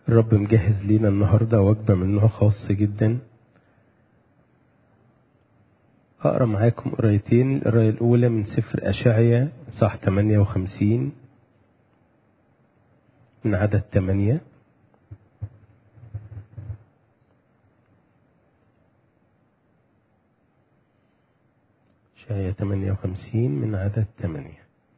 الرب مجهز لينا النهاردة وجبة من نوع خاص جدا. أقرأ معاكم قرايتين. القراية الأولى من سفر أشعيا صح 58 من عدد 8. أشعيا 58 من عدد 8.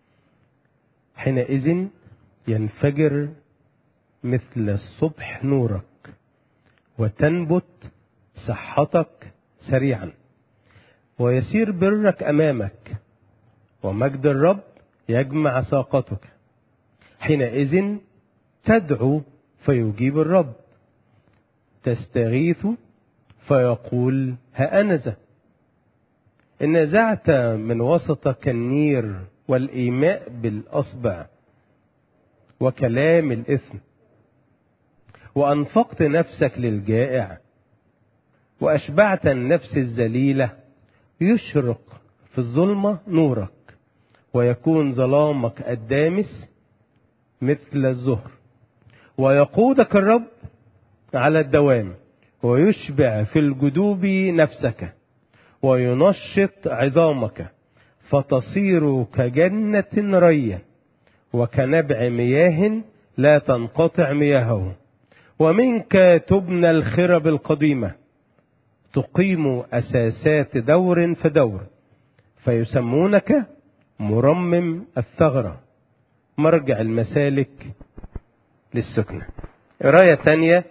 حينئذ ينفجر مثل الصبح نورك وتنبت صحتك سريعا ويسير برك أمامك ومجد الرب يجمع ساقتك. حينئذ تدعو فيجيب الرب، تستغيث فيقول ها أنا ذا. إن نزعت من وسطك النير والإيماء بالأصبع وكلام الإثم، وأنفقت نفسك للجائع وأشبعت النفس الذليلة، يشرق في الظلمة نورك ويكون ظلامك الدامس مثل الزهر، ويقودك الرب على الدوام ويشبع في الجدوب نفسك وينشط عظامك، فتصير كجنة رية وكنبع مياه لا تنقطع مياهه. ومنك تبنى الخرب القديمة، تقيم أساسات دور فدور، فيسمونك مرمم الثغرة، مرجع المسالك للسكنة. قراية تانية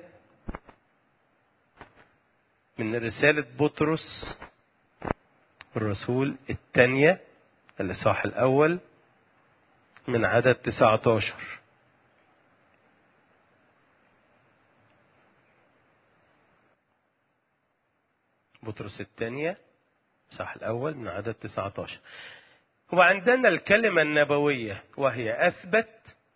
من رسالة بطرس الرسول الثانية الإصحاح الأول من عدد 19. بطرس الثانية الإصحاح الأول من عدد 19. وعندنا الكلمة النبوية وهي أثبت،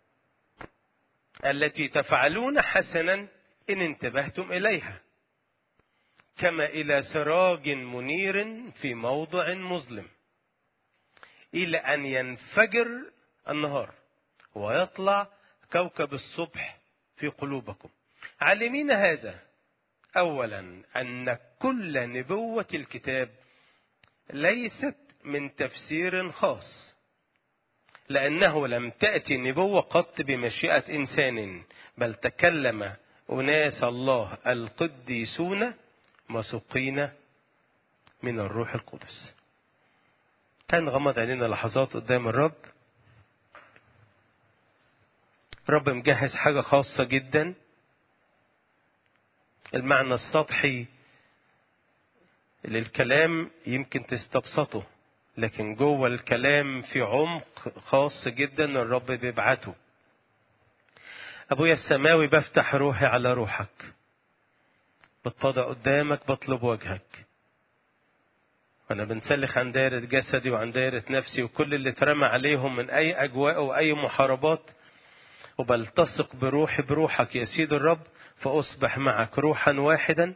التي تفعلون حسنا إن انتبهتم إليها، كما إلى سراج منير في موضع مظلم، إلى أن ينفجر النهار ويطلع كوكب الصبح في قلوبكم، عالمين هذا أولا أن كل نبوة الكتاب ليست من تفسير خاص، لأنه لم تأتي نبوة قط بمشيئة إنسان، بل تكلم أناس الله القديسون مسوقين من الروح القدس. كان غمض علينا لحظات قدام الرب. رب مجهز حاجة خاصة جدا. المعنى السطحي للكلام يمكن تستبسطه، لكن جوه الكلام في عمق خاص جدا الرب بيبعته. أبويا السماوي، بفتح روحي على روحك، بتضع قدامك، بطلب وجهك، وأنا بنسلخ عن دائرة جسدي وعن دائرة نفسي وكل اللي اترمى عليهم من أي أجواء وأي محاربات، وبلتصق بروحي بروحك يا سيد الرب، فأصبح معك روحا واحدا.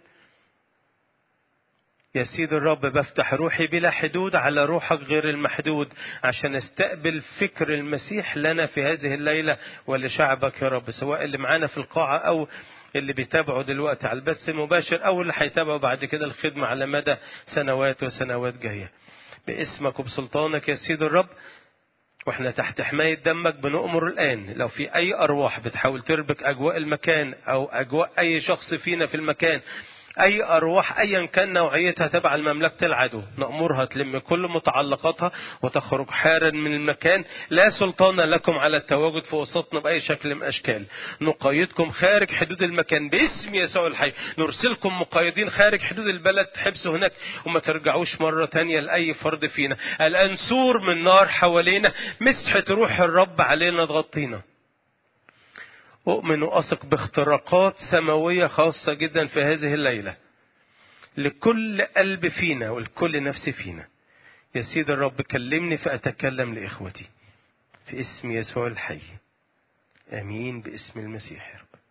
يا سيد الرب، بفتح روحي بلا حدود على روحك غير المحدود، عشان استقبل فكر المسيح لنا في هذه الليلة ولشعبك يا رب، سواء اللي معانا في القاعة أو اللي بيتابعوا دلوقتي على البث المباشر أو اللي هيتابعوا بعد كده الخدمة على مدى سنوات وسنوات جاية. باسمك وبسلطانك يا سيد الرب، واحنا تحت حماية دمك بنؤمر الآن لو في أي أرواح بتحاول تربك أجواء المكان أو أجواء أي شخص فينا في المكان، أي أرواح أيا كان نوعيتها تبع المملكة العدو، نأمرها تلم كل متعلقاتها وتخرج حارا من المكان. لا سلطان لكم على التواجد في وسطنا بأي شكل من الأشكال. نقيدكم خارج حدود المكان باسم يسوع الحي. نرسلكم مقيدين خارج حدود البلد، تحبسوا هناك وما ترجعوش مرة تانية لأي فرد فينا. الآن سور من نار حوالينا، مسحة روح الرب علينا تغطينا. أؤمن وأثق باختراقات سماوية خاصة جدا في هذه الليلة لكل قلب فينا ولكل نفس فينا. يا سيد الرب، كلمني فأتكلم لإخوتي في اسم يسوع الحي. آمين باسم المسيح يا رب.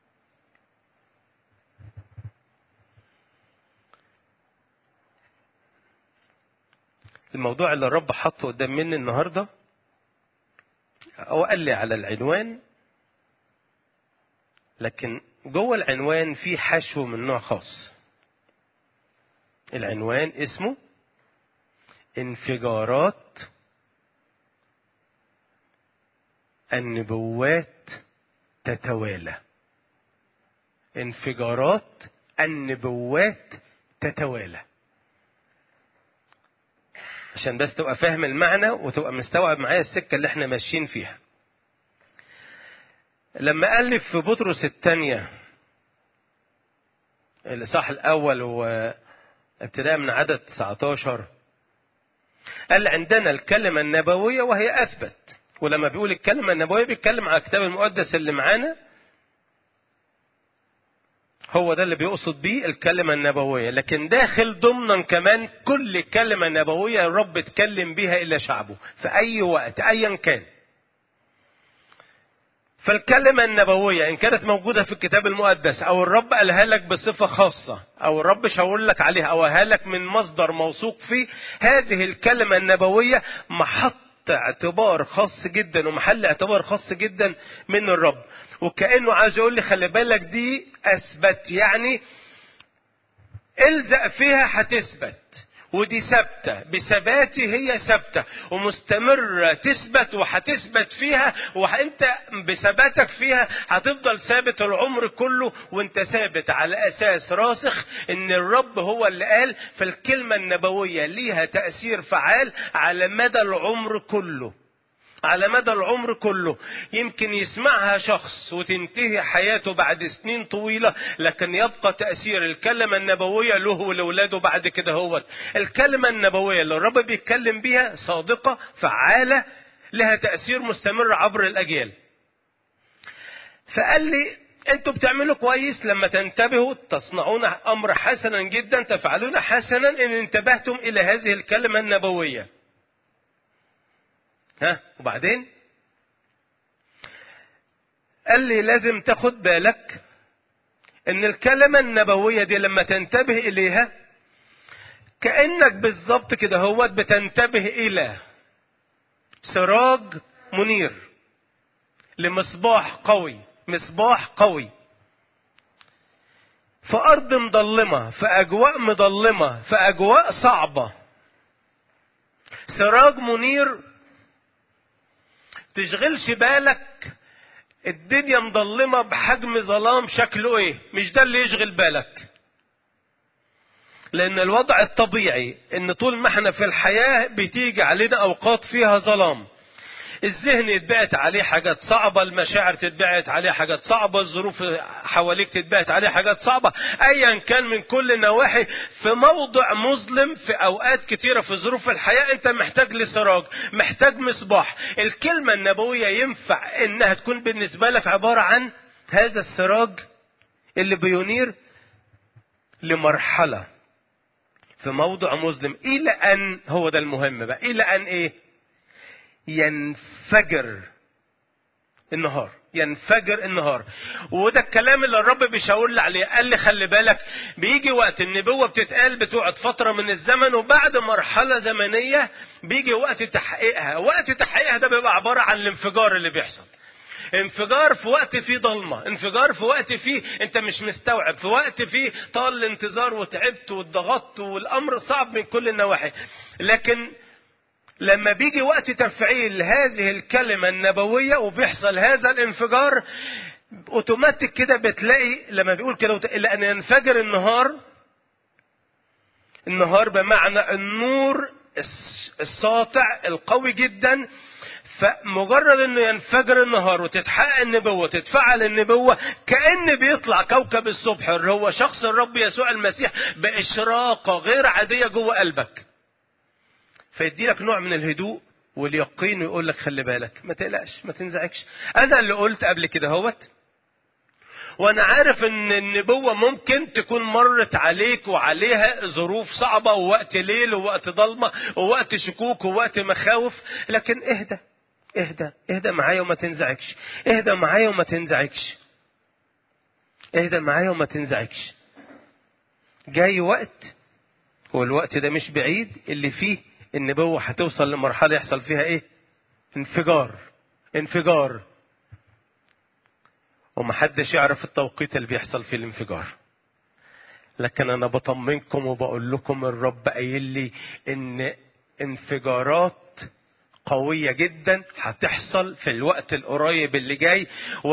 الموضوع اللي الرب حطه قدام مني النهاردة، أو قال لي على العنوان لكن جوه العنوان في حشو من نوع خاص. العنوان اسمه انفجارات النبوات تتوالى. انفجارات النبوات تتوالى. عشان بس تبقى فاهم المعنى وتبقى مستوعب معايا السكة اللي احنا ماشيين فيها. لما ألف في بطرس الثانية الإصحاح الأول وابتداء من عدد 19 قال عندنا الكلمة النبوية وهي أثبت. ولما بيقول الكلمة النبوية بيتكلم على الكتاب المقدس اللي معانا، هو ده اللي بيقصد بيه الكلمة النبوية. لكن داخل ضمنا كمان كل كلمة نبوية الرب اتكلم بيها إلى شعبه في أي وقت أيا كان. فالكلمة النبوية إن كانت موجودة في الكتاب المقدس أو الرب قالها لك بصفة خاصة أو الرب شاور لك عليها أو قالها لك من مصدر موثوق فيه، هذه الكلمة النبوية محط اعتبار خاص جدا ومحل اعتبار خاص جدا من الرب. وكأنه عايز يقول لي خلي بالك دي أثبت، يعني الزق فيها هتثبت، ودي ثابتة بثباتي، هي ثابتة ومستمرة تثبت وهتثبت فيها، وانت بثباتك فيها هتفضل ثابت العمر كله، وانت ثابت على أساس راسخ ان الرب هو اللي قال. فالكلمة النبوية ليها تأثير فعال على مدى العمر كله. على مدى العمر كله. يمكن يسمعها شخص وتنتهي حياته بعد سنين طويلة، لكن يبقى تأثير الكلمة النبوية له ولولاده بعد كده. هو الكلمة النبوية اللي الرب بيتكلم بيها صادقة فعالة، لها تأثير مستمر عبر الأجيال. فقال لي انتوا بتعملوا كويس لما تنتبهوا، تصنعون أمر حسنا جدا، تفعلون حسنا إن انتبهتم إلى هذه الكلمة النبوية. وبعدين قال لي لازم تاخد بالك ان الكلمة النبوية دي لما تنتبه اليها كأنك بالظبط كده هو بتنتبه الى سراج منير لمصباح قوي. مصباح قوي في ارض مظلمة، في اجواء مظلمة، في اجواء صعبة. سراج منير تشغلش بالك الدنيا مظلمة بحجم ظلام شكله ايه، مش ده اللي يشغل بالك. لان الوضع الطبيعي ان طول ما احنا في الحياة بتيجي علينا اوقات فيها ظلام. الذهن يتبعت عليه حاجات صعبة، المشاعر تتبعت عليه حاجات صعبة، الظروف حواليك تتبعت عليه حاجات صعبة، ايا كان من كل النواحي. في موضع مظلم في اوقات كتيرة في ظروف الحياة انت محتاج لسراج، محتاج مصباح. الكلمة النبوية ينفع انها تكون بالنسبة لك عبارة عن هذا السراج اللي بينير لمرحلة في موضع مظلم، الى ان هو ده المهم بقى، الى ان ايه؟ ينفجر النهار. ينفجر النهار. وده الكلام اللي الرب بيشاور لي عليه. قال لي خلي بالك بيجي وقت النبوة بتتقال بتقعد فترة من الزمن، وبعد مرحلة زمنية بيجي وقت تحقيقها. وقت تحقيقها ده بيبقى عبارة عن الانفجار اللي بيحصل. انفجار في وقت فيه ضلمة، انفجار في وقت فيه انت مش مستوعب، في وقت فيه طال الانتظار وتعبت واتضغطت والامر صعب من كل النواحي. لكن لما بيجي وقت تفعيل هذه الكلمة النبوية وبيحصل هذا الانفجار، اوتوماتيك كده بتلاقي لما بيقول كده إلا أن ينفجر النهار. النهار بمعنى النور الساطع القوي جدا. فمجرد انه ينفجر النهار وتتحقق النبوة، تتفعل النبوة، كأن بيطلع كوكب الصبح اللي هو شخص الرب يسوع المسيح بإشراقة غير عادية جوه قلبك. فيدي لك نوع من الهدوء واليقين ويقول لك خلي بالك، ما تقلقش، ما تنزعجش. انا اللي قلت قبل كده هوت، وانا عارف ان النبوة ممكن تكون مرت عليك وعليها ظروف صعبة ووقت ليل ووقت ضلمة ووقت شكوك ووقت مخاوف، لكن اهدى اهدى اهدى معايا وما تنزعجش. اهدى معايا وما تنزعجش. اهدى معايا وما تنزعجش. جاي وقت، والوقت ده مش بعيد، اللي فيه النبوة هتوصل لمرحلة يحصل فيها ايه؟ انفجار. انفجار. ومحدش يعرف التوقيت اللي بيحصل فيه الانفجار. لكن انا بطمنكم وبقول لكم الرب قايل لي ان انفجارات قوية جدا هتحصل في الوقت القريب اللي جاي،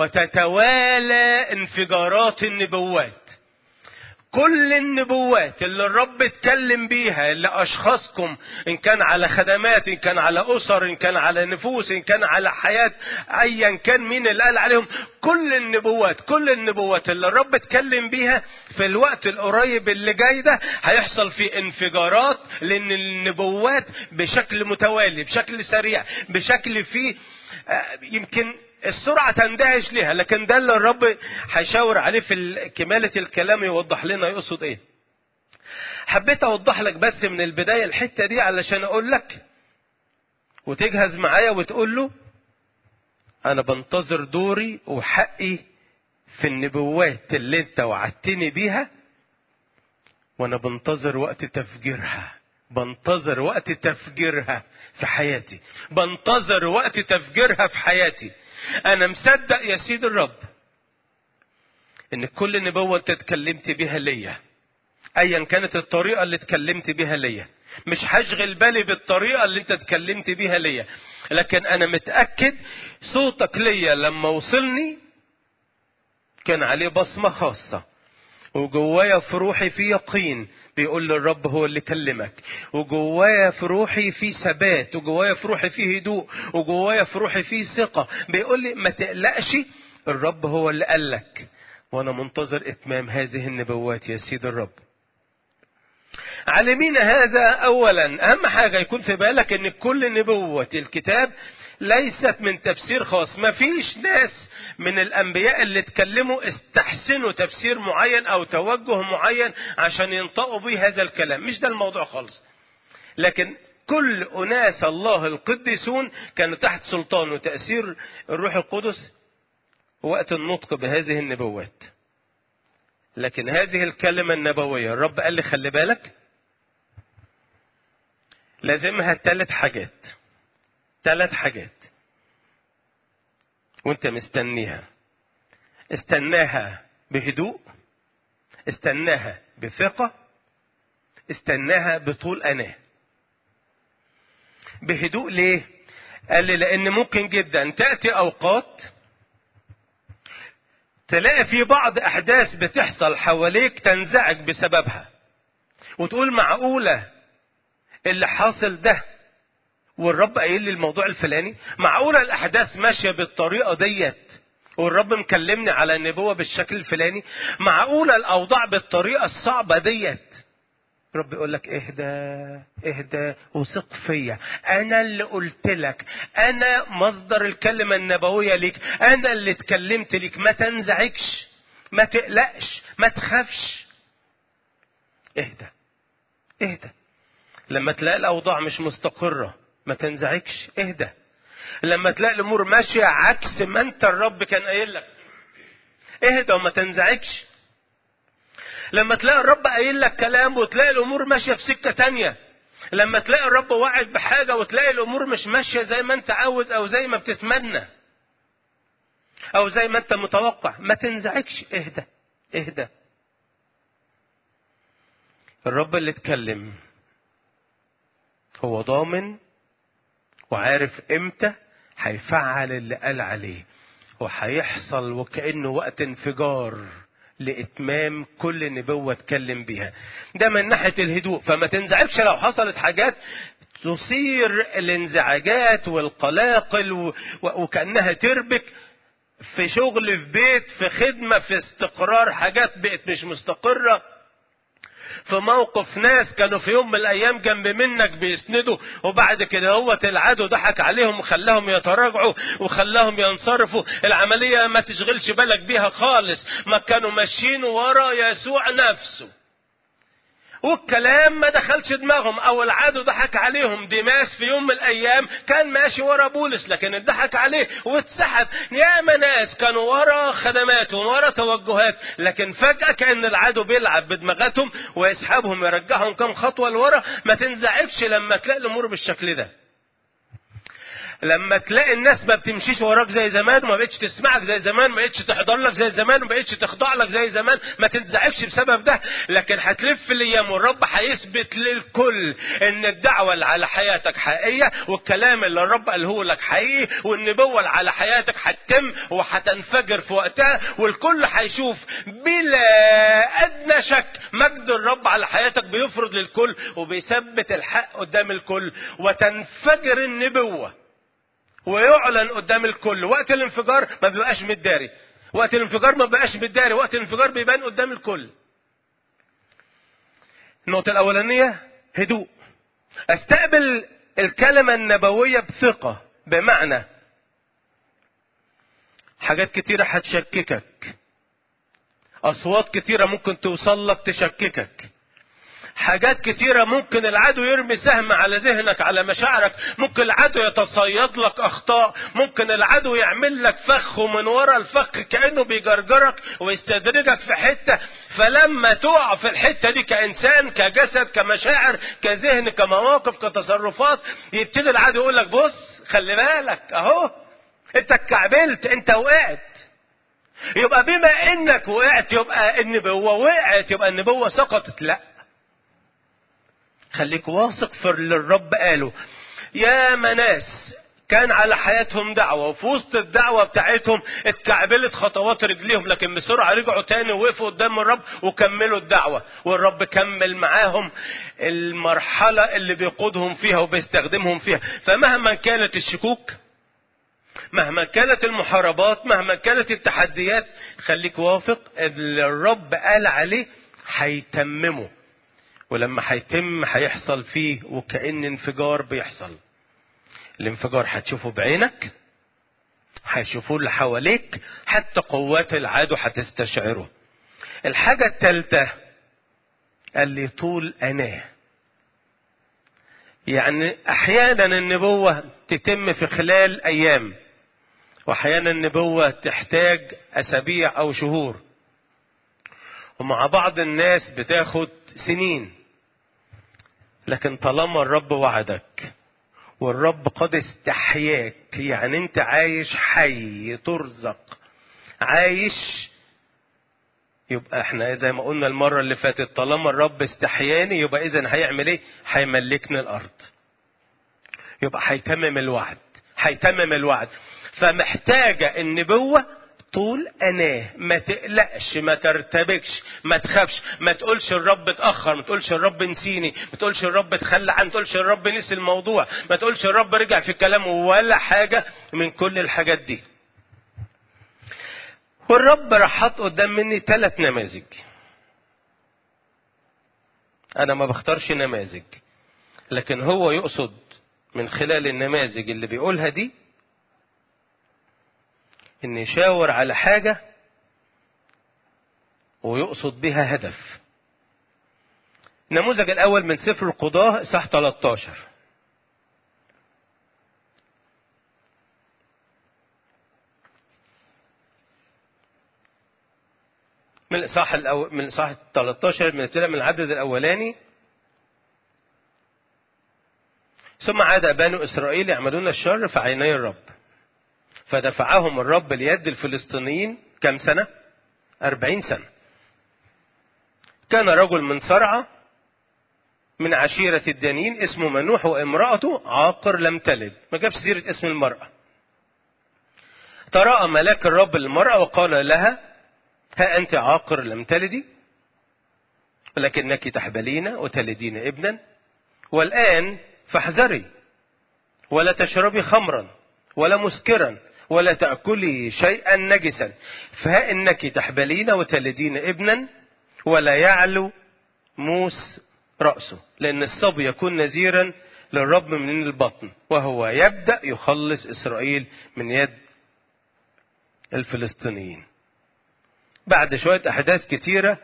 وتتوالى انفجارات النبوات. كل النبوات اللي الرب اتكلم بيها لأشخاصكم، إن كان على خدمات، إن كان على أسر، إن كان على نفوس، إن كان على حياة، أيا كان مين اللي قال عليهم، كل النبوات اللي الرب اتكلم بيها في الوقت القريب اللي جاي ده هيحصل فيه انفجارات. لأن النبوات بشكل متوالي، بشكل سريع، بشكل فيه يمكن السرعة تندهش لها، لكن ده اللي الرب هيشاور عليه في كمالة الكلام، يوضح لنا يقصد ايه. حبيت اوضح لك بس من البداية الحتة دي علشان اقول لك وتجهز معايا وتقول له انا بنتظر دوري وحقي في النبوات اللي انت وعدتني بيها، وانا بنتظر وقت تفجيرها. بنتظر وقت تفجيرها في حياتي، بنتظر وقت تفجيرها في حياتي. انا مصدق يا سيد الرب ان كل نبوة انت اتكلمت بيها ليا، ايا كانت الطريقة اللي اتكلمت بيها ليا، مش هشغل بالي بالطريقة اللي انت اتكلمت بيها ليا، لكن انا متأكد صوتك ليا لما وصلني كان عليه بصمة خاصة، وجوايا في روحي في يقين بيقول لي الرب هو اللي كلمك، وجوايا في روحي في ثبات، وجوايا في روحي في هدوء، وجوايا في روحي في ثقة بيقول لي ما تقلقش، الرب هو اللي قال لك، وانا منتظر اتمام هذه النبوات يا سيد الرب. علمين هذا اولا، اهم حاجة يكون في بالك ان كل نبوة الكتاب ليست من تفسير خاص. ما فيش ناس من الانبياء اللي اتكلموا استحسنوا تفسير معين او توجه معين عشان ينطقوا به هذا الكلام، مش ده الموضوع خالص. لكن كل اناس الله القديسون كانوا تحت سلطان وتأثير الروح القدس وقت النطق بهذه النبوات. لكن هذه الكلمة النبوية الرب قال لي خلي بالك لازمها 3 حاجات وانت مستنيها. استناها بهدوء، استناها بثقة، استناها بطول أناه. بهدوء ليه؟ قال لي لأن ممكن جدا تأتي أوقات تلاقي في بعض أحداث بتحصل حواليك تنزعج بسببها، وتقول معقولة اللي حاصل ده والرب قايل لي الموضوع الفلاني؟ معقولة الأحداث ماشية بالطريقة ديت والرب مكلمني على النبوة بالشكل الفلاني؟ معقولة الأوضاع بالطريقة الصعبة ديت؟ رب يقول لك اهدى وثق فيا، انا اللي قلت لك، انا مصدر الكلمة النبوية ليك، انا اللي اتكلمت ليك، ما تنزعجش، ما تقلقش، ما تخافش. اهدى. لما تلاقي الاوضاع مش مستقرة ما تنزعجش، اهدى. لما تلاقي الامور ماشية عكس ما انت الرب كان قايل لك، اهدى وما تنزعجش. لما تلاقي الرب قايل لك كلام وتلاقي الامور ماشيه في سكه تانية، لما تلاقي الرب واعد بحاجه وتلاقي الامور مش ماشيه زي ما انت عاوز او زي ما بتتمنى او زي ما انت متوقع، ما تنزعجش، اهدى. الرب اللي اتكلم هو ضامن وعارف امتى هيفعل اللي قال عليه، وهيحصل وكأنه وقت انفجار لإتمام كل نبوة اتكلم بيها. ده من ناحية الهدوء، فما تنزعجش لو حصلت حاجات تصير الانزعاجات والقلاقل وكأنها تربك في شغل، في بيت، في خدمة، في استقرار، حاجات بقت مش مستقرة، في موقف ناس كانوا في يوم من الايام جنب منك بيسندوا وبعد كده هو العدو ضحك عليهم وخلاهم يتراجعوا وخلاهم ينصرفوا. العملية ما تشغلش بالك بيها خالص، ما كانوا ماشيين ورا يسوع نفسه والكلام ما دخلش دماغهم، او العدو ضحك عليهم. ديماس في يوم من الايام كان ماشي ورا بولس لكن اتضحك عليه واتسحب. ياما ناس كانوا ورا خدماتهم ورا توجهات، لكن فجأة كأن العدو بيلعب بدماغاتهم ويسحبهم يرجعهم كم خطوة لورا. ما تنزعجش لما تلاقي الامور بالشكل ده. لما تلاقي الناس ما بتمشيش وراك زي زمان، وما بقتش تسمعك زي زمان، ما بقتش تحضر لك زي زمان، وما بقتش تخضع لك زي زمان، ما تنزعجش بسبب ده. لكن هتلف الايام والرب هيثبت للكل ان الدعوه اللي على حياتك حقيقيه، والكلام اللي الرب قاله لك حقيقي، والنبوه اللي على حياتك هتتم وهتنفجر في وقتها، والكل هيشوف بلا ادنى شك مجد الرب على حياتك بيفرض للكل وبيثبت الحق قدام الكل، وتنفجر النبوه ويعلن قدام الكل. وقت الانفجار ما بيبقاش متداري، وقت الانفجار ما بيبقاش متداري، وقت الانفجار بيبان قدام الكل. النقطة الأولانية هدوء. استقبل الكلمة النبوية بثقة، بمعنى حاجات كتيرة هتشككك، أصوات كتيرة ممكن توصل لك تشككك، حاجات كتيرة ممكن العدو يرمي سهم على ذهنك على مشاعرك، ممكن العدو يتصيد لك أخطاء، ممكن العدو يعمل لك فخ ومن ورا الفخ كأنه بيجرجرك ويستدرجك في حتة. فلما تقع في الحتة دي كإنسان، كجسد، كمشاعر، كذهن، كمواقف، كتصرفات، يبتدي العدو يقول لك بص خلي بالك اهو انت اتكعبلت، انت وقعت. يبقى بما انك وقعت يبقى النبوة وقعت، يبقى النبوة سقطت. لا، خليك واثق في اللي الرب قاله. يا ناس كان على حياتهم دعوة، وفي وسط الدعوة بتاعتهم اتكعبلت خطوات رجليهم، لكن بسرعة رجعوا تاني ووقفوا قدام الرب وكملوا الدعوة، والرب كمل معاهم المرحلة اللي بيقودهم فيها وبيستخدمهم فيها. فمهما كانت الشكوك، مهما كانت المحاربات، مهما كانت التحديات، خليك واثق اللي الرب قال عليه هيتممه، ولما هيتم هيحصل فيه وكأن انفجار بيحصل. الانفجار هتشوفه بعينك، هيشوفوه اللي حواليك، حتى قوات العدو هتستشعره. الحاجة الثالثة قال لي طول أناه. يعني أحيانا النبوة تتم في خلال أيام، وأحيانا النبوة تحتاج أسابيع أو شهور، ومع بعض الناس بتاخد سنين. لكن طالما الرب وعدك والرب قد استحياك، يعني انت عايش حي ترزق عايش، يبقى احنا زي ما قلنا المرة اللي فاتت، طالما الرب استحياني يبقى اذا هيعمل ايه؟ هيملكني الارض، يبقى هيتمم الوعد، هيتمم الوعد. فمحتاجة النبوة طول أناه. ما تقلقش، ما ترتبكش، ما تخافش، ما تقولش الرب اتأخر، ما تقولش الرب نسيني، ما تقولش الرب اتخلى عني، ما تقولش الرب نسي الموضوع، ما تقولش الرب رجع في كلامه، ولا حاجة من كل الحاجات دي. والرب راح حط قدام مني 3 نماذج. أنا ما بختارش نماذج، لكن هو يقصد من خلال النماذج اللي بيقولها دي إن يشاور على حاجة ويقصد بها هدف. النموذج الأول من سفر القضاة إصحاح 13. من الإصحاح 13 من العدد الأولاني. ثم عاد بنو إسرائيل يعملون الشر في عيني الرب، فدفعهم الرب ليد الفلسطينيين كم سنة؟ 40 سنة. كان رجل من صرعة من عشيرة الدانيين اسمه منوح، وامرأته عاقر لم تلد. ما جابش سيرة اسم المرأة. تراءى ملاك الرب للمرأة وقال لها: ها أنت عاقر لم تلدي، ولكنك تحبلين وتلدين ابنا، والآن فاحذري ولا تشربي خمرا ولا مسكرا ولا تأكلي شيئا نجسا، فها إنك تحبلين وتلدين ابنا ولا يعلو موس رأسه، لأن الصبي يكون نذيرا للرب من البطن، وهو يبدأ يخلص إسرائيل من يد الفلسطينيين. بعد شوية أحداث كتيرة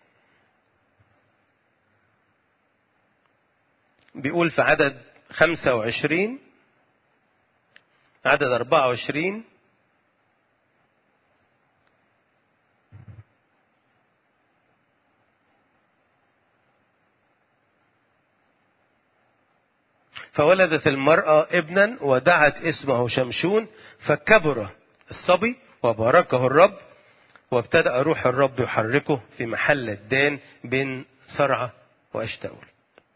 بيقول في عدد 25 عدد 24: فولدت المرأة ابنا ودعت اسمه شمشون، فكبر الصبي وباركه الرب، وابتدأ روح الرب يحركه في محل الدان بين صرعة واشتاول.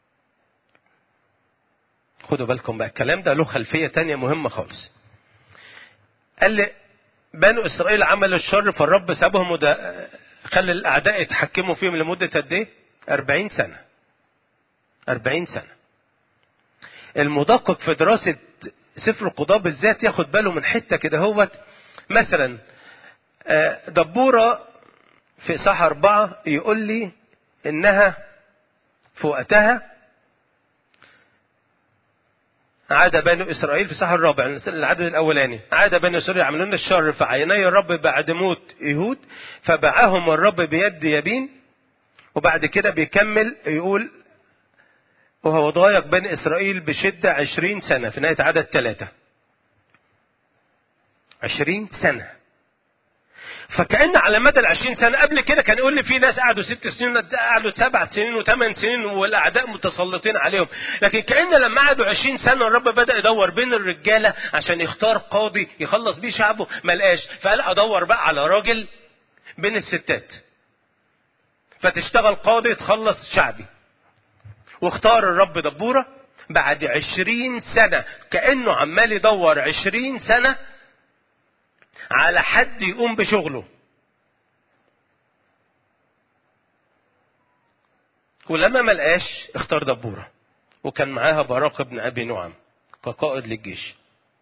خدوا بالكم بقى، الكلام ده له خلفية تانية مهمة خالص. قال لي بنو إسرائيل عملوا الشر، فالرب سابهم خلى الأعداء يتحكموا فيهم لمدة قد إيه؟ 40 سنة. 40 سنة. المدقق في دراسة سفر القضاء بالذات ياخد باله من حتة كده هوت. مثلا دبورة في إصحاح 4 يقول لي إنها في وقتها عاد بنو إسرائيل في الإصحاح 4 العدد الأولاني، عاد بنو إسرائيل يعملون الشر في عيني الرب بعد موت يهود، فباعهم الرب بيد يابين. وبعد كده بيكمل يقول وهو ضايق بني إسرائيل بشدة 20 سنة في نهاية عدد 3. 20 سنة. فكأن على مدى 20 سنة قبل كده كان يقول لي في ناس قعدوا 6 سنين، قعدوا 7 سنين و8 سنين والأعداء متسلطين عليهم. لكن كأن لما قعدوا 20 سنة الرب بدأ يدور بين الرجالة عشان يختار قاضي يخلص بيه شعبه، ما لقاش، فقال أدور بقى على راجل بين الستات فتشتغل قاضي تخلص شعبي. واختار الرب دبورة بعد 20 سنة، كأنه عمال يدور 20 سنة على حد يقوم بشغله. ولما ما لقاش اختار دبورة، وكان معاها باراق بن أبي نعم كقائد للجيش.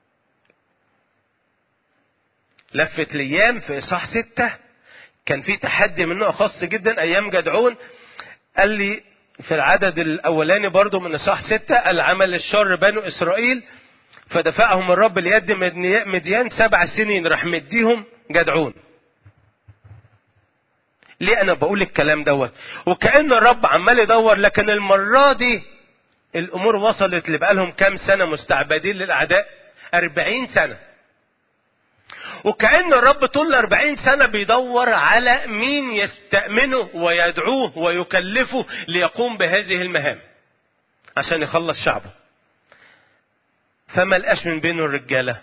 لفت الأيام في إصحاح 6 كان في تحدي من نوع خاص جدا أيام جدعون. قال لي في العدد الأولاني برضو من إصحاح 6 قال عمل الشر بنو إسرائيل فدفعهم الرب ليد مديان 7 سنين، راح مديهم جدعون. ليه أنا بقول الكلام دوت؟ وكأن الرب عمال يدور، لكن المرة دي الأمور وصلت اللي بقالهم كام سنة مستعبدين للأعداء؟ 40 سنة. وكأن الرب طول 40 سنة بيدور على مين يستأمنه ويدعوه ويكلفه ليقوم بهذه المهام عشان يخلص شعبه. فما لقاش من بينه الرجالة،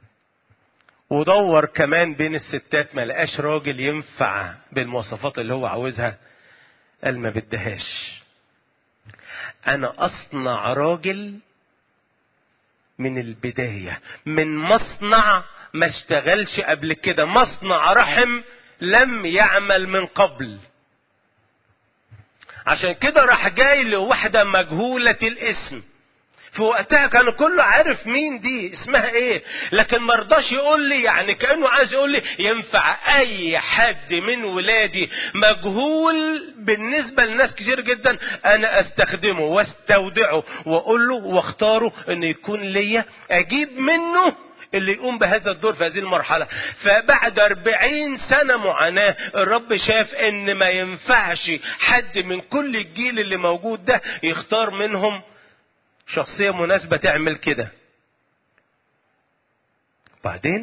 ودور كمان بين الستات ما لقاش راجل ينفع بالمواصفات اللي هو عاوزها. قال ما بدهاش، انا اصنع راجل من البداية، من مصنع ما اشتغلش قبل كده، مصنع رحم لم يعمل من قبل. عشان كده راح جاي لواحدة مجهولة الاسم. في وقتها كان كله عارف مين دي اسمها ايه، لكن مرضاش يقول لي، يعني كأنه عايز يقول لي ينفع اي حد من ولادي مجهول بالنسبة لناس كتير جدا انا استخدمه واستودعه واقول له واختاره انه يكون ليا، اجيب منه اللي يقوم بهذا الدور في هذه المرحلة. فبعد 40 سنة معاناة الرب شاف ان ما ينفعش حد من كل الجيل اللي موجود ده يختار منهم شخصية مناسبة تعمل كده. بعدين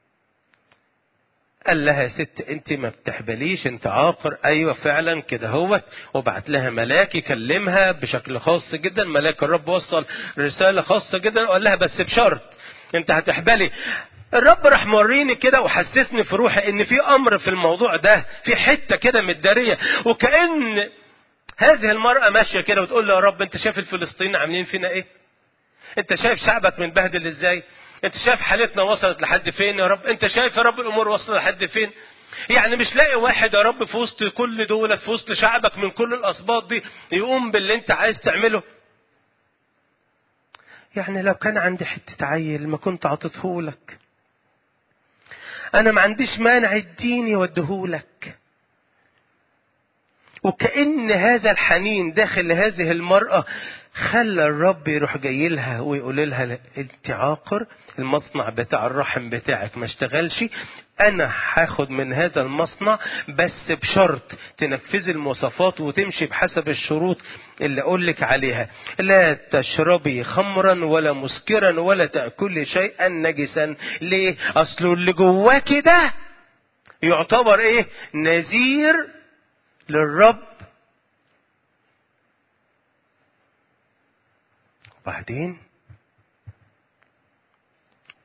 قال لها يا ست انت ما بتحبليش، انت عاقر. ايوه فعلا كده هوت. وبعت لها ملاك يكلمها بشكل خاص جدا. ملاك الرب وصل رسالة خاصة جدا وقال لها بس بشرط انت هتحبلي. الرب راح موريني كده وحسسني في روحي ان في امر في الموضوع ده، في حتة كده متدارية. وكأن هذه المرأة ماشية كده وتقول له يا رب انت شايف الفلسطينيين عاملين فينا ايه؟ انت شايف شعبك منبهدل ازاي؟ انت شايف حالتنا وصلت لحد فين يا رب؟ انت شايف يا رب الامور وصلت لحد فين؟ يعني مش لاقي واحد يا رب في وسط كل دولة، في وسط شعبك من كل الاسباط دي يقوم باللي انت عايز تعمله؟ يعني لو كان عندي حتة عيل ما كنت عطيتهولك. انا ما عنديش مانع اديني واديهولك. وكأن هذا الحنين داخل هذه المرأة خلى الرب يروح جاي لها ويقول لها انت عاقر، المصنع بتاع الرحم بتاعك ما اشتغلش، انا هاخد من هذا المصنع بس بشرط تنفذي المواصفات وتمشي بحسب الشروط اللي اقول لك عليها. لا تشربي خمرا ولا مسكرا ولا تأكلي شيئا نجسا. ليه؟ اصله اللي جواكي ده يعتبر ايه؟ نذير للرب. وبعدين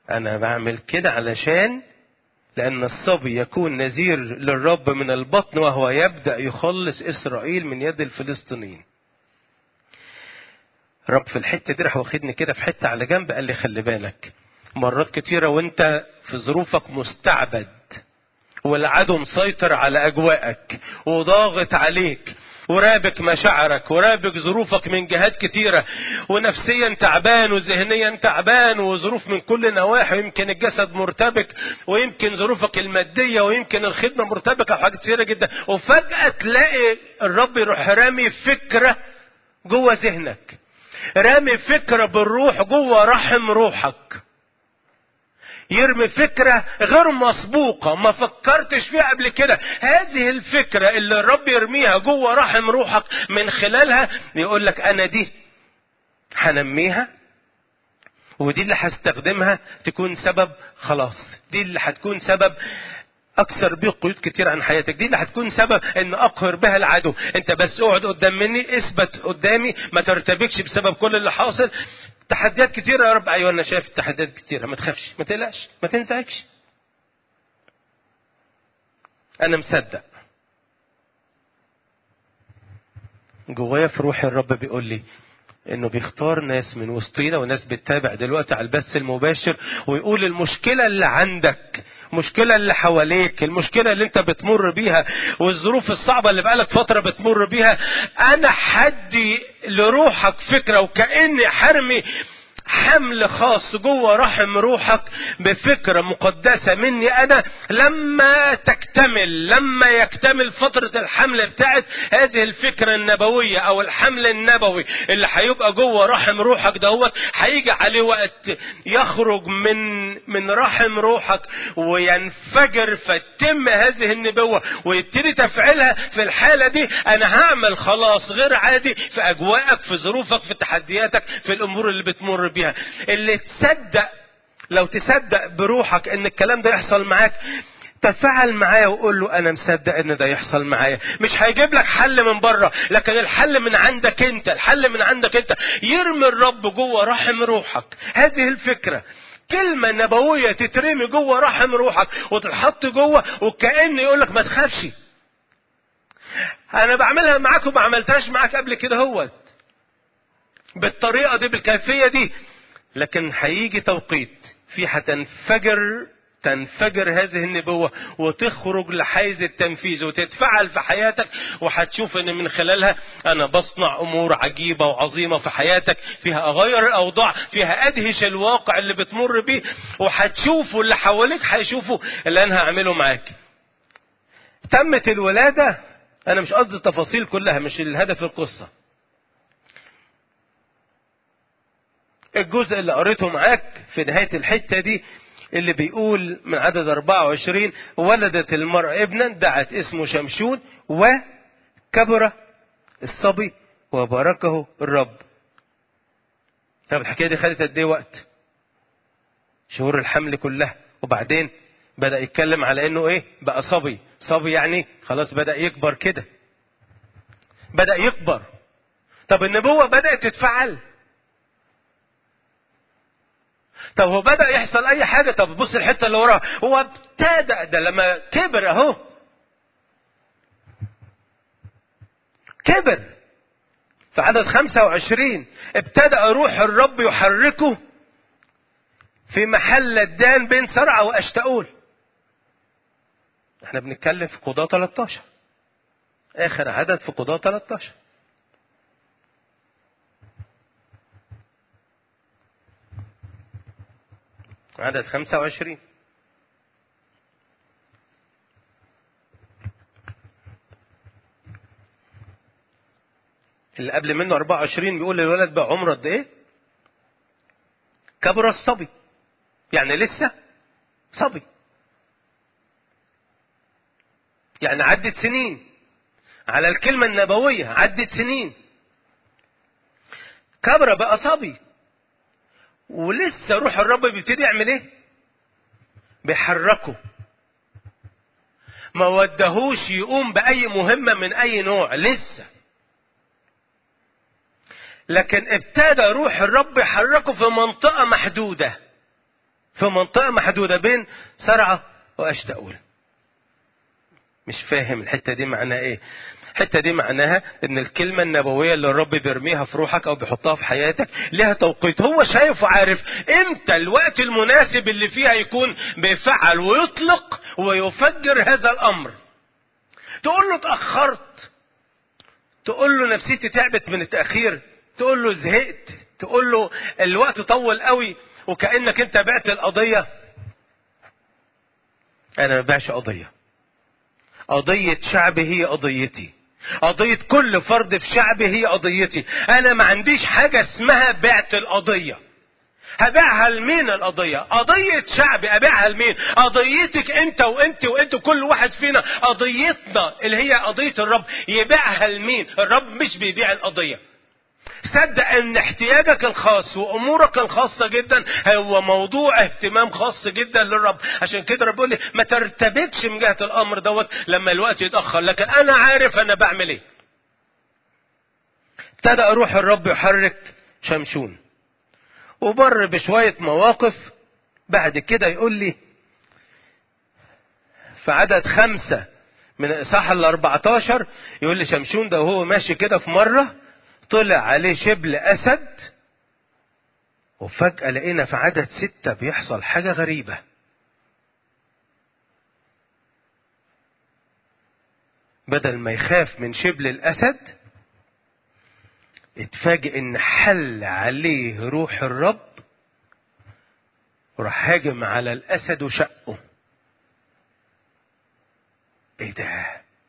أنا بعمل كده علشان لأن الصبي يكون نذير للرب من البطن، وهو يبدأ يخلص إسرائيل من يد الفلسطينيين. رب في الحتة دي راح واخدني كده في حتة على جنب، قال لي خلي بالك مرات كتيرة وانت في ظروفك مستعبد والعدو مسيطر على أجواءك وضاغط عليك ورابك مشاعرك ورابك ظروفك من جهات كتيرة، ونفسيا تعبان وذهنيا تعبان وظروف من كل نواحي، ويمكن الجسد مرتبك ويمكن ظروفك المادية ويمكن الخدمة مرتبكة وحاجات كتيرة جدا، وفجأة تلاقي الرب يروح رامي فكرة جوه ذهنك، رامي فكرة بالروح جوه رحم روحك، يرمي فكرة غير مسبوقة ما فكرتش فيها قبل كده. هذه الفكرة اللي الرب يرميها جوه رحم روحك من خلالها يقول لك أنا دي هنميها، ودي اللي هستخدمها تكون سبب خلاص، دي اللي هتكون سبب أكثر بيه قيود كتير عن حياتك، دي اللي هتكون سبب إن أقهر بها العدو. أنت بس اقعد قدام مني، اثبت قدامي، ما ترتبكش بسبب كل اللي حاصل. تحديات كتيرة يا رب، أيوة أنا شايف تحديات كتيرة، ما تخافش، ما تقلقش، ما تنزعجش، أنا مصدق. جوايا في روحي الرب بيقول لي إنه بيختار ناس من وسطينا، وناس بتتابع دلوقتي على البث المباشر، ويقول المشكلة اللي عندك، المشكلة اللي حواليك، المشكلة اللي انت بتمر بيها، والظروف الصعبة اللي بقالك فترة بتمر بيها، انا حدي لروحك فكرة، وكأني حرمي حمل خاص جوه رحم روحك بفكرة مقدسة مني أنا. لما يكتمل فترة الحمل بتاعت هذه الفكرة النبوية أو الحمل النبوي اللي هيبقى جوه رحم روحك دوت، هيجي عليه وقت يخرج من رحم روحك وينفجر، فتتم هذه النبوة ويبتدي تفعيلها. في الحالة دي أنا هعمل خلاص غير عادي في أجواءك، في ظروفك، في تحدياتك، في الأمور اللي بتمر بيها. اللي تصدق، لو تصدق بروحك ان الكلام ده يحصل معاك، تفاعل معايا وقول له انا مصدق ان ده يحصل معايا. مش هيجيب لك حل من بره، لكن الحل من عندك انت، الحل من عندك انت. يرمي الرب جوه رحم روحك هذه الفكرة، كلمة نبوية تترمي جوه رحم روحك وتتحط جوه، وكأن يقول لك ما تخافش، انا بعملها معاك وما عملتهاش معاك قبل كده هوت بالطريقة دي بالكيفية دي، لكن هيجي توقيت في تنفجر هذه النبوة وتخرج لحيز التنفيذ وتتفعل في حياتك، وهتشوف ان من خلالها انا بصنع امور عجيبة وعظيمة في حياتك، فيها اغير الاوضاع، فيها ادهش الواقع اللي بتمر بيه، وهتشوفوا اللي حواليك هيشوفوا اللي انا هعمله معاك. تمت الولادة، انا مش قصدي التفاصيل كلها، مش الهدف القصة. الجزء اللي قريته معاك في نهاية الحتة دي اللي بيقول من عدد 24: ولدت المرأة ابنا دعت اسمه شمشون وكبر الصبي وباركه الرب. طب الحكاية دي خدت قد ايه وقت؟ شهور الحمل كلها. وبعدين بدأ يتكلم على انه ايه بقى صبي يعني خلاص بدأ يكبر كده، بدأ يكبر. طب النبوة بدأت تتفعل، طب هو بدأ يحصل اي حاجة. طب بص الحتة اللي وراها، هو ابتدأ ده لما كبر اهو، كبر في عدد 25 ابتدأ روح الرب يحركه في محل الدان بين سرعة واشتاول. احنا بنتكلم في قضاة 13، اخر عدد في قضاة 13. عدد 25 اللي قبل منه 24 بيقول الولد بقى عمره قد ايه؟ كبر الصبي، يعني لسه صبي، يعني عدت سنين على الكلمة النبوية، عدت سنين. كبر بقى صبي، ولسه روح الرب بيبتدي يعمل ايه؟ بيحركه. ما ودهوش يقوم بأي مهمة من أي نوع لسه، لكن ابتدى روح الرب يحركه في منطقة محدودة، في منطقة محدودة بين سرعة وأشتاول. مش فاهم الحتة دي معناها ايه؟ الحتة دي معناها ان الكلمة النبوية اللي الرب بيرميها في روحك او بيحطها في حياتك لها توقيت، هو شايف وعارف امتى الوقت المناسب اللي فيها يكون بيفعل ويطلق ويفجر هذا الامر. تقول له اتأخرت، تقول له نفسيتي تعبت من التأخير، تقول له زهقت، تقول له الوقت طول قوي، وكأنك انت بعت القضية. انا ما بعش قضية. قضية شعبي هي قضيتي، قضية كل فرد في شعبي هي قضيتي. انا ما عنديش حاجة اسمها بعت القضية. هبيعها لمين القضية؟ قضية شعبي ابيعها لمين؟ قضيتك انت وانت وانت كل واحد فينا، قضيتنا اللي هي قضية الرب يبيعها لمين؟ الرب مش بيبيع القضية. صدق ان احتياجك الخاص وامورك الخاصة جدا هو موضوع اهتمام خاص جدا للرب. عشان كده رب يقول لي ما ترتبكش من جهة الامر دوت لما الوقت يتأخر، لكن انا عارف انا بعمل ايه. ابتدى روح الرب يحرك شمشون وبر بشوية مواقف. بعد كده يقول لي في عدد 5 من اصحاح 14 يقول لي شمشون ده وهو ماشي كده في مرة طلع عليه شبل أسد. وفجأة لقينا في عدد 6 بيحصل حاجة غريبة. بدل ما يخاف من شبل الأسد اتفاجئ ان حل عليه روح الرب وراح هاجم على الأسد وشقه. ايه ده؟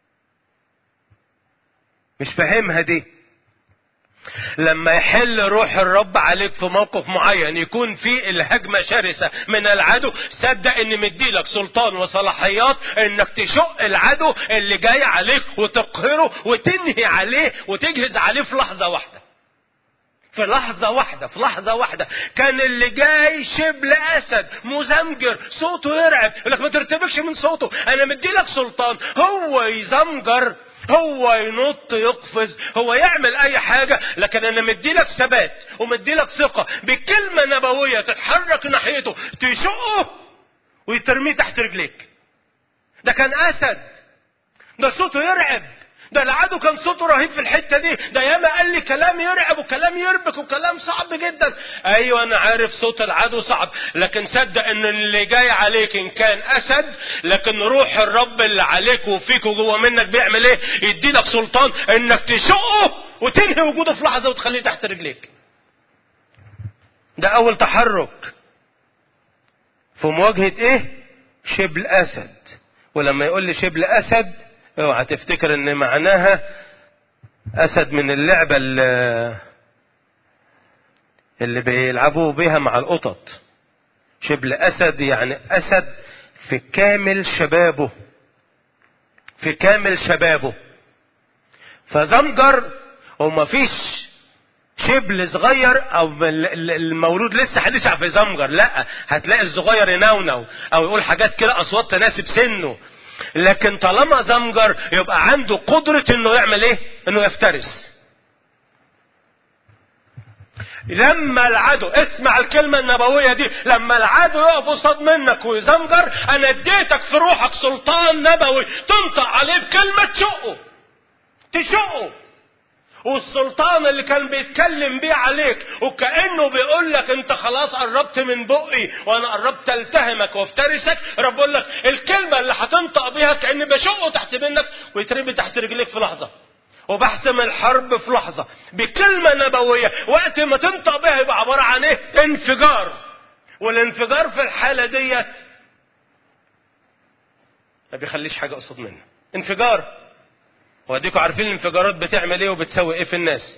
مش فاهمها دي. لما يحل روح الرب عليك في موقف معين يكون فيه الهجمة شرسة من العدو، صدق ان مديلك سلطان وصلاحيات انك تشق العدو اللي جاي عليك وتقهره وتنهي عليه وتجهز عليه في لحظة واحدة. في لحظة واحدة، في لحظة واحدة. كان اللي جاي شبل أسد مزمجر صوته يرعب، يقول لك ما ترتبكش من صوته، أنا مديلك سلطان. هو يزمجر، هو ينط يقفز، هو يعمل أي حاجة، لكن أنا مديلك ثبات ومديلك ثقة بكلمة نبوية تتحرك ناحيته تشقه ويترميه تحت رجليك. ده كان أسد، ده صوته يرعب، ده العدو كان صوته رهيب في الحتة دي. ده ياما قال لي كلام يرعب وكلام يربك وكلام صعب جدا. ايوه انا عارف صوت العدو صعب، لكن صدق ان اللي جاي عليك ان كان اسد، لكن روح الرب اللي عليك وفيك وجوه منك بيعمل ايه؟ يديلك سلطان انك تشقه وتنهي وجوده في لحظة وتخليه تحت رجليك. ده اول تحرك في مواجهة ايه؟ شبل اسد. ولما يقول لي شبل اسد اوعى تفتكر ان معناها اسد من اللعبة اللي بيلعبوا بيها مع القطط. شبل اسد يعني اسد في كامل شبابه، في كامل شبابه. فزمجر وما فيش شبل صغير او المولود لسه هيدفع في زمجر، لا، هتلاقي الصغير ينونو او يقول حاجات كده اصوات تناسب سنه. لكن طالما زمجر يبقى عنده قدرة انه يعمل ايه؟ انه يفترس. لما العدو، اسمع الكلمة النبوية دي، لما العدو يقف قصاد منك ويزمجر، انا اديتك في روحك سلطان نبوي تنطق عليه بكلمة تشقه. والسلطان اللي كان بيتكلم بيه عليك وكأنه بيقول لك انت خلاص قربت من بقي وانا قربت التهمك وافترسك، رب يقول لك الكلمة اللي هتنطق بيها كأني بشقه تحت منك ويترمي تحت رجليك في لحظة، وبحسم الحرب في لحظة بكلمة نبوية. وقت ما تنطق بيها يبقى عبارة عن ايه؟ انفجار. والانفجار في الحالة ديت ما بيخليش حاجة قصاد منه. انفجار. واديكوا عارفين الانفجارات بتعمل ايه وبتسوي ايه في الناس.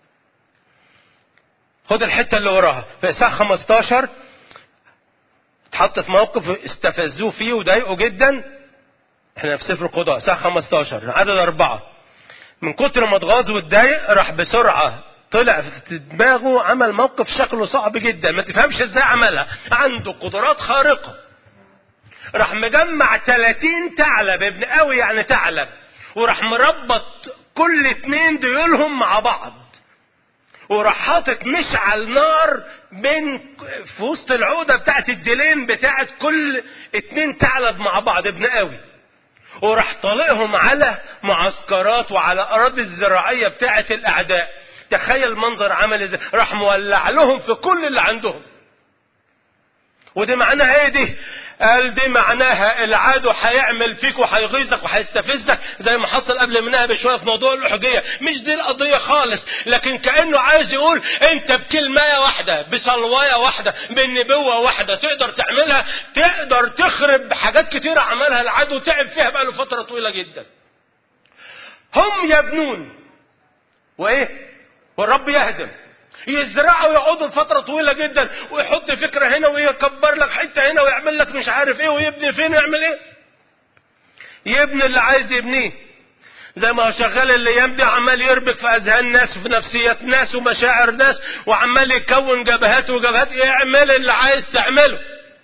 خد الحتة اللي وراها في إصحاح 15. اتحط في موقف استفزوه فيه وضايقه جدا. احنا في سفر القضاء إصحاح 15 عدد 4. من كتر ما اتغاظ واتضايق راح بسرعة طلع في دماغه عمل موقف شكله صعب جدا، ما تفهمش ازاي عملها، عنده قدرات خارقة. راح مجمع 30 ثعلب، ابن قوي يعني ثعلب، وراح مربط كل 2 ديولهم مع بعض، وراح حاطط مشعل نار في وسط العقدة بتاعت الديلين بتاعت كل 2 ثعلب مع بعض ابن قوي، وراح طالقهم على معسكرات وعلى اراضي الزراعية بتاعت الاعداء. تخيل منظر عمل ازاي، راح مولع لهم في كل اللي عندهم. ودي معناها ايه دي؟ قال دي معناها العدو هيعمل فيك وهيغيظك وهيستفزك زي ما حصل قبل منها بشويه في موضوع الأحجية. مش دي القضيه خالص، لكن كانه عايز يقول انت بكلمه واحده، بصلوايه واحده، بالنبوه واحده تقدر تعملها، تقدر تخرب حاجات كتيره عملها العدو تعب فيها بقاله فتره طويله جدا. هم يبنون وايه والرب يهدم، يزرعوا يقعدوا فترة طويلة جدا، ويحط فكرة هنا ويكبر لك حتة هنا ويعمل لك مش عارف ايه، ويبني فين ويعمل ايه. يبني اللي عايز يبنيه، زي ما هو شغال اللي يبني عمال يربك في اذهان ناس وفي نفسيات ناس ومشاعر ناس، وعمال يكون جبهات وجبهات. يعمل اللي عايز تعمله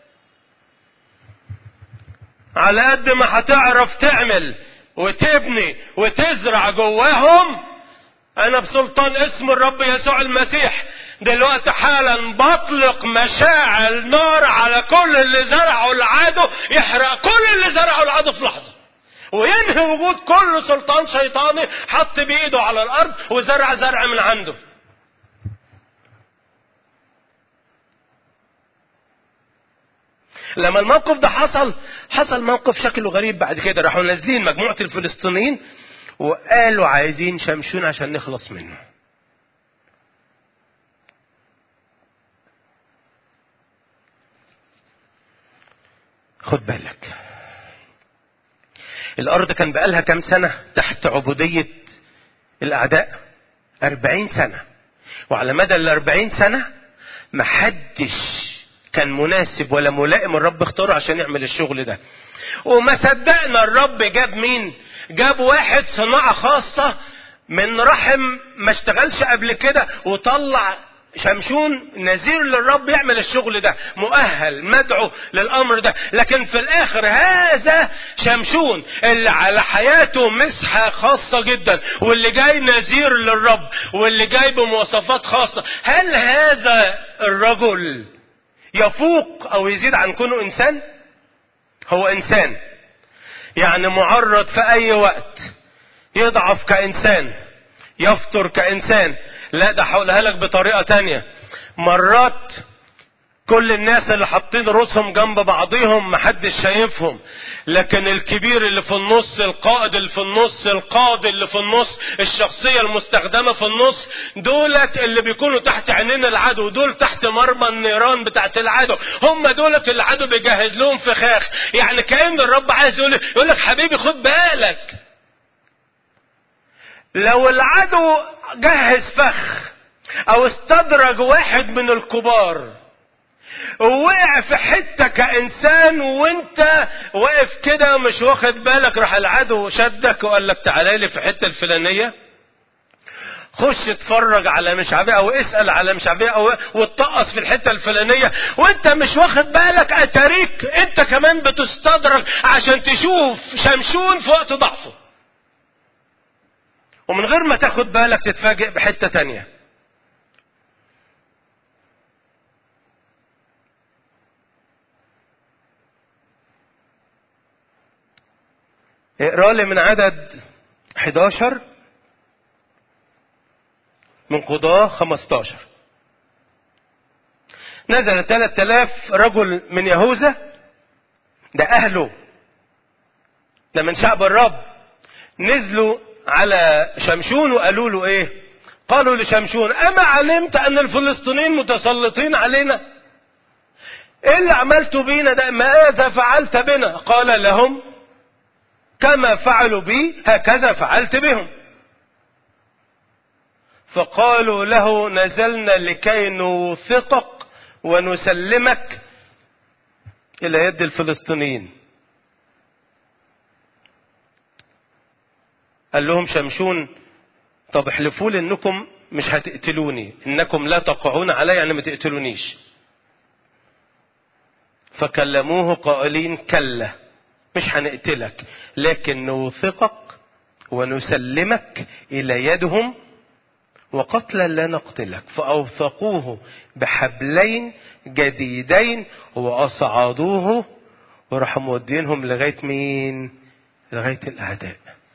على قد ما هتعرف تعمل وتبني وتزرع جواهم. انا بسلطان اسم الرب يسوع المسيح دلوقتي حالا بطلق مشاعل نار على كل اللي زرعوا العدو، يحرق كل اللي زرعوا العدو في لحظة، وينهي وجود كل سلطان شيطاني حط بايده على الارض وزرع زرع من عنده. لما الموقف ده حصل موقف شكله غريب. بعد كده راحوا نازلين مجموعة الفلسطينيين وقالوا عايزين شمشون عشان نخلص منه. خد بالك، الارض كان بقالها كام سنة تحت عبودية الاعداء؟ 40 سنة. وعلى مدى 40 سنة محدش كان مناسب ولا ملائم الرب اختاره عشان يعمل الشغل ده. وما صدقنا الرب جاب مين؟ جاب واحد صناعة خاصة من رحم ما اشتغلش قبل كده، وطلع شمشون نذير للرب يعمل الشغل ده، مؤهل مدعو للامر ده. لكن في الاخر هذا شمشون اللي على حياته مسحة خاصة جدا، واللي جاي نذير للرب، واللي جاي بمواصفات خاصة، هل هذا الرجل يفوق او يزيد عن كونه انسان؟ هو انسان، يعني معرض في اي وقت يضعف كانسان، يفطر كانسان. لا، ده هقولها لك بطريقة تانية. مرات كل الناس اللي حاطين رؤوسهم جنب بعضيهم محدش شايفهم، لكن الكبير اللي في النص، القائد اللي في النص، القاضي اللي في النص، الشخصية المستخدمة في النص، دولت اللي بيكونوا تحت عينين العدو، دول تحت مرمى النيران بتاعت العدو. هم دولت اللي العدو بيجهز لهم فخاخ. يعني كأن الرب عايز يقول لك حبيبي خد بالك، لو العدو جهز فخ او استدرج واحد من الكبار ووقع في حتة كإنسان وانت واقف كده مش واخد بالك، راح العدو شدك وقال لك تعالى لي في الحتة الفلانية، خش اتفرج على مش عارف او اسأل على مش عارف او واتطقص في الحتة الفلانية وانت مش واخد بالك، اتاريك انت كمان بتستدرج عشان تشوف شمشون في وقت ضعفه، ومن غير ما تاخد بالك تتفاجئ بحتة تانية. اقرأ لي من عدد 11 من قضاة 15. نزل 3000 رجل من يهوذا، ده اهله، ده من شعب الرب، نزلوا على شمشون وقالوا له ايه؟ قالوا لشمشون اما علمت ان الفلسطينيين متسلطين علينا؟ ايه اللي عملتوا بينا ده؟ ماذا فعلت بنا؟ قال لهم كما فعلوا بي هكذا فعلت بهم. فقالوا له نزلنا لكي نوثقك ونسلمك الى يد الفلسطينيين. قال لهم شمشون طب احلفوا لي انكم مش هتقتلوني، انكم لا تقعون علي، يعني ما تقتلونيش. فكلموه قائلين كلا، مش هنقتلك لكن نوثقك ونسلمك الى يدهم وقتلا لا نقتلك. فأوثقوه بحبلين جديدين وأصعدوه، وراحوا مودينهم لغاية مين؟ لغاية الأعداء.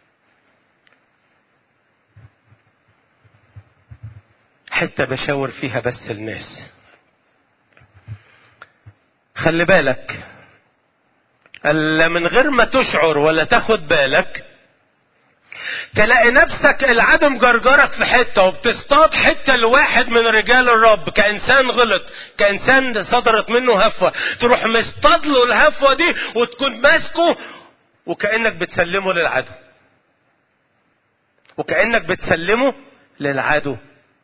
حتى بشاور فيها بس الناس، خلي بالك، ألا من غير ما تشعر ولا تاخد بالك تلاقي نفسك العدو مجرجرك في حتة وبتصطاد حتة لواحد من رجال الرب، كإنسان غلط، كإنسان صدرت منه هفوة، تروح مصطاد له الهفوة دي وتكون ماسكه وكأنك بتسلمه للعدو، وكأنك بتسلمه للعدو.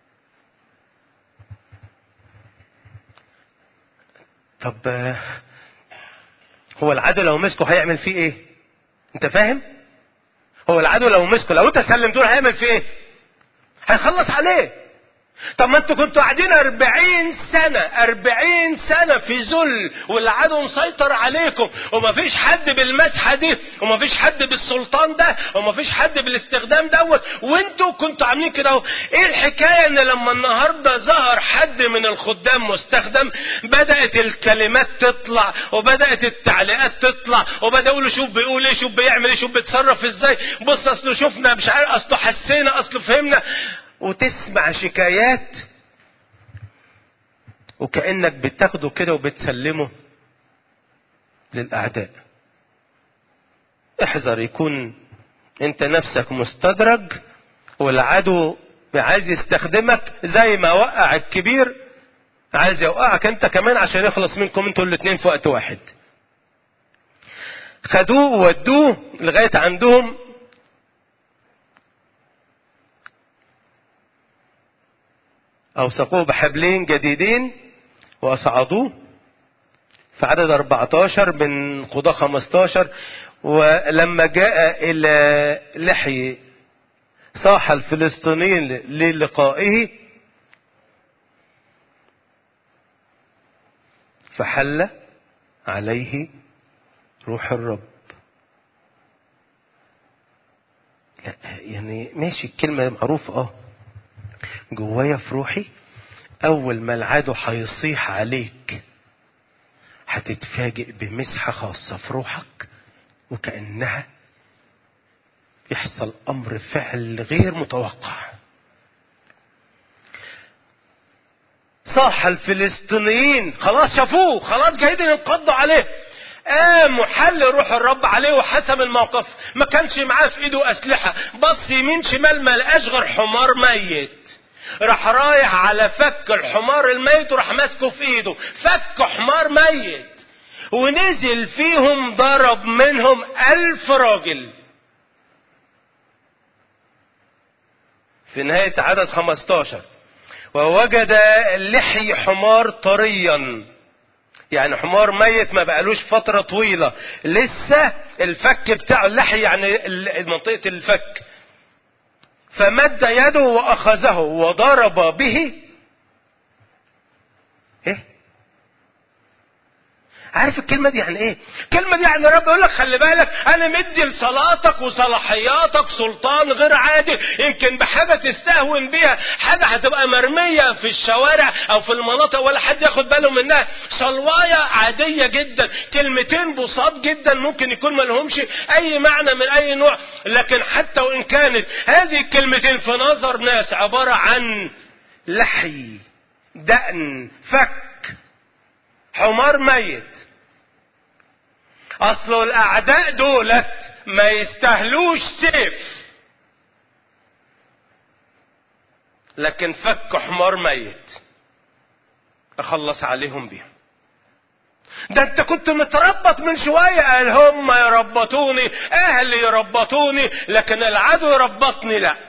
طب هو العدو لو مسكه هيعمل فيه ايه؟ انت فاهم؟ هو العدو لو مسكه، لو انت سلمته له هيعمل فيه ايه؟ هيخلص عليه. طب ما انتوا كنتوا قاعدين 40 سنة في ذل، والعدو مسيطر عليكم، ومفيش حد بالمسحة دي، ومفيش حد بالسلطان ده، ومفيش حد بالاستخدام دوت، وانتوا كنتوا عاملين كده اهو. ايه الحكاية ان لما النهاردة ظهر حد من الخدام مستخدم، بدأت الكلمات تطلع، وبدأت التعليقات تطلع، وبدأ يقولوا شوف بيقول ايه، شوف بيعمل ايه، شوف بيتصرف ازاي، بص اصله شفنا مش عارف، اصله حسينا، اصله فهمنا، وتسمع شكايات وكأنك بتاخده كده وبتسلمه للأعداء. احذر يكون انت نفسك مستدرج والعدو عايز يستخدمك، زي ما وقع الكبير عايز يوقعك انت كمان عشان يخلص منكم انتوا الاتنين في وقت واحد. خدوه وودوه لغاية عندهم، أوثقوه بحبلين جديدين وأصعدوه. في عدد 14 من قضاء 15: ولما جاء إلى لحي صاح الفلسطينيين للقائه فحل عليه روح الرب. لا يعني ماشي، الكلمة معروفة جوايا في روحي، اول ما العدو هيصيح عليك هتتفاجئ بمسحة خاصة في روحك، وكأنها يحصل امر فعل غير متوقع. صاح الفلسطينيين، خلاص شافوه، خلاص جايين ينقضوا عليه، قام وحل روح الرب عليه وحسم الموقف. ما كانش معاه في ايده اسلحة، بص يمين شمال ما لقاش غير حمار ميت، راح رايح على فك الحمار الميت وراح ماسكه في ايده، فك حمار ميت ونزل فيهم، ضرب منهم 1000 راجل. في نهاية عدد 15: ووجد لحي حمار طريا، يعني حمار ميت ما بقالوش فترة طويلة، لسه الفك بتاعه، اللحي يعني منطقة الفك، فمد يده واخذه وضرب به. ايه؟ عارف الكلمة دي يعني ايه؟ الكلمة دي يعني رب يقول لك خلي بالك، انا مدي لصلاتك وصلاحياتك سلطان غير عادي، يمكن بحاجة تستهون بيها، حاجة هتبقى مرمية في الشوارع او في المناطق ولا حد ياخد باله منها، صلواية عادية جدا، كلمتين بساط جدا ممكن يكون ما لهمش اي معنى من اي نوع، لكن حتى وان كانت هذه الكلمتين في نظر ناس عبارة عن لحي، دقن، فك، حمار ميت، اصل الاعداء دولت ما يستاهلوش سيف، لكن فك حمار ميت اخلص عليهم بيهم. ده انت كنت متربط من شوية، قال هم يربطوني، اهلي يربطوني، لكن العدو يربطني لا.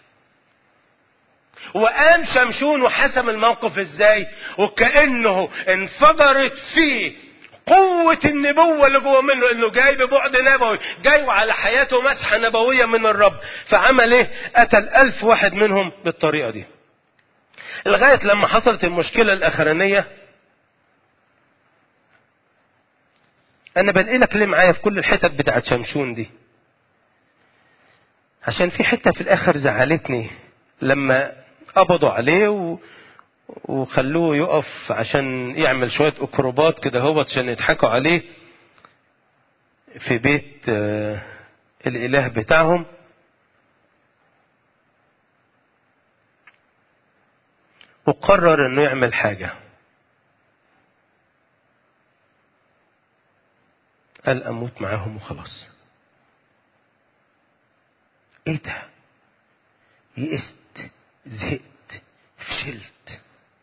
وقام شمشون وحسم الموقف ازاي، وكأنه انفجرت فيه قوة النبوة اللي جوه منه، انه جاي ببعد نبوي، جاي وعلى حياته مسحة نبوية من الرب، فعمل ايه؟ قتل 1000 واحد منهم بالطريقة دي، لغاية لما حصلت المشكلة الاخرانية. انا بنقلك ليه معايا في كل الحتت بتاعت شمشون دي؟ عشان في حتة في الاخر زعلتني، لما قبضوا عليه وخلوه يقف عشان يعمل شوية أكروبات كده هوت عشان يضحكوا عليه في بيت الإله بتاعهم. وقرر انه يعمل حاجة. قال اموت معاهم وخلاص. ايه ده؟ يئست، زهقت، فشلت،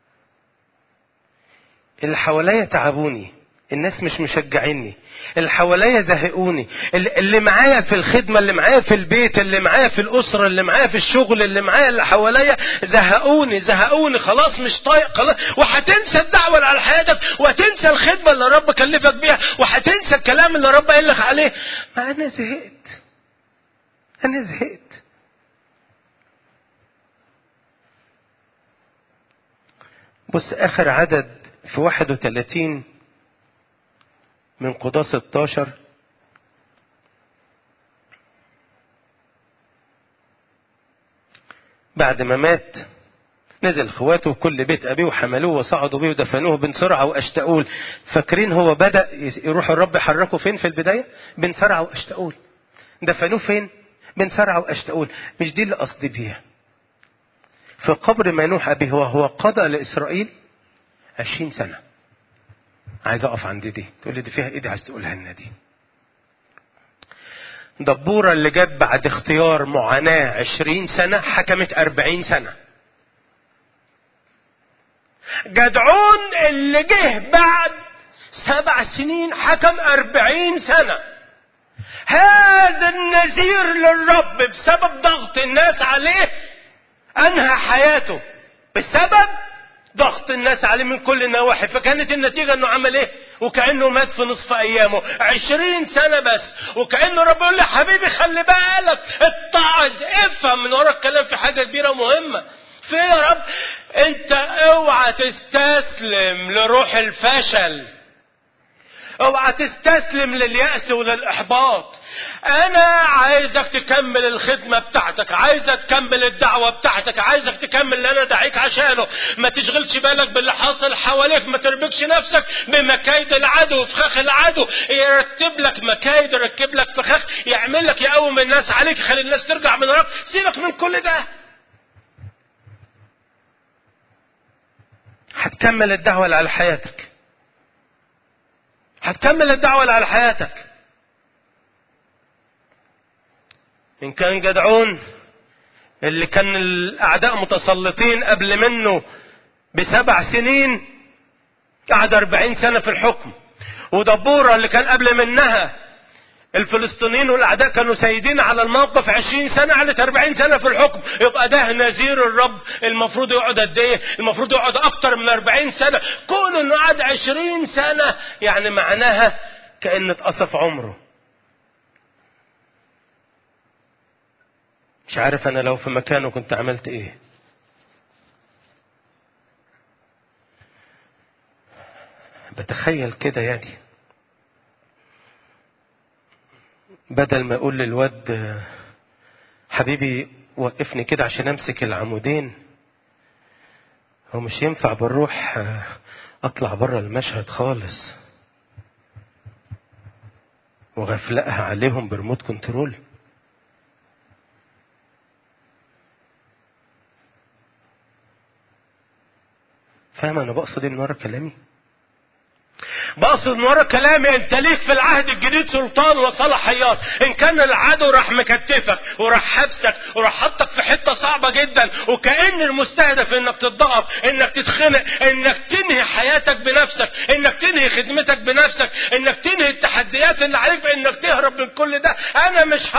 اللي حواليا تعبوني، الناس مش مشجعيني، اللي حواليا زهقوني، اللي معايا في الخدمة، اللي معايا في البيت، اللي معايا في الأسرة، اللي معايا في الشغل، اللي معايا اللي حواليا زهقوني خلاص مش طايق خلاص. وهتنسى الدعوة اللي على حياتك، وهتنسى الخدمة اللي رب كلفك بيها، وهتنسى الكلام اللي رب قال لك عليه. ما أنا زهقت. بص آخر عدد في 31 من قضاة 16. بعد ما مات نزل اخواته كل بيت ابيه وحملوه وصعدوا بيه ودفنوه بين سرعة واشتاول. فاكرين هو بدأ يروح الرب يحركه فين في البداية؟ بين سرعة واشتاول. دفنوه فين؟ بين سرعة واشتاول. مش دي اللي قصدي بيها. في قبر منوح ابيه وهو قضى لاسرائيل 20 سنة. عايز اقف عند دي. تقول لي دي فيها ايه؟ دي عايز تقولها لنا دي. دبورة اللي جت بعد اختيار معاناة 20 سنة حكمت 40 سنة. جدعون اللي جه بعد 7 سنين حكم 40 سنة. هذا النذير للرب بسبب ضغط الناس عليه انهى حياته بسبب ضغط الناس عليه من كل النواحي. فكانت النتيجة انه عمل ايه؟ وكأنه مات في نصف ايامه. 20 سنة بس. وكأنه رب يقول لي حبيبي خلي بالك، اتعظ، افهم من ورا الكلام في حاجة كبيرة ومهمة. في يا رب انت اوعى تستسلم لروح الفشل، اوعى تستسلم لليأس وللإحباط. أنا عايزك تكمل الخدمة بتاعتك، عايزك تكمل الدعوة بتاعتك، عايزك تكمل اللي أنا دعيك عشانه. ما تشغلش بالك باللي حاصل حواليك، ما تربكش نفسك بمكايد العدو وفخاخ العدو. يرتب لك مكايد، يركب لك فخاخ، يعمل لك يقوم الناس عليك، يخلي الناس ترجع من وراك. سيبك من كل ده. هتكمل الدعوة اللي على حياتك، هتكمل الدعوة اللي على حياتك. إن كان جدعون اللي كان الأعداء متسلطين قبل منه ب7 سنين قعد 40 سنة في الحكم. ودبورة اللي كان قبل منها الفلسطينيين والأعداء كانوا سيدين على الموقف 20 سنة، قعدت 40 سنة في الحكم. يبقى ده نذير الرب المفروض يقعد قد ايه؟ المفروض يقعد أكتر من 40 سنة. كون إنه قعد 20 سنة يعني معناها كأن اتقصف عمره. مش عارف أنا لو في مكانه كنت عملت إيه. بتخيل كده يعني، بدل ما يقول للواد حبيبي وقفني كده عشان أمسك العمودين، هو مش ينفع بالروح أطلع بره المشهد خالص وغفلقها عليهم بريموت كنترول. فاهم أنا بقصد إيه من ورا كلامي؟ بقصد من ورا كلامي انت ليك في العهد الجديد سلطان وصلاحيات. ان كان العدو راح مكتفك وراح حبسك وراح حطك في حته صعبه جدا، وكأن المستهدف انك تتضغط، انك تتخنق، انك تنهي حياتك بنفسك، انك تنهي خدمتك بنفسك، انك تنهي التحديات اللي عليك، انك تهرب من كل ده. انا مش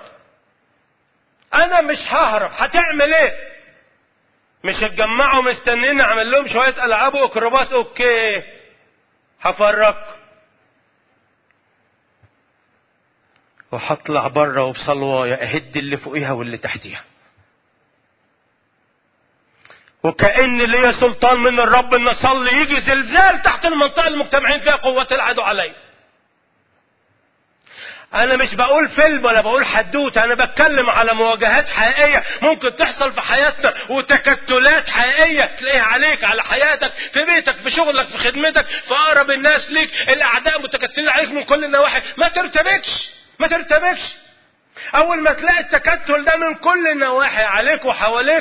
ههرب. هتعمل ايه؟ مش هتجمعوا مستنين اعمل لهم شويه العاب واكروبات؟ اوكي هفرق وهطلع بره وبصلوايا اهد اللي فوقيها واللي تحتيها، وكأن ليا سلطان من الرب ان اصلي يجي زلزال تحت المنطقه المجتمعين فيها قوه العدو علي. انا مش بقول فيلم ولا بقول حدوته، انا بتكلم على مواجهات حقيقيه ممكن تحصل في حياتنا، وتكتلات حقيقيه تلاقيها عليك، على حياتك، في بيتك، في شغلك، في خدمتك، في اقرب الناس ليك. الاعداء متكتلين عليك من كل النواحي. ما ترتبكش. اول ما تلاقي التكتل ده من كل النواحي عليك وحواليك،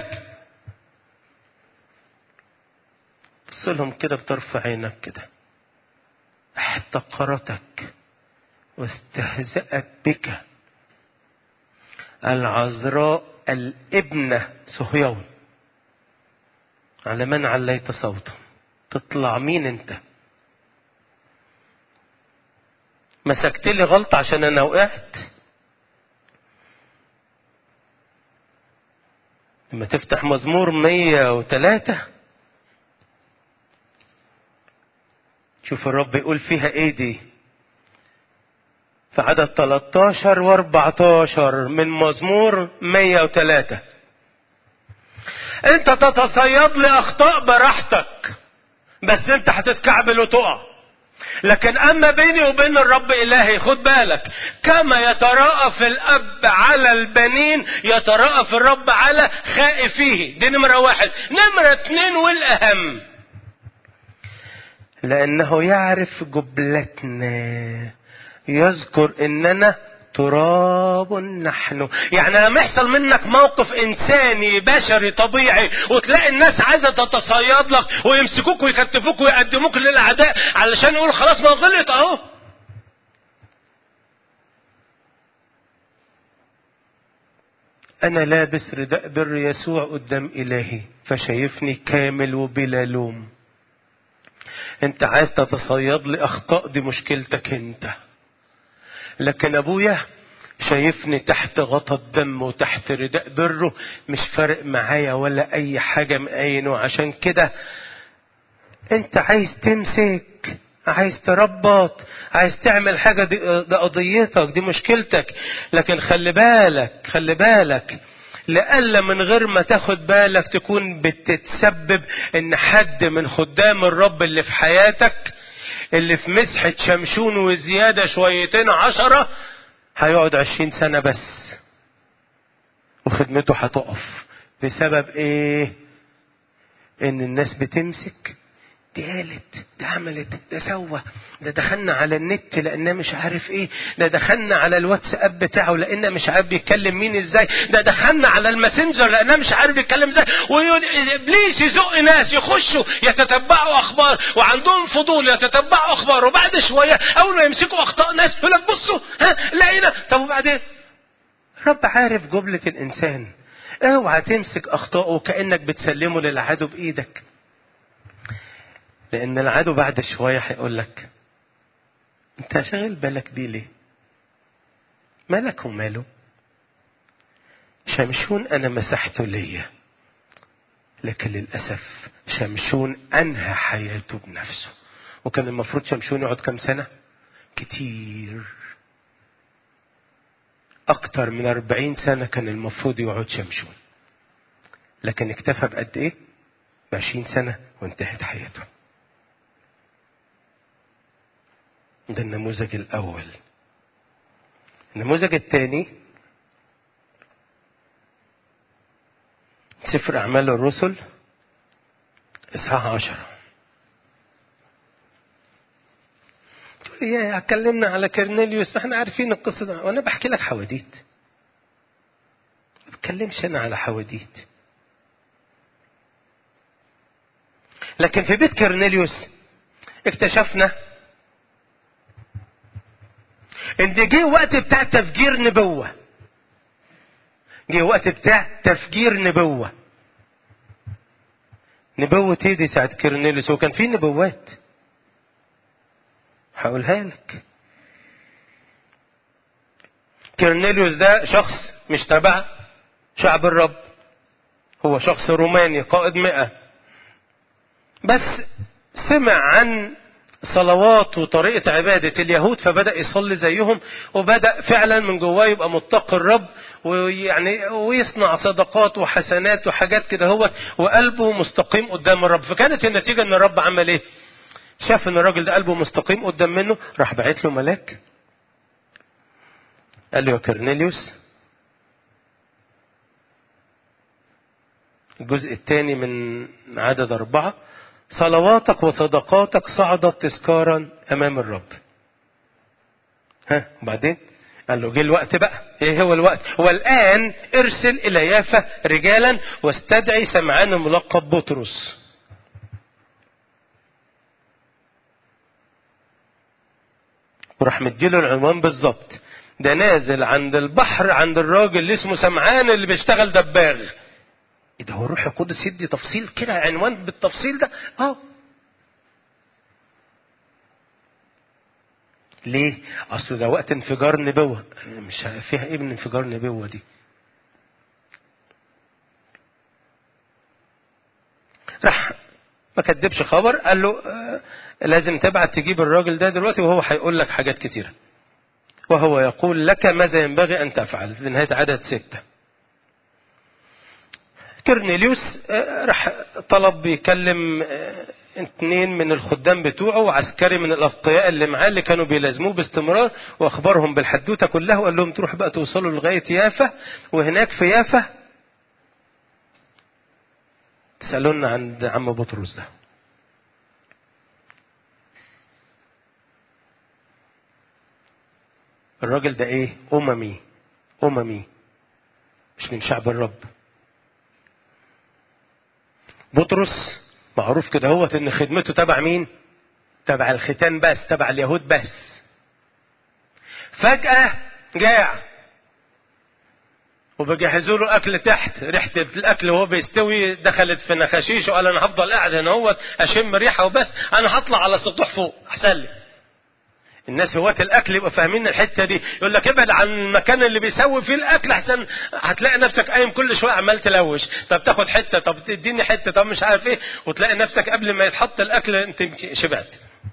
بص لهم كده بطرف عينك كده: احتقرتك واستهزأت بك العذراء الابنة صهيون على من عليت صوته. تطلع مين انت؟ مسكت لي غلطة عشان انا وقعت؟ لما تفتح مزمور 103 شوف الرب يقول فيها ايه دي، في عدد 13 و14 من مزمور 103. انت تتصيد لأخطاء براحتك، بس انت هتتكعبل وتقع. لكن اما بيني وبين الرب الهي، خد بالك، كما يتراءف الاب على البنين يتراءف الرب على خائفيه. دي نمرة 1. نمرة 2 والاهم: لانه يعرف جبلتنا، يذكر اننا تراب نحن. يعني لما يحصل منك موقف انساني بشري طبيعي وتلاقي الناس عايزه تتصيد لك ويمسكوك ويكتفوك ويقدموك للاعداء علشان يقول خلاص ما غلط اهو، انا لابس رداء بر يسوع قدام الهي فشايفني كامل وبلا لوم. انت عايز تتصيد لي اخطاء، دي مشكلتك انت. لكن ابويا شايفني تحت غطا الدم وتحت رداء بره، مش فارق معايا ولا اي حاجة من اي نوع. عشان كده انت عايز تمسك، عايز تربط، عايز تعمل حاجة، دي قضيتك، دي مشكلتك. لكن خلي بالك لألا من غير ما تاخد بالك تكون بتتسبب ان حد من خدام الرب اللي في حياتك، اللي في مسحة شمشون وزيادة شويتين 10، هيقعد 20 سنة بس وخدمته هتقف. بسبب ايه؟ ان الناس بتمسك، دي قالت، ده عملت، ده سوى، ده دخلنا على النت لأننا مش عارف ايه، ده دخلنا على الواتساب بتاعه لأننا مش عارف بيتكلم مين ازاي، ده دخلنا على الماسنجر لأننا مش عارف بيتكلم ازاي. وإبليس يزق ناس يخشوا يتتبعوا أخبار وعندهم فضول يتتبعوا أخبار، وبعد شوية أول ما يمسكوا أخطاء ناس يقول لك بصوا لقينا. طب وبعدين؟ رب عارف جبلة الإنسان. اوعى تمسك أخطاءه كأنك بتسلمه للعدو بإيدك، لأن العدو بعد شوية هيقول لك أنت شاغل بالك بيه ليه؟ مالك وماله؟ شمشون أنا مسحته ليا، لكن للأسف شمشون أنهى حياته بنفسه. وكان المفروض شمشون يقعد كم سنة؟ كتير، أكتر من 40 سنة كان المفروض يقعد شمشون، لكن اكتفى بقد إيه؟ ب20 سنة وانتهت حياته. ده النموذج الأول. النموذج الثاني سفر أعمال الرسل إصحاح 10. تقول لي يا اتكلمنا على كرنيليوس، ما احنا عارفين القصة ده، وأنا بحكي لك حواديت، ما بتكلمش أنا على حواديت. لكن في بيت كرنيليوس اكتشفنا ان جه وقت بتاع تفجير نبوة. جه وقت بتاع تفجير نبوة. نبوة ايه دي ساعة كرنيليوس؟ وكان في نبوات هقولها لك. كرنيليوس ده شخص مش تبع شعب الرب، هو شخص روماني قائد 100، بس سمع عن صلوات وطريقة عبادة اليهود فبدأ يصلي زيهم، وبدأ فعلا من جواه يبقى متقي الرب، ويعني ويصنع صدقات وحسنات وحاجات كده هو، وقلبه مستقيم قدام الرب. فكانت النتيجة ان الرب عمل ايه؟ شاف ان الراجل ده قلبه مستقيم قدام منه، راح بعت له ملاك قال له يا كرنيليوس، الجزء الثاني من عدد 4، صلواتك وصدقاتك صعدت تذكارا امام الرب. وبعدين قال له جه الوقت بقى. ايه هو الوقت؟ والان ارسل الى يافا رجالا واستدعي سمعان الملقب بطرس. وراح مديله العنوان بالظبط. ده نازل عند البحر عند الراجل اللي اسمه سمعان اللي بيشتغل دباغ. ايه ده؟ هو الروح القدس يدي تفصيل كده، عنوان بالتفصيل ده؟ ليه؟ اصل ده وقت انفجار نبوة. مش فيها ايه من انفجار نبوة دي؟ راح ما كدبش خبر، قال له لازم تبعت تجيب الراجل ده دلوقتي وهو هيقول لك حاجات كتيرة، وهو يقول لك ماذا ينبغي ان تفعل. في نهاية عدد 6 كرنيليوس راح طلب يكلم 2 من الخدام بتوعه وعسكري من الأتقياء اللي معاه اللي كانوا بيلازموه باستمرار، واخبرهم بالحدوته كلها، وقال لهم تروح بقى توصلوا لغايه يافا، وهناك في يافا تسالونا عند عم بطرس ده. الراجل ده ايه؟ اممي مش من شعب الرب. بطرس معروف كده هو ان خدمته تبع مين؟ تبع الختان بس، تبع اليهود بس. فجأة جاع وبجهزوا له اكل تحت، ريحة الاكل وهو بيستوي دخلت في نخاشيشه، وقال انا هفضل قاعد هنا هو اشم ريحة وبس، انا هطلع على سطوح فوق احسن لي. الناس هواة الاكل يبقى فاهمين الحتة دي، يقول لك ابعد عن المكان اللي بيسوي فيه الاكل احسن هتلاقي نفسك قايم كل شوية عمال تلوش، طب تاخد حتة، طب تديني حتة، طب مش عارف ايه، وتلاقي نفسك قبل ما يتحط الاكل انت شبعت.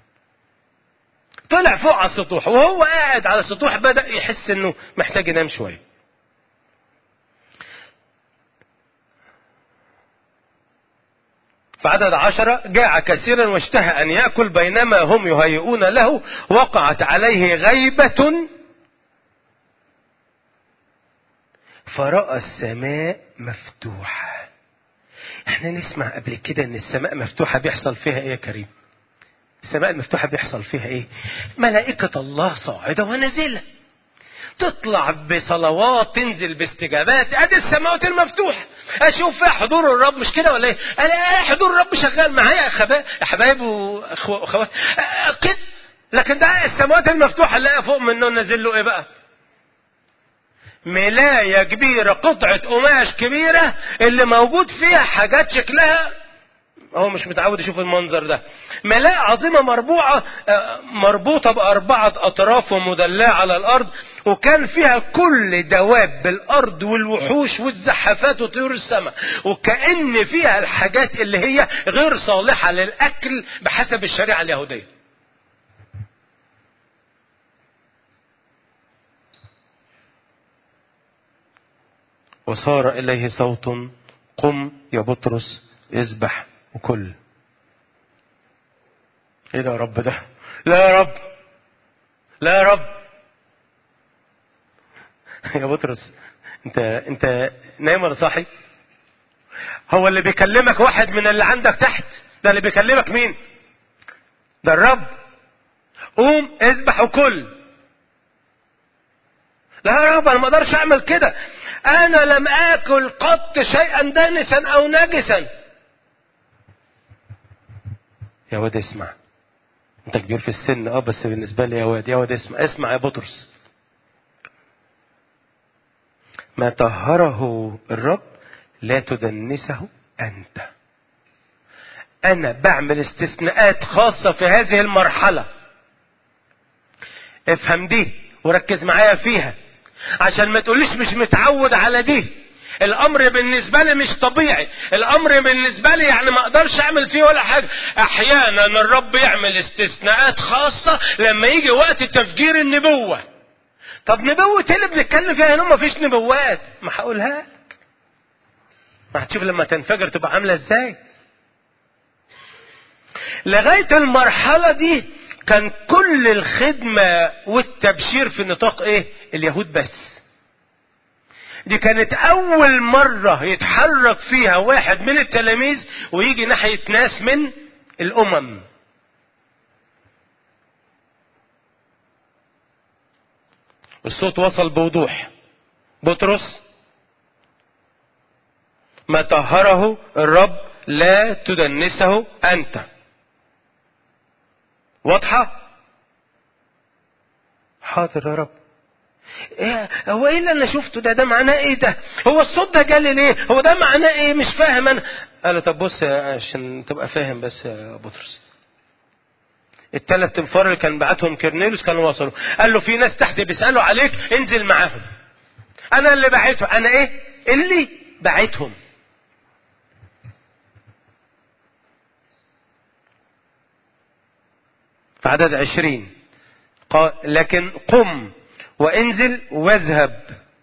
طلع فوق على السطوح، وهو قاعد على السطوح بدأ يحس انه محتاج ينام شوية. فعدد 10 جاع كثيرا واشتهى أن يأكل، بينما هم يهيئون له وقعت عليه غيبة فرأى السماء مفتوحة. احنا نسمع قبل كده ان السماء مفتوحة بيحصل فيها ايه يا كريم؟ السماء المفتوحة بيحصل فيها ايه؟ ملائكة الله صاعدة ونازلة، تطلع بصلوات تنزل باستجابات. ادي السماوات المفتوحة اشوف فيها حضور الرب، مش كده ولا ايه؟ انا حضور الرب شغال معايا يا حبايب واخوات كده. لكن ده السماوات المفتوحة اللي فوق منه نازل له ايه بقى؟ ملاية كبيرة، قطعة قماش كبيرة اللي موجود فيها حاجات شكلها هو مش متعود يشوف المنظر ده. ملاءة عظيمة مربوطة بأربعة أطراف ومدلعة على الأرض، وكان فيها كل دواب الأرض والوحوش والزحافات وطيور السماء، وكأن فيها الحاجات اللي هي غير صالحة للأكل بحسب الشريعة اليهودية. وصار إليه صوت قم يا بطرس اذبح وكل. ايه ده يا رب ده؟ لا يا رب، لا يا رب. يا بطرس انت نايم ولا صاحي؟ هو اللي بيكلمك واحد من اللي عندك تحت؟ ده اللي بيكلمك مين؟ ده الرب. قوم اذبح وكل. لا يا رب انا ما اقدرش اعمل كده، انا لم اكل قط شيئا دانسا او نجسا. يا واد اسمع، انت كبير في السن بس بالنسبه لي يا واد اسمع يا بطرس. ما طهره الرب لا تدنسه انت. انا بعمل استثناءات خاصه في هذه المرحله. افهم دي وركز معايا فيها عشان ما تقوليش مش متعود على دي. الامر بالنسبه لي مش طبيعي، الامر بالنسبه لي يعني ما اقدرش اعمل فيه ولا حاجه. احيانا الرب يعمل استثناءات خاصه لما يجي وقت تفجير النبوه. طب نبوه ايه اللي بنتكلم فيها هنا؟ ما فيش نبوات. ما هقولها لك، ما هتشوف لما تنفجر تبقى عامله ازاي. لغايه المرحله دي كان كل الخدمة والتبشير في نطاق ايه؟ اليهود بس. دي كانت اول مرة يتحرك فيها واحد من التلاميذ ويجي ناحية ناس من الامم. الصوت وصل بوضوح: بطرس، ما طهره الرب لا تدنسه انت. واضحة؟ حاضر يا رب. إيه هو ايه اللي انا شفته ده معناه ايه ده؟ هو الصوت ده جالي ليه؟ هو ده معناه ايه؟ مش فاهم انا. قال له طب بص عشان تبقى فاهم بس يا بطرس، الثلاث انفار اللي كان بعتهم كرنيلوس كانوا وصلوا، قال له في ناس تحت بيسألوا عليك، انزل معاهم. انا اللي بعتهم. انا ايه اللي بعتهم؟ في عدد 20 قال: لكن قم وانزل واذهب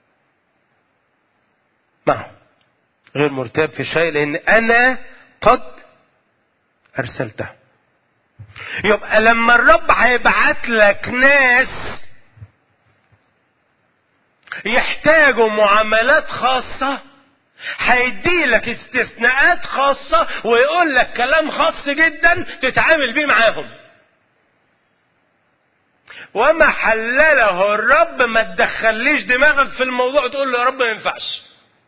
معه غير مرتاب في شيء، لان انا قد ارسلته. يبقى لما الرب هيبعت لك ناس يحتاجوا معاملات خاصة، هيدي لك استثناءات خاصة ويقول لك كلام خاص جدا تتعامل بيه معاهم. وما حلله الرب ما تدخليش دماغك في الموضوع تقول له يا رب ما ينفعش.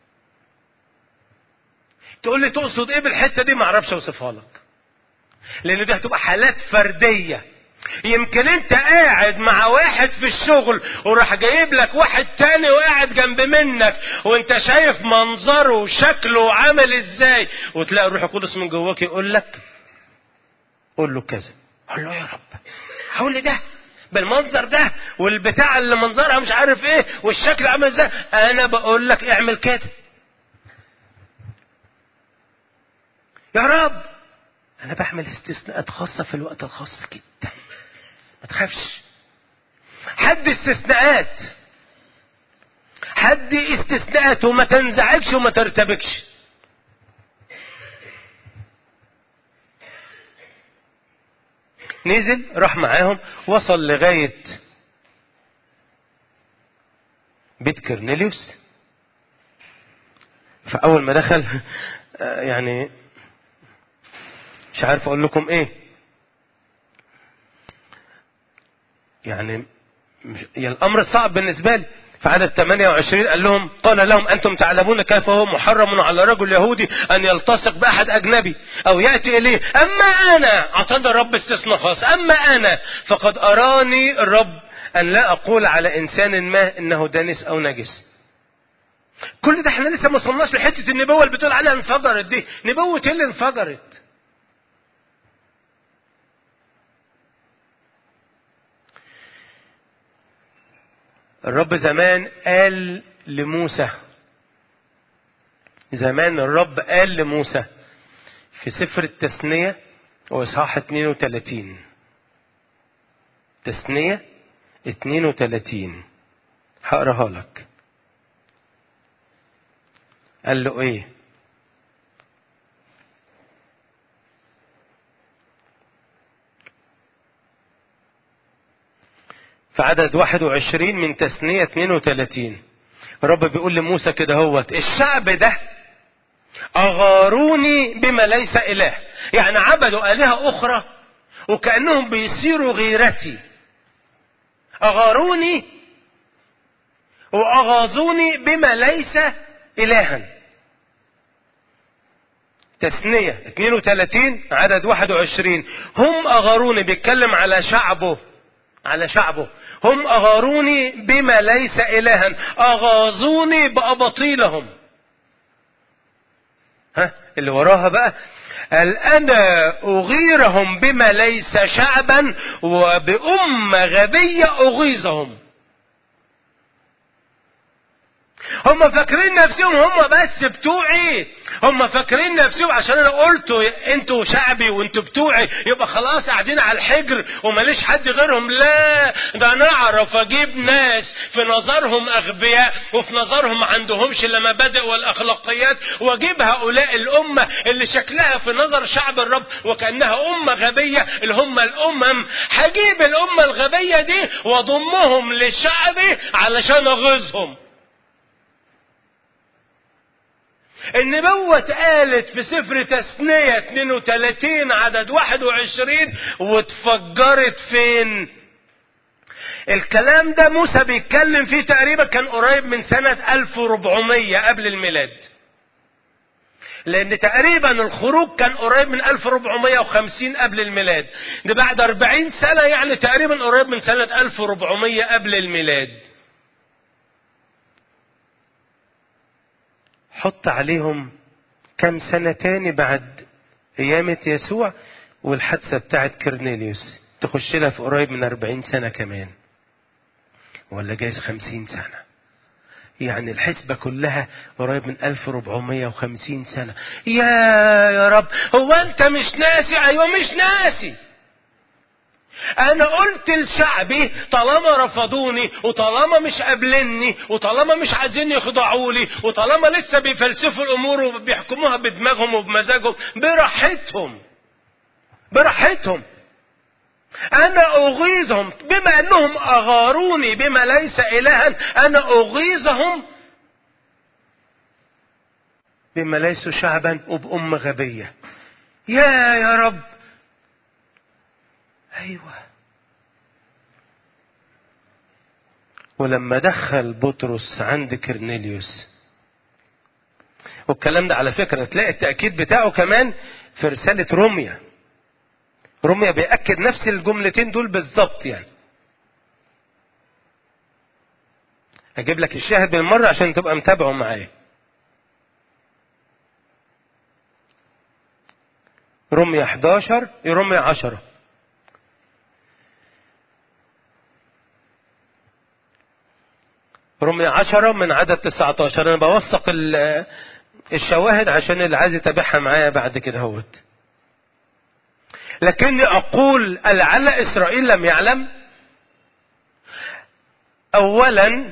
تقول لي تقصد ايه بالحتة دي؟ ما اعرفش اوصفها لك، لان دي هتبقى حالات فردية. يمكن انت قاعد مع واحد في الشغل وراح جايب لك واحد تاني وقاعد جنب منك وانت شايف منظره وشكله عامل ازاي، وتلاقي الروح القدس من جواك يقول لك قول له كذا. قول له يا رب حول ده بالمنظر ده والبتاع اللي منظرها مش عارف ايه والشكل عامل ازاي، انا بقول لك اعمل كده يا رب. انا بعمل استثناءات خاصة في الوقت الخاص جدا، ما تخافش. حد استثناءات، حد استثناءات، وما تنزعجش وما ترتبكش. نزل راح معاهم، وصل لغاية بيت كرنيليوس. فأول ما دخل يعني مش عارف أقول لكم إيه، يعني الأمر صعب بالنسبة لي. في عدد 28 قال لهم: قال لهم: أنتم تعلمون كيف هو محرم على رجل يهودي أن يلتصق بأحد أجنبي أو يأتي إليه، أما أنا أعطاني الرب استثناء خاص، أما أنا فقد أراني الرب أن لا أقول على إنسان ما إنه دنس أو نجس. كل ده احنا لسه ما وصلناش لحتة النبوة اللي بتقول عليها انفجرت. دي نبوة ايه اللي انفجرت؟ الرب زمان قال لموسى، زمان الرب قال لموسى في سفر التثنية وإصحاح 32، تثنية 32 هقراها لك. قال له ايه؟ في عدد 21 من تثنية 32 الرب بيقول لموسى كده: هوت الشعب ده أغاروني بما ليس إله، يعني عبدوا آلهة أخرى وكأنهم بيصيروا غيرتي. أغاروني وأغاظوني بما ليس إلها. تثنية 32 عدد 21. هم أغاروني، بيتكلم على شعبه، على شعبه. هم أغاروني بما ليس إلها، أغاظوني بأباطيلهم. ها اللي وراها بقى: قال أنا أغيرهم بما ليس شعبا وبأمة غبية أغيظهم. هم فاكرين نفسهم هم بس بتوعي. هم فاكرين نفسهم عشان انا قلت انتوا شعبي وانتوا بتوعي يبقى خلاص قاعدين على الحجر وماليش حد غيرهم. لا، ده انا اعرف اجيب ناس في نظرهم اغبياء وفي نظرهم ما عندهمش الا مبادئ والاخلاقيات، واجيب هؤلاء الامه اللي شكلها في نظر شعب الرب وكانها امه غبيه اللي هم الامم. هجيب الامه الغبيه دي واضمهم لشعبي علشان اغيظهم. النبوة اتقالت في سفر تثنية 32 عدد 21 واتفجرت فين؟ الكلام ده موسى بيتكلم فيه تقريبا كان قريب من سنة 1400 قبل الميلاد، لان تقريبا الخروج كان قريب من 1450 قبل الميلاد. ده بعد 40 سنة يعني تقريبا قريب من سنة 1400 قبل الميلاد. حط عليهم كم سنة تاني بعد قيامة يسوع والحادثة بتاعت كرنيليوس، تخش لها في قريب من 40 سنة كمان، ولا جايز 50 سنة. يعني الحسبة كلها قريب من 1450 سنة. يا رب، هو انت مش ناسي؟ ايوه مش ناسي. انا قلت لشعبي طالما رفضوني وطالما مش قابلني وطالما مش عايزين يخضعوا لي وطالما لسه بيفلسفوا الامور وبيحكموها بدماغهم وبمزاجهم براحتهم انا اغيظهم بما انهم اغاروني بما ليس الها. انا اغيظهم بما ليسوا شعبا وبأمة غبية. يا رب، ايوه. ولما دخل بطرس عند كرنيليوس، والكلام ده على فكرة تلاقي التأكيد بتاعه كمان في رسالة روميا بيأكد نفس الجملتين دول بالظبط. يعني اجيب لك الشاهد بالمرة عشان تبقى متابعه معايا. روميا 11 روميا 10. روميا 10 من عدد 19. انا بوثق الشواهد عشان اللي عايز يتابعها معايا بعد كده هوت. لكني اقول لعل اسرائيل لم يعلم. اولا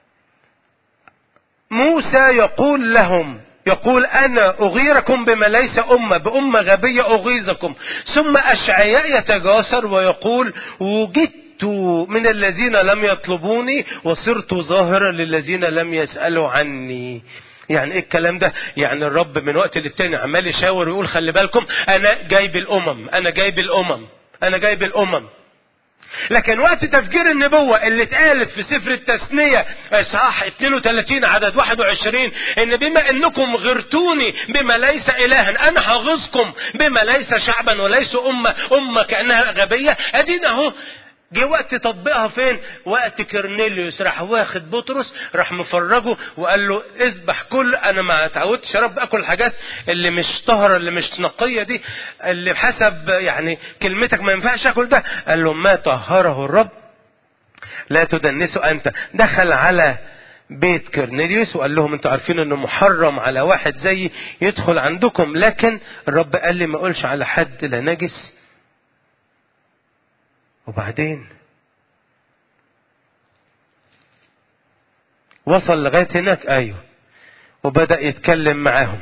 موسى يقول لهم، يقول انا اغيركم بما ليس بأمة غبية اغيظكم. ثم اشعياء يتجاسر ويقول وجدت من الذين لم يطلبوني وصرت ظاهرا للذين لم يسألوا عني. يعني ايه الكلام ده؟ يعني الرب من وقت للتاني عمال يشاور ويقول خلي بالكم انا جايب الامم. لكن وقت تفجير النبوة اللي اتقالت في سفر التثنية اصحاح 32 عدد 21 ان بما انكم غرتوني بما ليس الها انا هغيظكم بما ليس شعبا وليس امة كأنها غبية. ادينا اهو جه وقت تطبيقها فين؟ وقت كرنيليوس راح واخد بطرس راح مفرجه وقال له اذبح كل، انا ما اتعودتش يا رب اكل الحاجات اللي مش طهرة اللي مش نقية دي اللي بحسب يعني كلمتك ما ينفعش اكل ده. قال له ما طهره الرب لا تدنسه انت. دخل على بيت كرنيليوس وقال لهم انتوا عارفين انه محرم على واحد زي يدخل عندكم، لكن الرب قال لي ما اقولش على حد لا نجس. وبعدين وصل لغاية هناك، ايوه، وبدأ يتكلم معاهم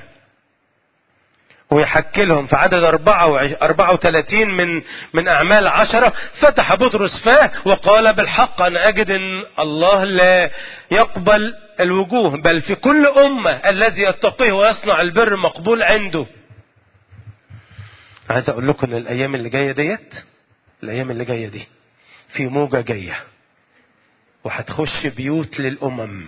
ويحكي لهم. في عدد 34 من اعمال 10 فتح بطرس فاه وقال بالحق انا اجد ان الله لا يقبل الوجوه بل في كل امة الذي يتقيه ويصنع البر مقبول عنده. عايز اقول لكم ان الايام اللي جاية دي في موجة جاية وهتخش بيوت للأمم.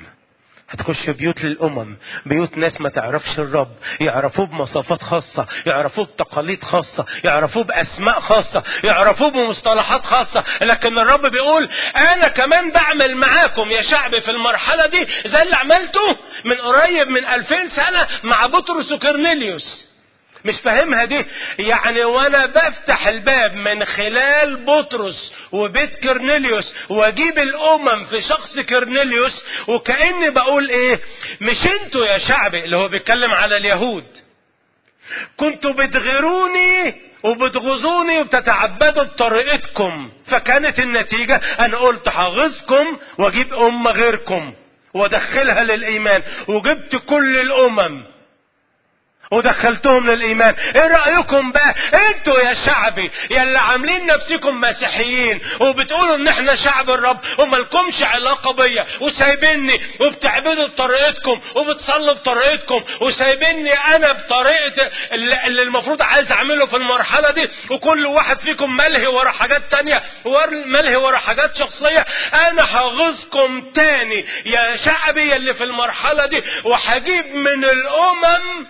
بيوت ناس ما تعرفش الرب، يعرفوه بمواصفات خاصة، يعرفوه بتقاليد خاصة، يعرفوه بأسماء خاصة، يعرفوه بمصطلحات خاصة. لكن الرب بيقول أنا كمان بعمل معاكم يا شعب في المرحلة دي زي اللي عملته من قريب من 2000 سنة مع بطرس وكرنيليوس. مش فاهمها دي. يعني وانا بفتح الباب من خلال بطرس وبيت كرنيليوس واجيب الامم في شخص كرنيليوس، وكأني بقول ايه؟ مش انتوا يا شعبي، اللي هو بيتكلم على اليهود، كنتوا بتغيروني وبتغزوني وبتتعبدوا بطريقتكم، فكانت النتيجة انا قلت هغزكم واجيب امة غيركم وادخلها للايمان، وجبت كل الامم ودخلتهم للايمان. ايه رأيكم بقى انتوا يا شعبي يلي عاملين نفسكم مسيحيين وبتقولوا ان احنا شعب الرب ومالكمش علاقة بيا وسايبيني وبتعبدوا بطريقتكم وبتصلوا بطريقتكم وسايبيني انا بطريقة اللي المفروض عايز اعمله في المرحلة دي، وكل واحد فيكم ملهي ورا حاجات تانية ملهي ورا حاجات شخصية. انا هغزكم تاني يا شعبي يلي في المرحلة دي، وهجيب من الامم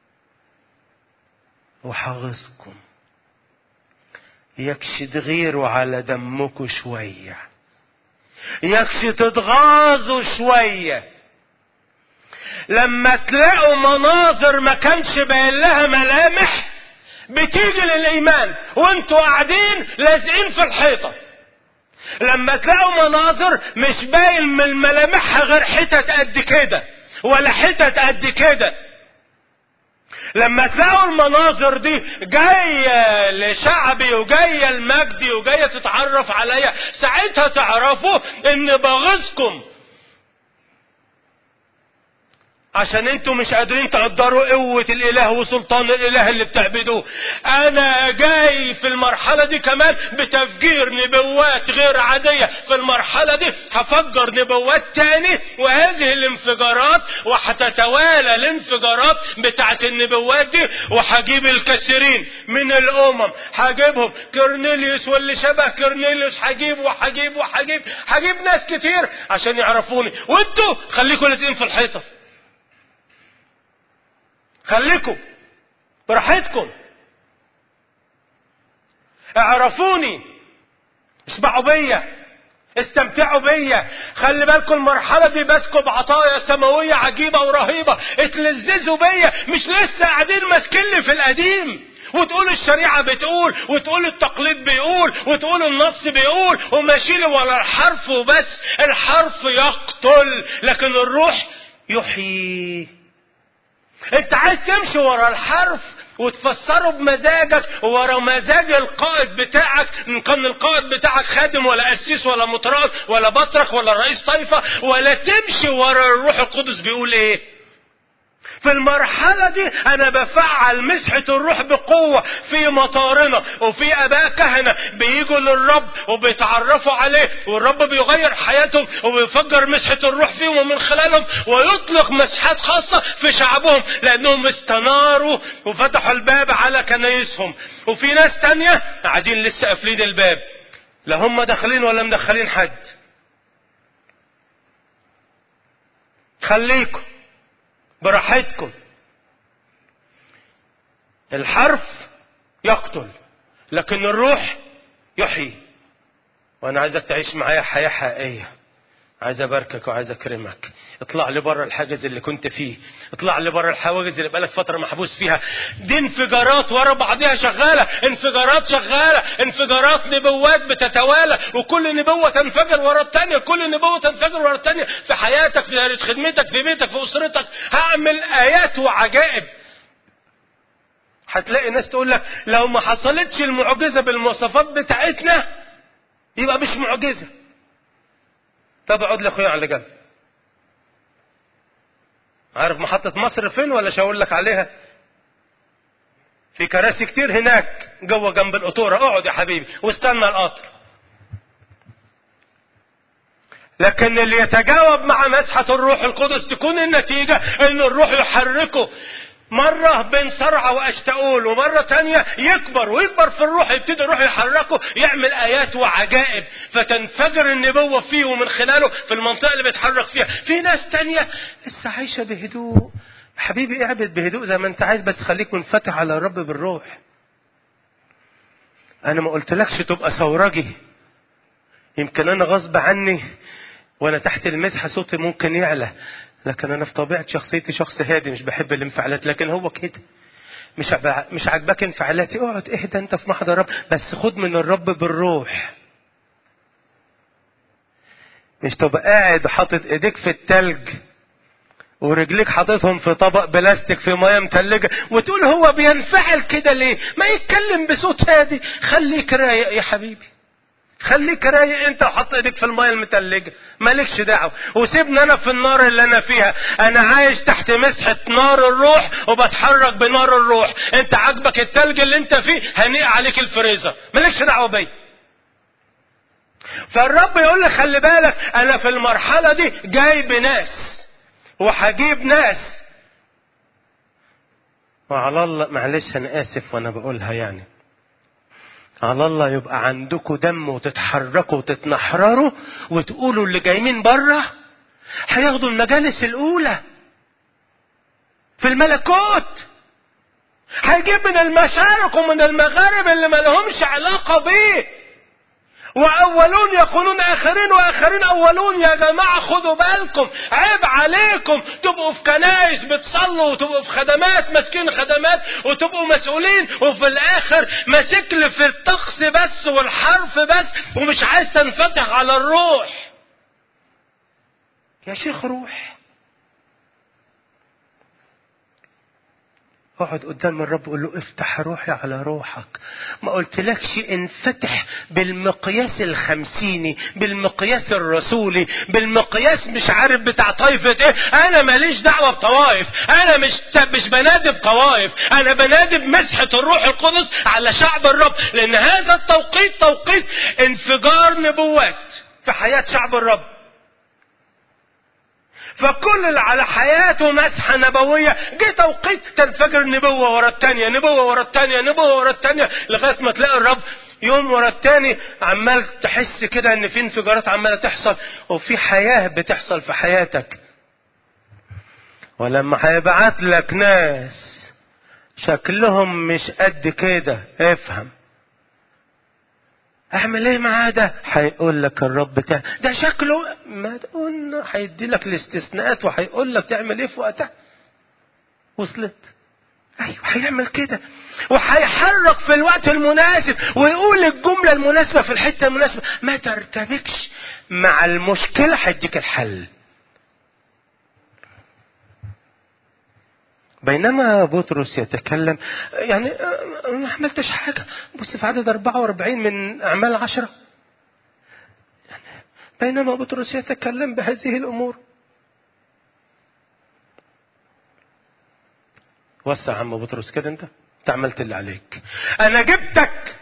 وحغزكم. يكش تغيروا على دمكم شوية، يكش تتغاظوا شوية لما تلاقوا مناظر ما كانش باين لها ملامح بتيجي للإيمان وانتوا قاعدين لازقين في الحيطة. لما تلاقوا مناظر مش باين من ملامحها غير حتت قد كده ولا حتت قد كده. لما تلاقوا المناظر دي جاية لشعبي وجاية لمجدي وجاية تتعرف عليا، ساعتها تعرفوا ان بغزكم عشان انتوا مش قادرين تقدروا قوة الاله وسلطان الاله اللي بتعبدوه. انا جاي في المرحلة دي كمان بتفجير نبوات غير عادية. في المرحلة دي هفجر نبوات تاني، وهذه الانفجارات وهتتوالى الانفجارات بتاعت النبوات دي، وهجيب الكثيرين من الامم، هجيبهم كرنيليوس واللي شبه كرنيليوس، هجيب ناس كتير عشان يعرفوني، وانتوا خليكم لازقين في الحيطة، خليكم براحتكم، اعرفوني، اسمعوا بيا، استمتعوا بيا. خلي بالكم المرحلة دي بسكب عطايا سماوية عجيبة ورهيبة، اتلذذوا بيا. مش لسه قاعدين ماسكين في القديم وتقول الشريعة بتقول وتقول التقليد بيقول وتقول النص بيقول وماشيين ورا الحرف وبس. الحرف يقتل لكن الروح يحيي. انت عايز تمشي ورا الحرف وتفسره بمزاجك ورا مزاج القائد بتاعك، ان كان القائد بتاعك خادم ولا قسيس ولا مطران ولا بطرك ولا رئيس طائفة، ولا تمشي ورا الروح القدس بيقول ايه. في المرحلة دي انا بفعل مسحة الروح بقوة في مطارنا، وفي اباء كهنة بييجوا للرب وبيتعرفوا عليه، والرب بيغير حياتهم وبيفجر مسحة الروح فيهم ومن خلالهم، ويطلق مسحات خاصة في شعبهم لانهم استناروا وفتحوا الباب على كنايسهم. وفي ناس تانية قاعدين لسه قافلين الباب، لا هم داخلين ولا مدخلين حد. خليكم براحتكم. الحرف يقتل لكن الروح يحيي. وانا عايزك تعيش معايا حياة حقيقية. عايز اباركك وعايز اكرمك. اطلع لي بره الحاجز اللي كنت فيه، اطلع لي بره الحواجز اللي بقالك فترة محبوس فيها. دي انفجارات ورا بعضها شغالة، انفجارات شغالة، انفجارات نبوات بتتوالى، وكل نبوة تنفجر ورا التانية، كل نبوة تنفجر ورا التانية في حياتك، في خدمتك، في بيتك، في اسرتك. هعمل ايات وعجائب. هتلاقي ناس تقول لك لو ما حصلتش المعجزة بالمواصفات بتاعتنا يبقى مش معجزة. طب اقعد لي اخويا على جنب. عارف محطة مصر فين ولا شاور لك عليها؟ في كراسي كتير هناك جوه جنب القطورة. اقعد يا حبيبي واستنى القطر. لكن اللي يتجاوب مع مسحة الروح القدس تكون النتيجة ان الروح يحركه. مرة بين صرعة واشتاؤول، ومرة تانية يكبر ويكبر في الروح، يبتدي الروح يحركه يعمل ايات وعجائب، فتنفجر النبوة فيه ومن خلاله في المنطقة اللي بيتحرك فيها. في ناس تانية لسه عايشة بهدوء. حبيبي اعبد بهدوء زي ما انت عايز، بس خليك منفتح على الرب بالروح. انا ما قلتلكش تبقى ثورجي. يمكن انا غصب عني وانا تحت المسحة صوتي ممكن يعلى، لكن انا في طبيعة شخصيتي شخص هادي، مش بحب الانفعالات، لكن هو كده. مش عاجباك انفعالاتي، اقعد اهدى انت في محضر الرب، بس خد من الرب بالروح. مش تبقى قاعد حاطط ايديك في التلج ورجليك حاططهم في طبق بلاستيك في ميه متلجه وتقول هو بينفعل كده ليه؟ ما يتكلم بصوت هادي. خليك رايق يا حبيبي، خليك رايق انت وحط ايديك في الميه المتلجه، مالكش دعوه. وسيبني انا في النار اللي انا فيها، انا عايش تحت مسحه نار الروح وبتحرك بنار الروح. انت عاجبك التلج اللي انت فيه، هنيق عليك الفريزر، مالكش دعوه بيا. فالرب يقول لي خلي بالك، انا في المرحله دي جايب ناس وهجيب ناس. وعلى الله، معلش انا اسف وانا بقولها يعني، على الله يبقى عندكم دم وتتحركوا وتتنحرروا وتقولوا اللي جايين بره هياخدوا المجالس الاولى في الملكوت. هيجيب من المشارق ومن المغارب اللي ما لهمش علاقه بيه. واولون يكونون اخرين واخرين اولون. يا جماعه خدوا بالكم، عيب عليكم تبقوا في كنائس بتصلوا وتبقوا في خدمات ماسكين خدمات وتبقوا مسؤولين، وفي الاخر ماسك في الطقس بس والحرف بس ومش عايز تنفتح على الروح. يا شيخ روح، اقعد قدام الرب قول له افتح روحي على روحك. ما قلتلكش انفتح بالمقياس الخمسيني، بالمقياس الرسولي، بالمقياس مش عارف بتاع طائفة ايه. انا ماليش دعوة بطوائف، انا مش بنادي بطوائف، انا بنادي بمسحة الروح القدس على شعب الرب. لان هذا التوقيت توقيت انفجار نبوات في حياة شعب الرب. فكل اللي على حياته مسحة نبوية، جه توقيت تنفجر نبوة ورا التانية، نبوة ورا التانية، نبوة ورا التانية، لغاية ما تلاقي الرب يوم ورا التاني عمال تحس كده ان في انفجارات عمالة تحصل وفي حياة بتحصل في حياتك. ولما هيبعت لك ناس شكلهم مش قد كده، افهم اعمل ايه معاه ده؟ هيقول لك الرب ده شكله، ما تقول هيدي لك الاستثناءات وهيقول لك تعمل ايه في وقتها. وصلت؟ ايوه هيعمل كده وهيحرك في الوقت المناسب ويقول الجمله المناسبه في الحته المناسبه. ما ترتبكش مع المشكله، هيديك الحل. بينما بطرس يتكلم، يعني ما عملتش حاجة. بص في عدد 44 من أعمال 10، بينما بطرس يتكلم بهذه الأمور. وسع عم بطرس كده، انت عملت اللي عليك. انا جبتك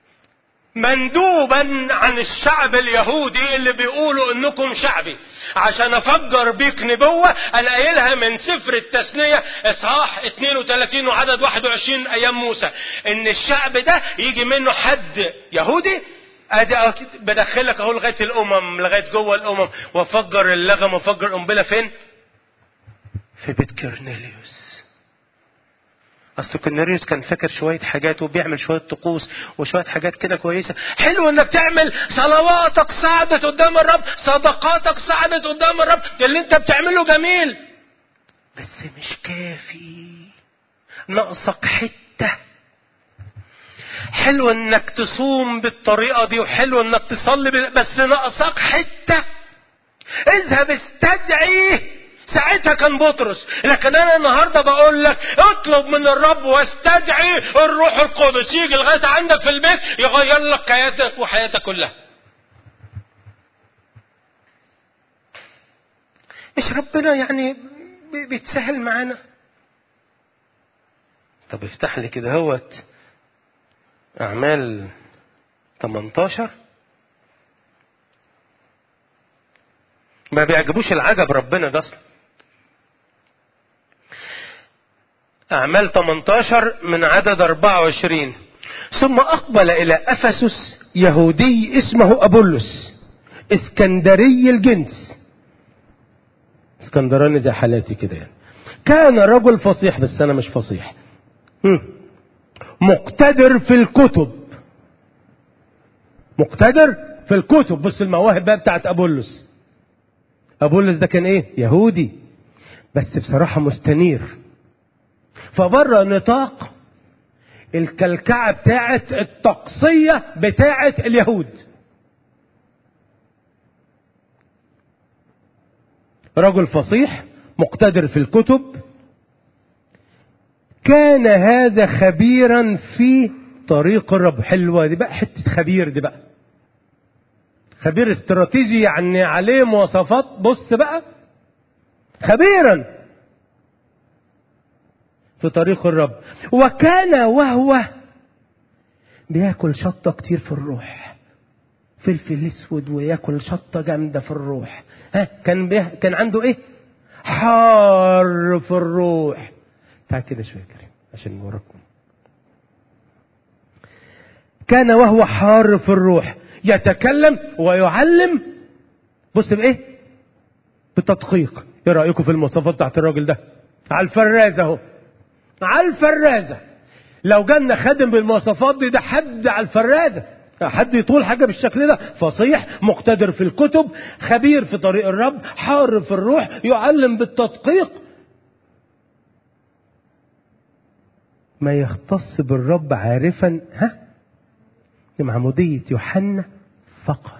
مندوبا عن الشعب اليهودي اللي بيقولوا انكم شعبي عشان افجر بيك نبوة انا قايلها من سفر التثنية اصحاح 32 وعدد 21 ايام موسى، ان الشعب ده يجي منه حد يهودي. ادي بدخلك اهو لغاية الامم، لغاية جوه الامم، وافجر اللغم وافجر القنبلة فين؟ في بيت كورنيليوس. اصل كورنيليوس كان فاكر شويه حاجات وبيعمل شويه طقوس وشويه حاجات كده كويسه. حلو انك تعمل صلواتك صعدت قدام الرب، صدقاتك صعدت قدام الرب، اللي انت بتعمله جميل بس مش كافي، ناقصك حته. حلو انك تصوم بالطريقه دي وحلو انك تصلي بس ناقصك حته. اذهب استدعي. ساعتها كان بطرس، لكن انا النهارده بقول لك اطلب من الرب واستدعي الروح القدس يجي لغايه عندك في البيت يغير لك حياتك وحياتك كلها. مش ربنا يعني بيتسهل معانا؟ طب افتح لي كده هوت اعمال 18. ما بيعجبوش العجب ربنا ده اصلا. أعمال 18 من عدد 24. ثم أقبل إلى أفسس يهودي اسمه أبولس اسكندري الجنس. اسكندراني زي حالاتي كده يعني. كان رجل فصيح، بس أنا مش فصيح. مقتدر في الكتب. مقتدر في الكتب. بص المواهب بقى بتاعت أبولس. أبولس ده كان إيه؟ يهودي، بس بصراحة مستنير. فبره نطاق الكلكعة بتاعت التقصية بتاعت اليهود. رجل فصيح مقتدر في الكتب، كان هذا خبيرا في طريق الرب. حلوة دي بقى، حتة خبير دي بقى، خبير استراتيجي يعني عليه مواصفات. بص بقى، خبيرا في طريق الرب. وكان وهو بياكل شطة كتير في الروح، فلفل اسود وياكل شطة جامدة في الروح. كان عنده ايه؟ حار في الروح. تعال كده شوية كريم عشان نوريكم. كان وهو حار في الروح يتكلم ويعلم. بص بايه؟ بالتدقيق. ايه رأيكم في المواصفات بتاعت الراجل ده؟ على الفرازة اهو، على الفرازة. لو جالنا خادم بالمواصفات دي، ده حد على الفرازة، حد يطول حاجة بالشكل ده. فصيح، مقتدر في الكتب، خبير في طريق الرب، حار في الروح، يعلم بالتدقيق. ما يختص بالرب عارفا لمعمودية يوحنا فقط.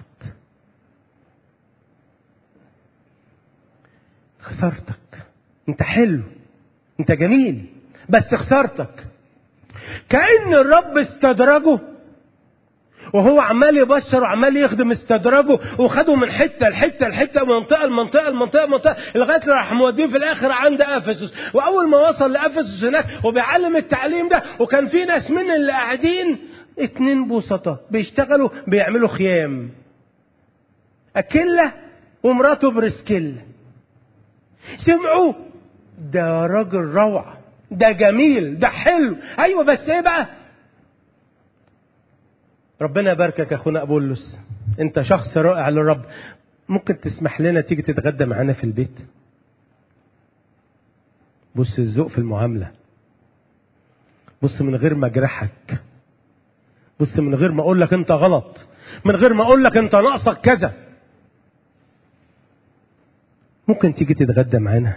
خسارتك. انت حلو، انت جميل، بس خسارتك. كأن الرب استدرجه وهو عمال يبشر وعمال يخدم، استدرجه وخده من حته لحته لحته، منطقه لغايه راح موديه في الاخر عند افسس. واول ما وصل لافسس هناك وبيعلم التعليم ده، وكان في ناس من اللي قاعدين 2 بسطاء بيشتغلوا بيعملوا خيام، أكيلا ومراته برسكيلا. سمعوا ده راجل روعة، ده جميل، ده حلو. ايوه بس ايه بقى؟ ربنا يباركك يا اخونا أبولس، انت شخص رائع للرب. ممكن تسمح لنا تيجي تتغدى معانا في البيت؟ بص الذوق في المعاملة، بص من غير ما اجرحك، بص من غير ما اقول لك انت غلط، من غير ما اقول لك انت ناقصك كذا. ممكن تيجي تتغدى معانا؟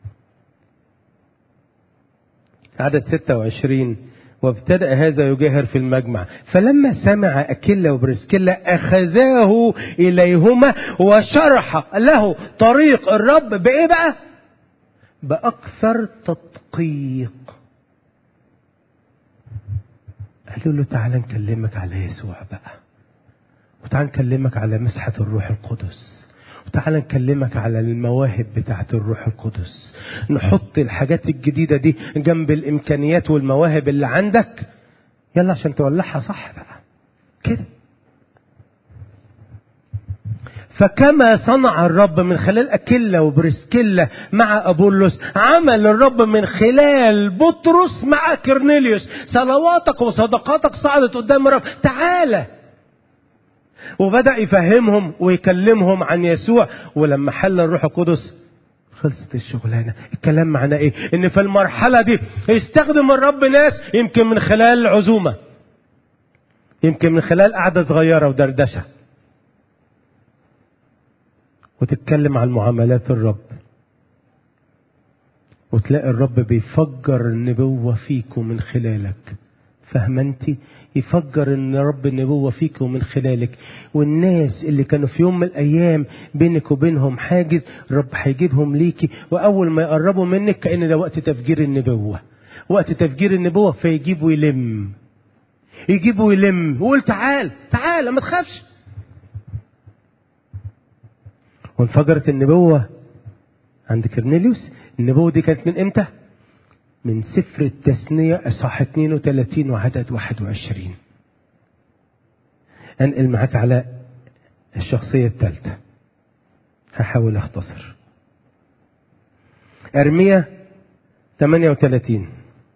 عدد 26. وابتدأ هذا يجاهر في المجمع، فلما سمع أكيلا وبرسكيلا أخذاه إليهما وشرح له طريق الرب بإيه بقى؟ بأكثر تدقيق. قالوا له تعالى نكلمك على يسوع بقى، وتعالى نكلمك على مسحة الروح القدس، وتعال نكلمك على المواهب بتاعت الروح القدس. نحط الحاجات الجديدة دي جنب الإمكانيات والمواهب اللي عندك، يلا عشان تولعها صح بقى كده. فكما صنع الرب من خلال أكيلا وبرسكيلا مع أبولس، عمل الرب من خلال بطرس مع كرنيليوس. صلواتك وصدقاتك صعدت قدام الرب، تعالى. وبدأ يفهمهم ويكلمهم عن يسوع. ولما حل الروح القدس خلصت الشغلانة. الكلام معناه ايه؟ ان في المرحلة دي يستخدم الرب ناس يمكن من خلال عزومة، يمكن من خلال قعدة صغيرة ودردشة، وتتكلم عن معاملات الرب، وتلاقي الرب بيفجر النبوة فيكم من خلالك. فهمنتي؟ يفجر ان رب النبوة فيكم من خلالك. والناس اللي كانوا في يوم من الايام بينك وبينهم حاجز، رب هيجيبهم ليكي. واول ما يقربوا منك كأن ده وقت تفجير النبوة، وقت تفجير النبوة. فيجيب ويلم، يجيب ويلم ويقول تعال تعال ما تخافش. وانفجرت النبوة عند كرنيليوس. النبوة دي كانت من امتى؟ من سفر التثنية اصحاح 32 وعدد 21. انقل معاك على الشخصية الثالثة، هحاول اختصر. ارميا 38.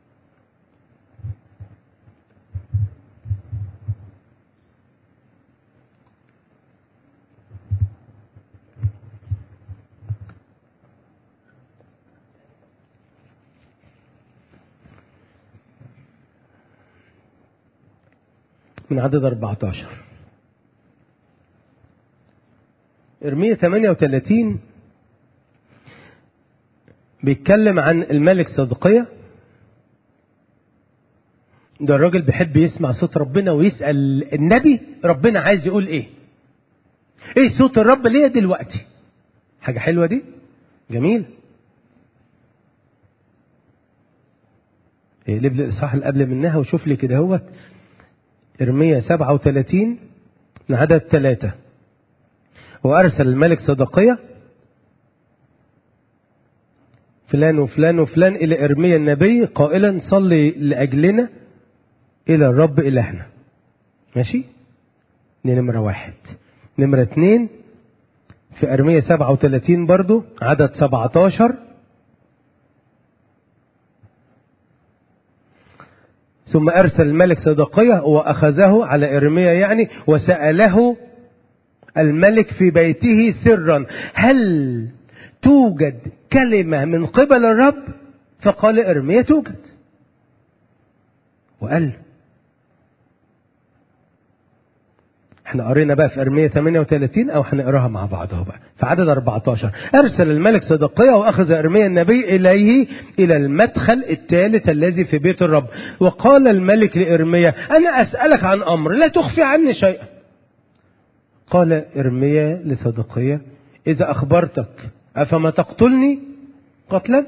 من عدد 14. ارميا 38 بيتكلم عن الملك صدقية ده الراجل بيحب يسمع صوت ربنا ويسأل النبي ربنا عايز يقول ايه. ايه صوت الرب ليه دلوقتي؟ حاجة حلوة دي، جميل. اقلب لي الاصحاح اللي قبل منها وشوف لي كده هو ارميا 37 من عدد 3. وارسل الملك صدقية فلان وفلان وفلان الى ارميا النبي قائلا صلي لاجلنا الى الرب الهنا. ماشي، دي نمرة 1. نمرة 2 في ارميا 37 برضو عدد 17. ثم أرسل الملك صدقية وأخذه على إرميا يعني وسأله الملك في بيته سرا هل توجد كلمة من قبل الرب؟ فقال إرميا توجد. وقال احنا قرينا بقى في ارميا 38 او هنقراها مع بعض اهو بقى في عدد 14. ارسل الملك صدقية واخذ ارميا النبي اليه الى المدخل الثالث الذي في بيت الرب. وقال الملك لارميا انا اسالك عن امر لا تخفي عني شيئا. قال ارميا لصدقية اذا اخبرتك افما تقتلني قتلا؟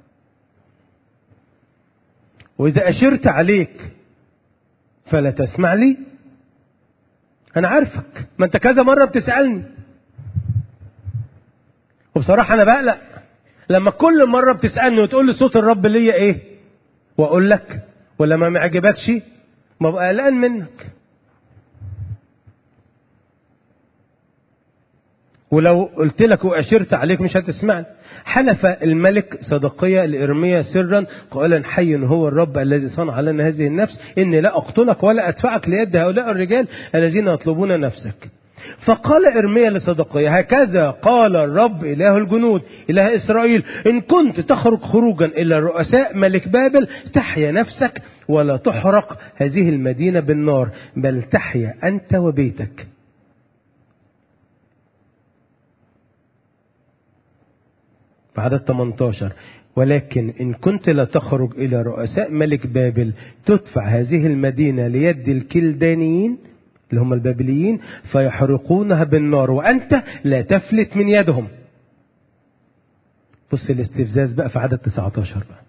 واذا اشرت عليك فلا تسمع لي؟ أنا عارفك، ما أنت كذا مرة بتسألني، وبصراحة أنا بقلق لما كل مرة بتسألني وتقول لي صوت الرب ليا إيه، وأقول لك ولما ما عجبكش ما بقى قلقان منك. ولو قلت لك وأشرت عليك مش هتسمعني. حلف الملك صدقية لإرميا سرا قائلا حي هو الرب الذي صنع لنا هذه النفس إني لا أقتلك ولا أدفعك ليد هؤلاء الرجال الذين يطلبون نفسك. فقال إرميا لصدقية هكذا قال الرب إله الجنود إله إسرائيل إن كنت تخرج خروجا إلى رؤساء ملك بابل تحيا نفسك ولا تحرق هذه المدينة بالنار بل تحيا أنت وبيتك. بعد 18 ولكن إن كنت لا تخرج إلى رؤساء ملك بابل تدفع هذه المدينة ليد الكلدانيين اللي هم البابليين فيحرقونها بالنار وأنت لا تفلت من يدهم. بص الاستفزاز بقى في عدد 19 بقى.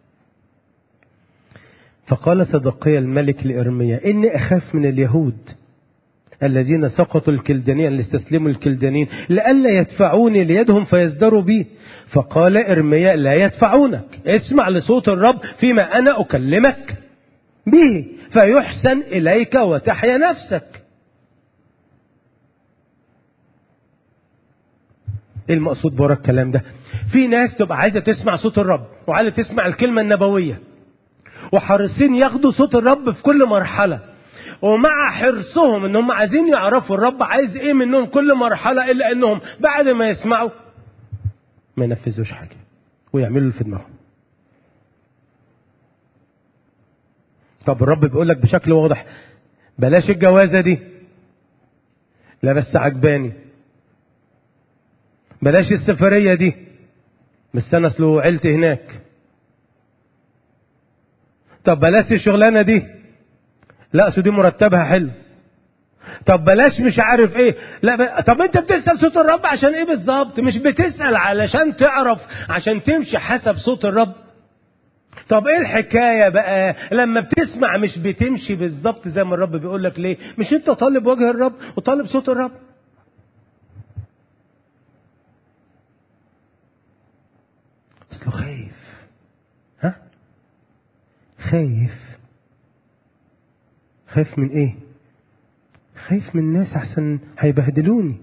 فقال صدقية الملك لإرميا إني أخاف من اليهود الذين سقطوا الكلدانيين اللي استسلموا الكلدانيين لئلا يدفعوني ليدهم فيزدروا بي. فقال إرميا لا يدفعونك، اسمع لصوت الرب فيما أنا أكلمك به فيحسن إليك وتحيا نفسك. ايه المقصود بورا الكلام ده؟ في ناس تبقى عايزة تسمع صوت الرب وعايزة تسمع الكلمة النبوية وحريصين ياخدوا صوت الرب في كل مرحلة، ومع حرصهم انهم عايزين يعرفوا الرب عايز ايه منهم كل مرحلة، الا انهم بعد ما يسمعوا ما ينفذوش حاجة ويعملوا اللي في دماغهم. طب الرب بيقول لك بشكل واضح بلاش الجوازة دي، لا بس عجباني. بلاش السفرية دي بس انا اصله عيلتي هناك. طب بلاش الشغلانة دي، لا اصل دي مرتبها حلو. طب بلاش مش عارف ايه، لا طب انت بتسأل صوت الرب عشان ايه بالظبط؟ مش بتسأل علشان تعرف عشان تمشي حسب صوت الرب؟ طب ايه الحكاية بقى لما بتسمع مش بتمشي بالظبط زي ما الرب بيقول لك؟ ليه؟ مش انت طالب وجه الرب وطالب صوت الرب؟ اصله خايف. ها؟ خايف من ايه؟ خايف من الناس احسن هيبهدلوني.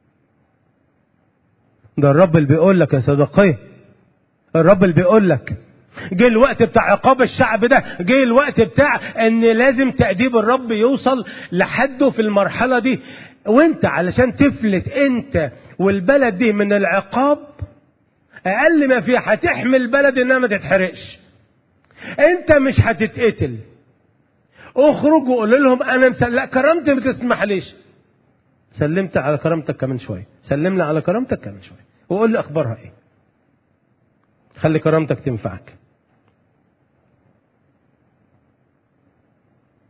ده الرب اللي بيقول لك يا صدقية، الرب اللي بيقول لك جه الوقت بتاع عقاب الشعب ده، جه الوقت بتاع ان لازم تأديب الرب يوصل لحده في المرحلة دي، وانت علشان تفلت انت والبلد دي من العقاب اقل ما فيها هتحمي البلد انها ما تتحرقش. انت مش هتتقتل. اخرج وقول لهم انا لا كرامتي ما تسمحليش. سلمت على كرامتك كمان شويه، سلم لي على كرامتك كمان شويه وقول لي اخبارها ايه. خلي كرامتك تنفعك.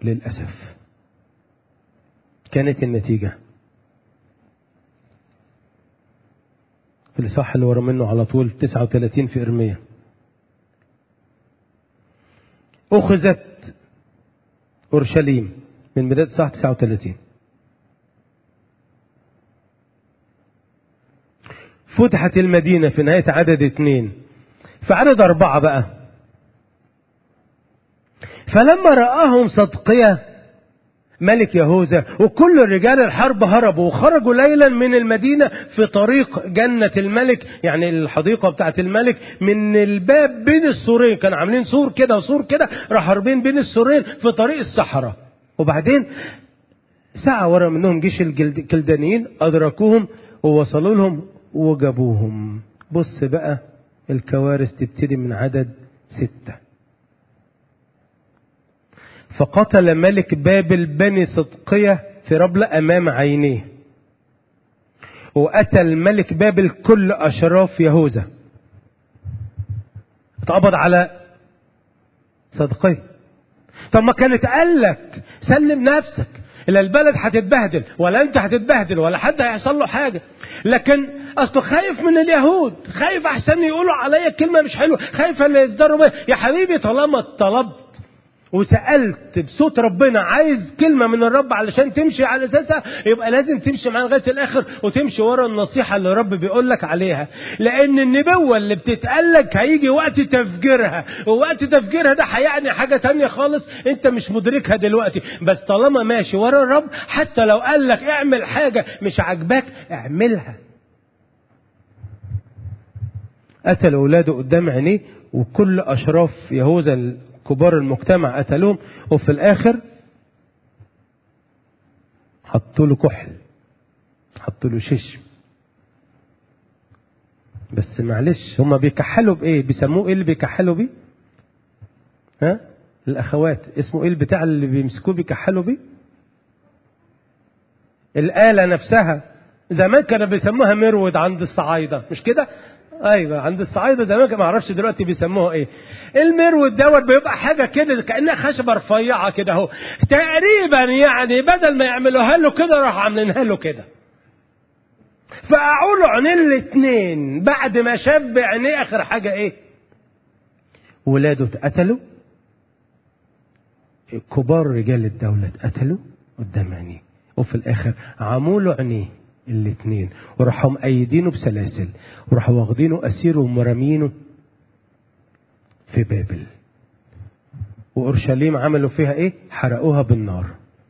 للأسف كانت النتيجة في الإصحاح اللي ورا منه على طول 39 في إرميا. أخذت أورشليم من بداية الإصحاح 39. فتحت المدينة في نهاية عدد 2. في عدد 4 بقى: فلما رآهم صدقية ملك يهوذا وكل رجال الحرب هربوا وخرجوا ليلا من المدينة في طريق جنة الملك، يعني الحديقة بتاعت الملك، من الباب بين السورين، كانوا عاملين سور كده وسور كده، راح هاربين بين السورين في طريق الصحراء. وبعدين ساعة ورا منهم جيش الكلدانيين أدركوهم ووصلوا لهم وجابوهم. بص بقى الكوارث تبتدي من عدد 6. فقتل ملك بابل بني صدقية في ربلة أمام عينيه، وقتل ملك بابل كل أشراف يهوذا. اتقبض على صدقية. طب ما كانت قال لك سلم نفسك، لا البلد هتتبهدل ولا انت هتتبهدل ولا حد هيحصل له حاجة، لكن اصله خايف من اليهود، خايف احسن يقولوا عليا كلمة مش حلوة، خايف اللي يصدروا بيها. يا حبيبي طالما طلبت وسألت بصوت ربنا عايز كلمة من الرب علشان تمشي على أساسها، يبقى لازم تمشي معاه لغاية الآخر وتمشي ورا النصيحة اللي الرب بيقول لك عليها. لأن النبوة اللي بتتقالك هيجي وقت تفجيرها، ووقت تفجيرها ده هيعني حاجة تانية خالص أنت مش مدركها دلوقتي. بس طالما ماشي ورا الرب، حتى لو قال لك اعمل حاجة مش عاجباك اعملها. قتل أولاده قدام عينيه وكل أشراف يهوذا كبار المجتمع قتلوهم، وفي الآخر حطوا له كحل، حطوا له ششم. بس معلش هما بيكحلوا بإيه؟ بيسموه إيه اللي بيكحلوا بيه؟ ها؟ الأخوات اسمه إيه البتاع اللي بيمسكوه بيكحلوا بيه؟ الآلة نفسها. زمان كانوا بيسموها مرود عند الصعايدة، مش كده؟ ايوه عند الصعايده زمان، ما اعرفش دلوقتي بيسموها ايه. المرود دوت بيبقى حاجه كده كانها خشبه رفيعه كده اهو تقريبا، يعني بدل ما يعملوها له كده راح عاملينها له كده. فقعوا له عينين الاثنين بعد ما شاف بعينيه. اخر حاجه ايه؟ ولاده اتقتلوا، كبار رجال الدوله اتقتلوا قدام عينيه، وفي الاخر عموا له عينيه الاثنين وراحوا مقيدينه بسلاسل وراحوا واخدينه اسير ومرمينه في بابل. واورشليم عملوا فيها ايه؟ حرقوها بالنار.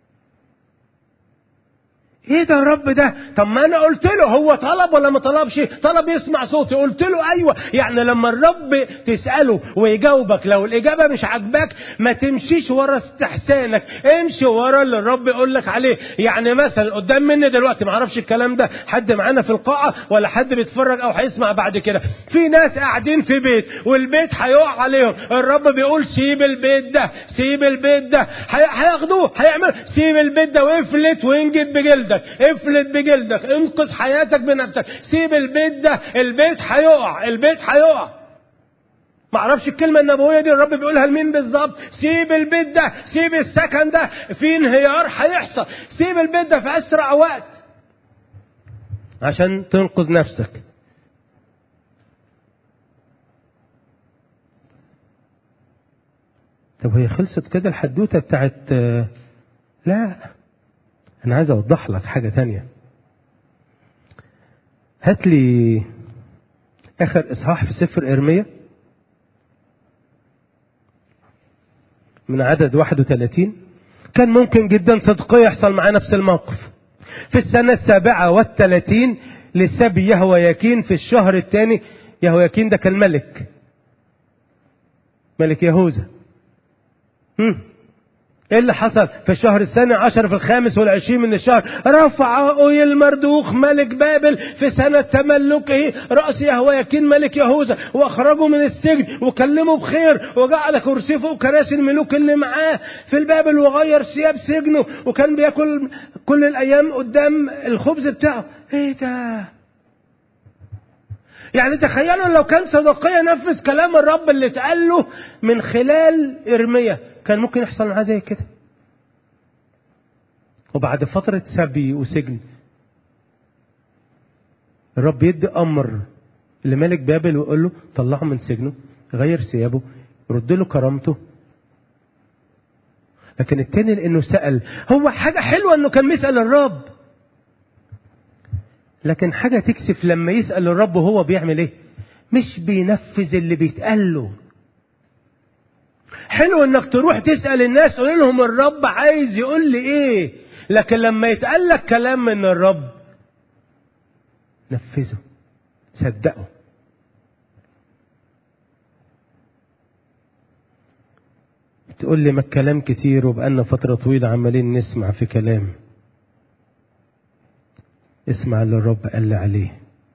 ايه ده يا رب ده؟ طب ما انا قلت له، هو طلب ولا ما طلبش؟ طلب يسمع صوتي، قلت له ايوه. يعني لما الرب تساله ويجاوبك لو الاجابه مش عاجباك ما تمشيش ورا استحسانك، امشي ورا اللي الرب يقول لك عليه. يعني مثلا قدام مني دلوقتي، ما اعرفش الكلام ده حد معانا في القاعه ولا حد بيتفرج او هيسمع بعد كده، في ناس قاعدين في بيت والبيت هيقع عليهم، الرب بيقول سيب البيت ده، سيب البيت ده، هياخدوه، هيعمل سيب البيت ده وافلت وانجد بجلدك، افلت بجلدك، انقذ حياتك بنفسك، سيب البيت ده، البيت هيقع، البيت هيقع. ما اعرفش الكلمه النبويه دي الرب بيقولها لمين بالظبط. سيب البيت ده، سيب السكن ده، في انهيار هيحصل، سيب البيت ده في اسرع وقت عشان تنقذ نفسك. طب هي خلصت كده الحدوته بتاعت؟ لا، أنا عايز أوضح لك حاجة تانية. هات لي آخر إصحاح في سفر إرميا من عدد 31. كان ممكن جدا صدقية يحصل معاه نفس الموقف. في السنة 37 لسبي يهوياكين في الشهر الثاني. يهوياكين ده كان ملك يهوذا. ايه اللي حصل في الشهر الثاني عشر في 25 من الشهر؟ رفع أويل مردوخ ملك بابل في سنة تملكه رأس يهوياكين ملك يهوذا، واخرجه من السجن وكلمه بخير وجعل كرسيه فوق كراسي الملوك اللي معاه في البابل، وغير ثياب سجنه، وكان بياكل كل الايام قدام الخبز بتاعه. ايه ده؟ يعني تخيلوا لو كان صدقية نفذ كلام الرب اللي اتقال له من خلال إرميا، كان ممكن يحصل معاه زي كده. وبعد فترة سبي وسجن الرب يدي أمر لملك بابل ويقول له طلعه من سجنه، غير ثيابه، رد له كرامته. لكن التاني لأنه سأل، هو حاجة حلوة أنه كان بيسأل الرب، لكن حاجة تكسف لما يسأل الرب وهو بيعمل ايه؟ مش بينفذ اللي بيتقال له. حلو انك تروح تسأل الناس قول لهم الرب عايز يقول لي ايه، لكن لما يتقال لك كلام من الرب نفذه، صدقه. تقول لي ما الكلام كتير وبقالنا فترة طويلة عمالين نسمع في كلام. اسمع اللي الرب قال لي عليه.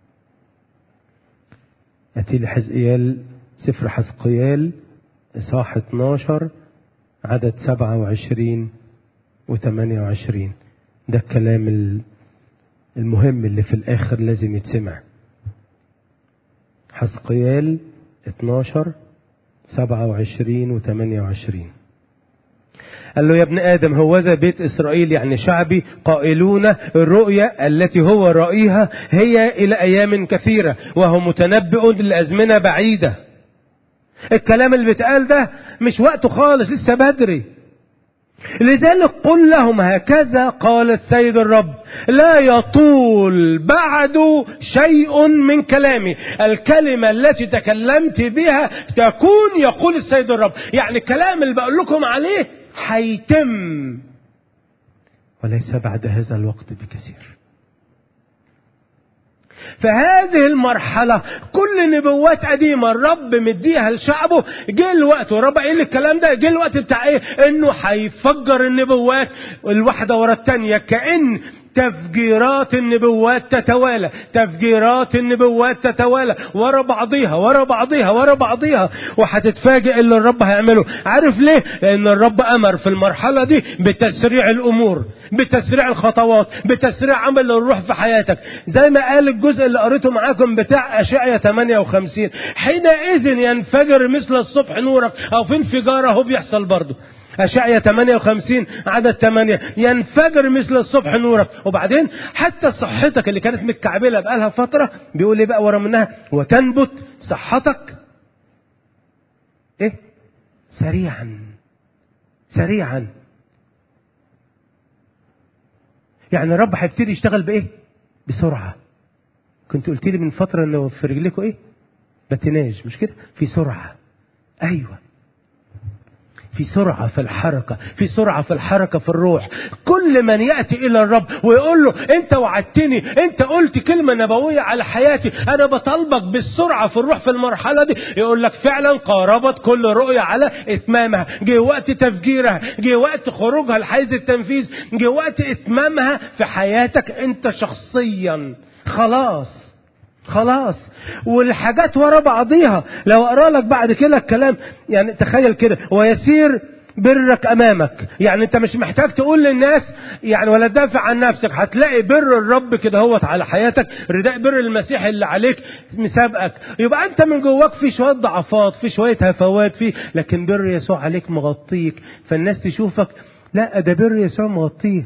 أتي لي حزقيال، سفر حزقيال إصحاح 12 عدد 27 و28. ده الكلام المهم اللي في الآخر لازم يتسمع. حزقيال 12 27 و28. قال له يا ابن آدم هوذا بيت إسرائيل يعني شعبي قائلون الرؤيا التي هو رأيها هي إلى أيام كثيرة وهو متنبئ لأزمنة بعيدة. الكلام اللي بيتقال ده مش وقته خالص، لسه بدري. لذلك قل لهم هكذا قال السيد الرب لا يطول بعد شيء من كلامي، الكلمة التي تكلمت بها تكون يقول السيد الرب. يعني الكلام اللي بقول لكم عليه هيتم وليس بعد هذا الوقت بكثير. فهذه المرحلة كل نبوات قديمة الرب مديها لشعبه، جه الوقت ورب قال الكلام ده، جه الوقت بتاع ايه؟ انه هيفجر النبوات الواحدة ورا التانية، كأن تفجيرات النبوات تتوالى، تفجيرات النبوات تتوالى ورا بعضيها ورا بعضيها ورا بعضيها، وهتتفاجئ اللي الرب هيعمله. عارف ليه؟ لأن الرب أمر في المرحلة دي بتسريع الأمور، بتسريع الخطوات، بتسريع عمل الروح في حياتك. زي ما قال الجزء اللي قريته معاكم بتاع أشعياء 58، حينئذ ينفجر مثل الصبح نورك، أو في انفجار اهو بيحصل برضه. أشعياء 58 عدد 8 ينفجر مثل الصبح نورك. وبعدين حتى صحتك اللي كانت متكعبلة بقالها فترة بيقول لي بقى ورا منها وتنبت صحتك ايه؟ سريعا سريعا. يعني الرب هيبتدي يشتغل بايه؟ بسرعة. كنت قلت لي من فترة انه في رجلكم ايه؟ بتناج، مش كده؟ في سرعة. ايوه، في سرعة في الحركة، في سرعة في الحركة في الروح. كل من يأتي إلى الرب ويقول له أنت وعدتني، أنت قلت كلمة نبوية على حياتي، أنا بطلبك بالسرعة في الروح في المرحلة دي، يقول لك فعلا قاربت كل رؤية على إتمامها، جه وقت تفجيرها، جه وقت خروجها لحيز التنفيذ، جه وقت إتمامها في حياتك أنت شخصيا. خلاص خلاص. والحاجات ورا بعضيها. لو اقرا لك بعد كده الكلام، يعني تخيل كده ويسير برك امامك، يعني انت مش محتاج تقول للناس يعني ولا تدافع عن نفسك، هتلاقي بر الرب كده هوت على حياتك، رداء بر المسيح اللي عليك مسابقك. يبقى انت من جواك في شويه ضعفات، في شويه هفوات، في لكن بر يسوع عليك مغطيك، فالناس تشوفك لا ده بر يسوع مغطيه.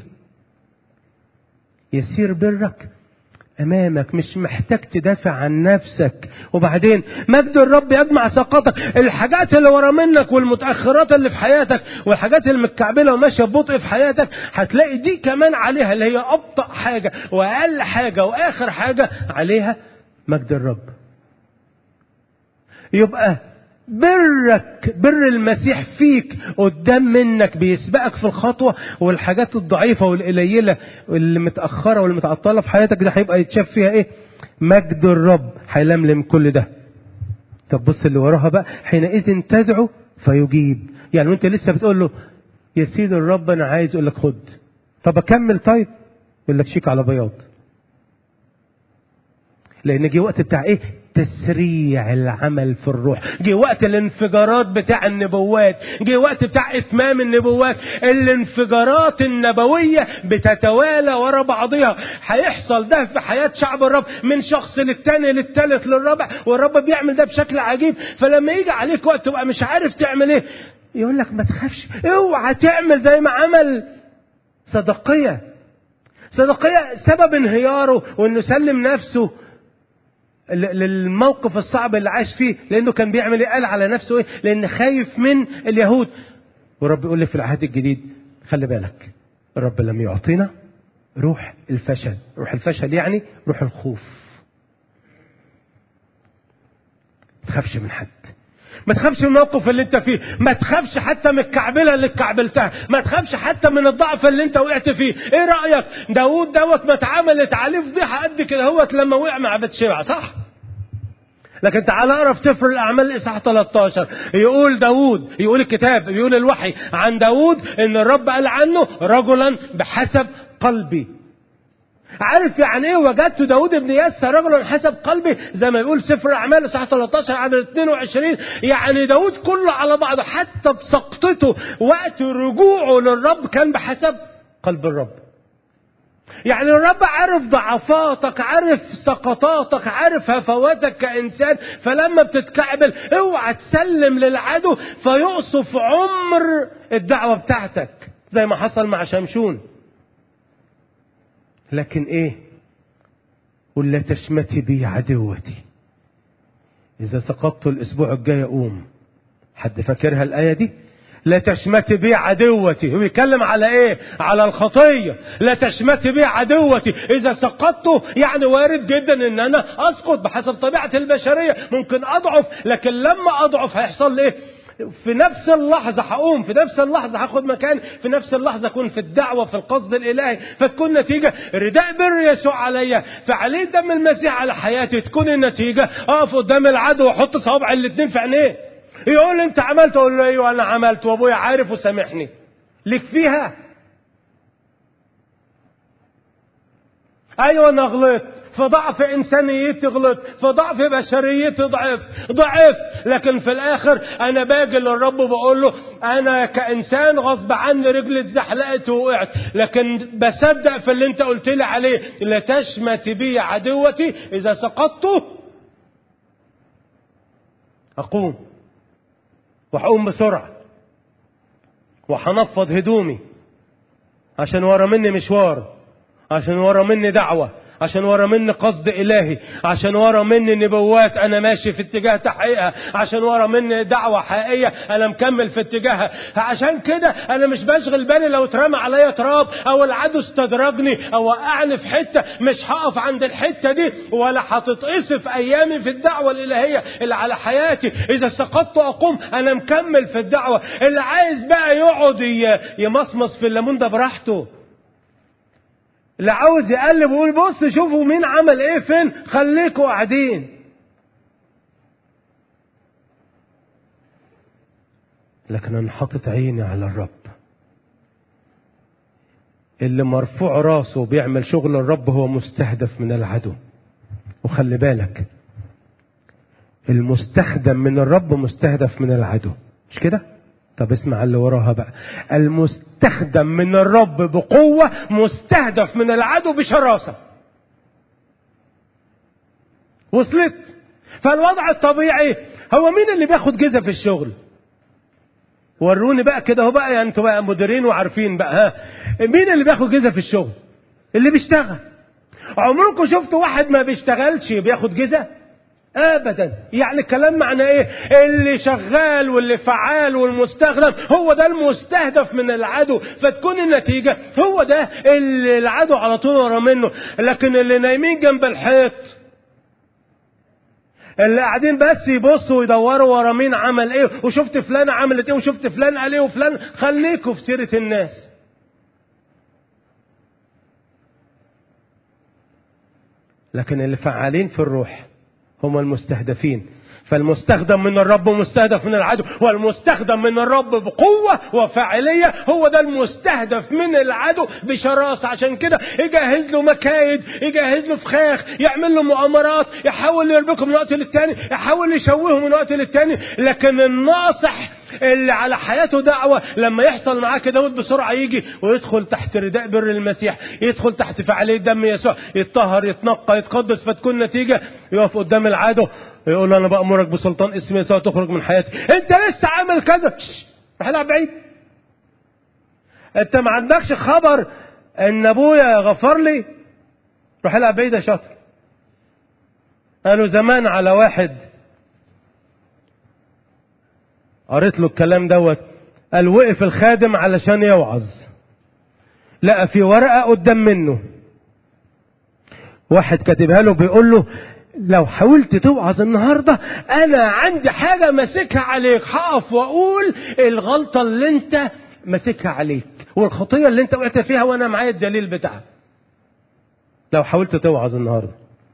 يسير برك امامك، مش محتاج تدافع عن نفسك. وبعدين مجد الرب يجمع ساقطك. الحاجات اللي ورا منك والمتاخرات اللي في حياتك والحاجات المتكعبله وماشيه ببطء في حياتك، هتلاقي دي كمان عليها اللي هي ابطا حاجه واقل حاجه واخر حاجه عليها مجد الرب. يبقى برك بر المسيح فيك قدام منك بيسبقك في الخطوة، والحاجات الضعيفة والقليلة واللي متأخرة واللي متعطلة في حياتك ده هيبقى يتشاف فيها ايه؟ مجد الرب هيلملم كل ده. طب بص اللي وراها بقى، حينئذ تدعو فيجيب. يعني وانت لسه بتقول له يا سيد الرب انا عايز، يقول لك خد. طب اكمل طيب، يقول لك شيك على بياض. لان جه وقت بتاع ايه؟ تسريع العمل في الروح، جه وقت الانفجارات بتاع النبوات، جه وقت بتاع اتمام النبوات. الانفجارات النبوية بتتوالى ورا بعضها. هيحصل ده في حياة شعب الرب من شخص للتاني للتالت للرابع، والرب بيعمل ده بشكل عجيب. فلما يجي عليك وقت تبقى مش عارف تعمل ايه، يقول لك ما تخافش، اوعى تعمل زي ما عمل صدقية سبب انهياره وانه سلم نفسه للموقف الصعب اللي عاش فيه، لانه كان بيعمل ايه؟ قال على نفسه ايه؟ لان خايف من اليهود. ورب يقول لي في العهد الجديد خلي بالك، الرب لم يعطينا روح الفشل. روح الفشل يعني روح الخوف. ما تخافش من حد، ما تخافش من الموقف اللي انت فيه، ما تخافش حتى من الكعبله اللي اتكعبلتها، ما تخافش حتى من الضعف اللي انت وقعت فيه. ايه رايك داوود دوت ما اتعملت عليه فضيحه قد كده هوت لما وقع مع بتشبع، صح؟ لكن تعال اقرا في سفر الاعمال اصحاح 13، يقول داوود، يقول الكتاب، يقول الوحي عن داوود ان الرب قال عنه رجلا بحسب قلبي. عارف يعني ايه وجدت داود ابن يسى رجلا حسب قلبي؟ زي ما يقول سفر الاعمال اصحاح 13 عدد 22، يعني داود كله على بعضه حتى بسقطته وقت رجوعه للرب كان بحسب قلب الرب. يعني الرب عارف ضعفاتك، عارف سقطاتك، عارف هفواتك كإنسان، فلما بتتكعبل اوعى تسلم للعدو فيقصف عمر الدعوة بتاعتك زي ما حصل مع شمشون. لكن ايه؟ قل لا تشمتي بي عدوتي، اذا سقطت الاسبوع الجاي اقوم. حد فاكرها الآية دي؟ لا تشمتي بي عدوتي. هو بيتكلم على ايه؟ على الخطية. لا تشمتي بي عدوتي، اذا سقطت يعني وارد جدا ان انا اسقط بحسب طبيعة البشرية، ممكن اضعف، لكن لما اضعف هيحصل ايه؟ في نفس اللحظة هقوم، في نفس اللحظة هاخد مكان، في نفس اللحظة اكون في الدعوة في القصد الالهي، فتكون نتيجة رداء بر يسوع عليا، فعليه دم المسيح على حياتي، تكون النتيجة اقف قدام العدو واحط صوابع الاتنين في عينيه. يقول انت عملت، اقول له ايوه انا عملت وابويا عارف وسامحني. ليك فيها؟ ايوه انا غلطت، في ضعف انسانيتي غلط، في ضعف بشريتي ضعف، لكن في الاخر انا باجي للرب وبقول له انا كانسان غصب عني رجلي اتزحلقت ووقعت، لكن بصدق في اللي انت قلت لي عليه، لا تشمت بي عدوتي، اذا سقطت اقوم، وهقوم بسرعه، وهنفض هدومي، عشان ورا مني مشوار، عشان ورا مني دعوة، عشان ورا مني قصد إلهي، عشان ورا مني نبوات أنا ماشي في اتجاه تحقيقها، عشان ورا مني دعوة حقيقية أنا مكمل في اتجاهها. عشان كده أنا مش بشغل بالي لو اترمى عليا تراب أو العدو استدرجني أو وقعني في حتة، مش هقف عند الحتة دي ولا هتتقصف أيامي في الدعوة الإلهية اللي على حياتي. إذا سقطت أقوم، أنا مكمل في الدعوة. اللي عايز بقى يقعد يمصمص في الليمون ده براحته، اللي عاوز يقلب ويقول بص شوفوا مين عمل ايه فين، خليكوا قاعدين. لكن انا حاطط عيني على الرب اللي مرفوع راسه بيعمل شغل الرب، هو مستهدف من العدو. وخلي بالك المستخدم من الرب مستهدف من العدو، مش كده؟ طب اسمع اللي وراها بقى، المستخدم من الرب بقوة مستهدف من العدو بشراسة. وصلت؟ فالوضع الطبيعي هو مين اللي بياخد جزء في الشغل؟ وروني بقى كده، هو بقى يعني انتوا بقى مديرين وعارفين بقى، ها مين اللي بياخد جزء في الشغل؟ اللي بيشتغل. عمركم شفتوا واحد ما بيشتغلش بياخد جزء؟ ابدا. يعني الكلام معناه ايه؟ اللي شغال واللي فعال والمستخدم هو ده المستهدف من العدو، فتكون النتيجة هو ده اللي العدو على طول ورا منه. لكن اللي نايمين جنب الحيط، اللي قاعدين بس يبصوا ويدوروا ورا مين عمل ايه، وشفت فلان عملت ايه، وشفت فلان قال ايه، وفلان، خليكوا في سيرة الناس. لكن اللي فعالين في الروح هم المستهدفين. فالمستخدم من الرب مستهدف من العدو، والمستخدم من الرب بقوة وفاعلية هو ده المستهدف من العدو بشراسة. عشان كده يجهز له مكايد، يجهز له فخاخ، يعمل له مؤامرات، يحاول يربكه من وقت للتاني، يحاول يشوهه من وقت للتاني. لكن الناصح اللي على حياته دعوة لما يحصل معاه كده بسرعة يجي ويدخل تحت رداء بر المسيح، يدخل تحت فعالية دم يسوع، يتطهر، يتنقى، يتقدس، فتكون نتيجة يقف قدام العدو يقول له انا بأمرك بسلطان اسم يسوع تخرج من حياتي. انت لسه عامل كذا، روح العب بعيد. انت ما عندكش خبر ان ابويا غفر لي؟ روح العب بعيد يا شاطر. قالوا زمان على واحد قريت له الكلام دوت، قال وقف الخادم علشان يوعظ، لقى في ورقة قدام منه واحد كاتبها له بيقول له لو حاولت توعظ النهاردة انا عندي حاجة ماسكها عليك، هقف واقول الغلطة اللي انت ماسكها عليك والخطية اللي انت وقعت فيها وانا معايا الدليل بتاعها لو حاولت توعظ النهاردة.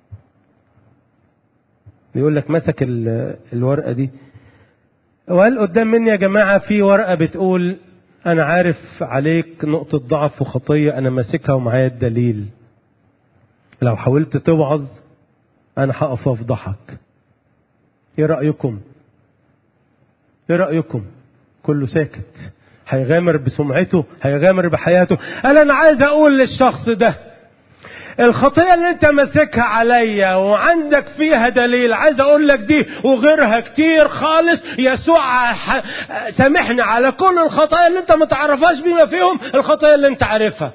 بيقول لك مسك الورقة دي وقال قدام مني يا جماعة في ورقة بتقول انا عارف عليك نقطة ضعف وخطية انا ماسكها ومعايا الدليل، لو حاولت توعظ انا هقف افضحك. ايه رأيكم؟ ايه رأيكم؟ كله ساكت، هيغامر بسمعته، هيغامر بحياته. قال انا عايز اقول للشخص ده الخطية اللي انت ماسكها عليا وعندك فيها دليل، عايز اقول لك دي وغيرها كتير خالص، يسوع سامحني على كل الخطايا اللي انت ما تعرفهاش بما فيهم الخطايا اللي انت عارفها.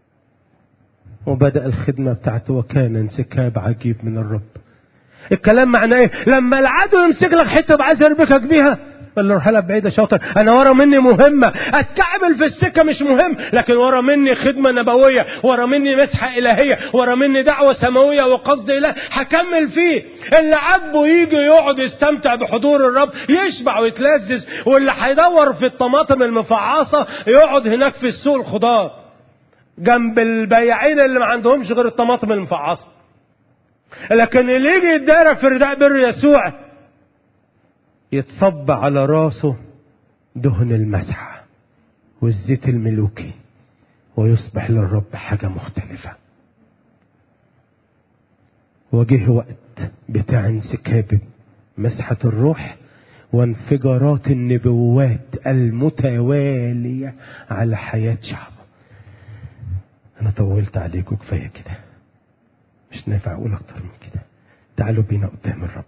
وبدأ الخدمة بتاعته وكان انسكاب عجيب من الرب. الكلام معناه ايه؟ لما العدو يمسك لك حته عايز يربكك بيها، قال له روح لها بعيد يا شاطر، انا ورا مني مهمه، اتكعبل في السكه مش مهم، لكن ورا مني خدمه نبويه، ورا مني مسحه الهيه، ورا مني دعوه سماويه وقصد اله هكمل فيه. اللي عاجبه يجي يقعد يستمتع بحضور الرب يشبع ويتلذذ، واللي هيدور في الطماطم المفعصه يقعد هناك في السوق الخضار جنب البياعين اللي ما عندهمش غير الطماطم المفعصه. لكن اللي يجي يتدارى في رداء بر يسوع يتصب على راسه دهن المسحة والزيت الملوكي ويصبح للرب حاجة مختلفة. وجه وقت بتاع انسكاب مسحة الروح وانفجارات النبوات المتوالية على حياة شعبه. انا طولت عليكم كفاية كده، مش نافع اقول اكتر من كده. تعالوا بينا قدام الرب.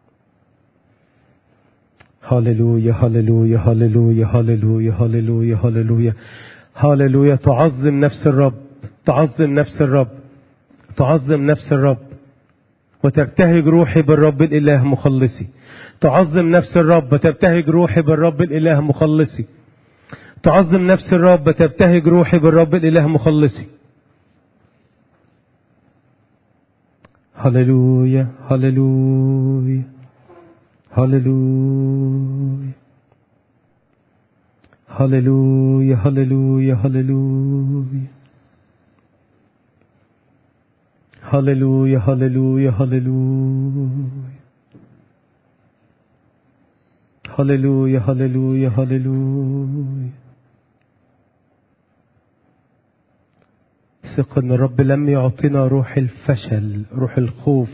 هاللويا هاللويا هاللويا هاللويا هاللويا هاللويا هاللويا. تعظم نفس الرب، تعظم نفس الرب، تعظم نفس الرب، وتبتهج روحي بالرب الاله مخلصي. تعظم نفس الرب وتبتهج روحي بالرب الاله مخلصي. تعظم نفس الرب وتبتهج روحي بالرب الاله مخلصي. هاللويا هاللويا هاللويا هاللويا هاللويا هاللويا هاللويا هاللويا هاللويا هاللويا هاللويا هاللويا. ثق ان الرب لم يعطينا روح الفشل، روح الخوف،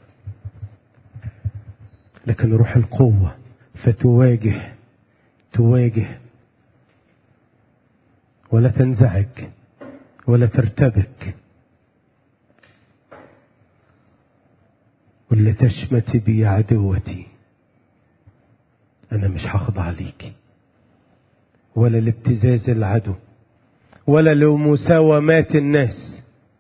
لكن روح القوة، فتواجه ولا تنزعج ولا ترتبك ولا تشمت بي عدوتي. انا مش هخضع ليكي ولا لابتزاز العدو ولا لمساومات الناس.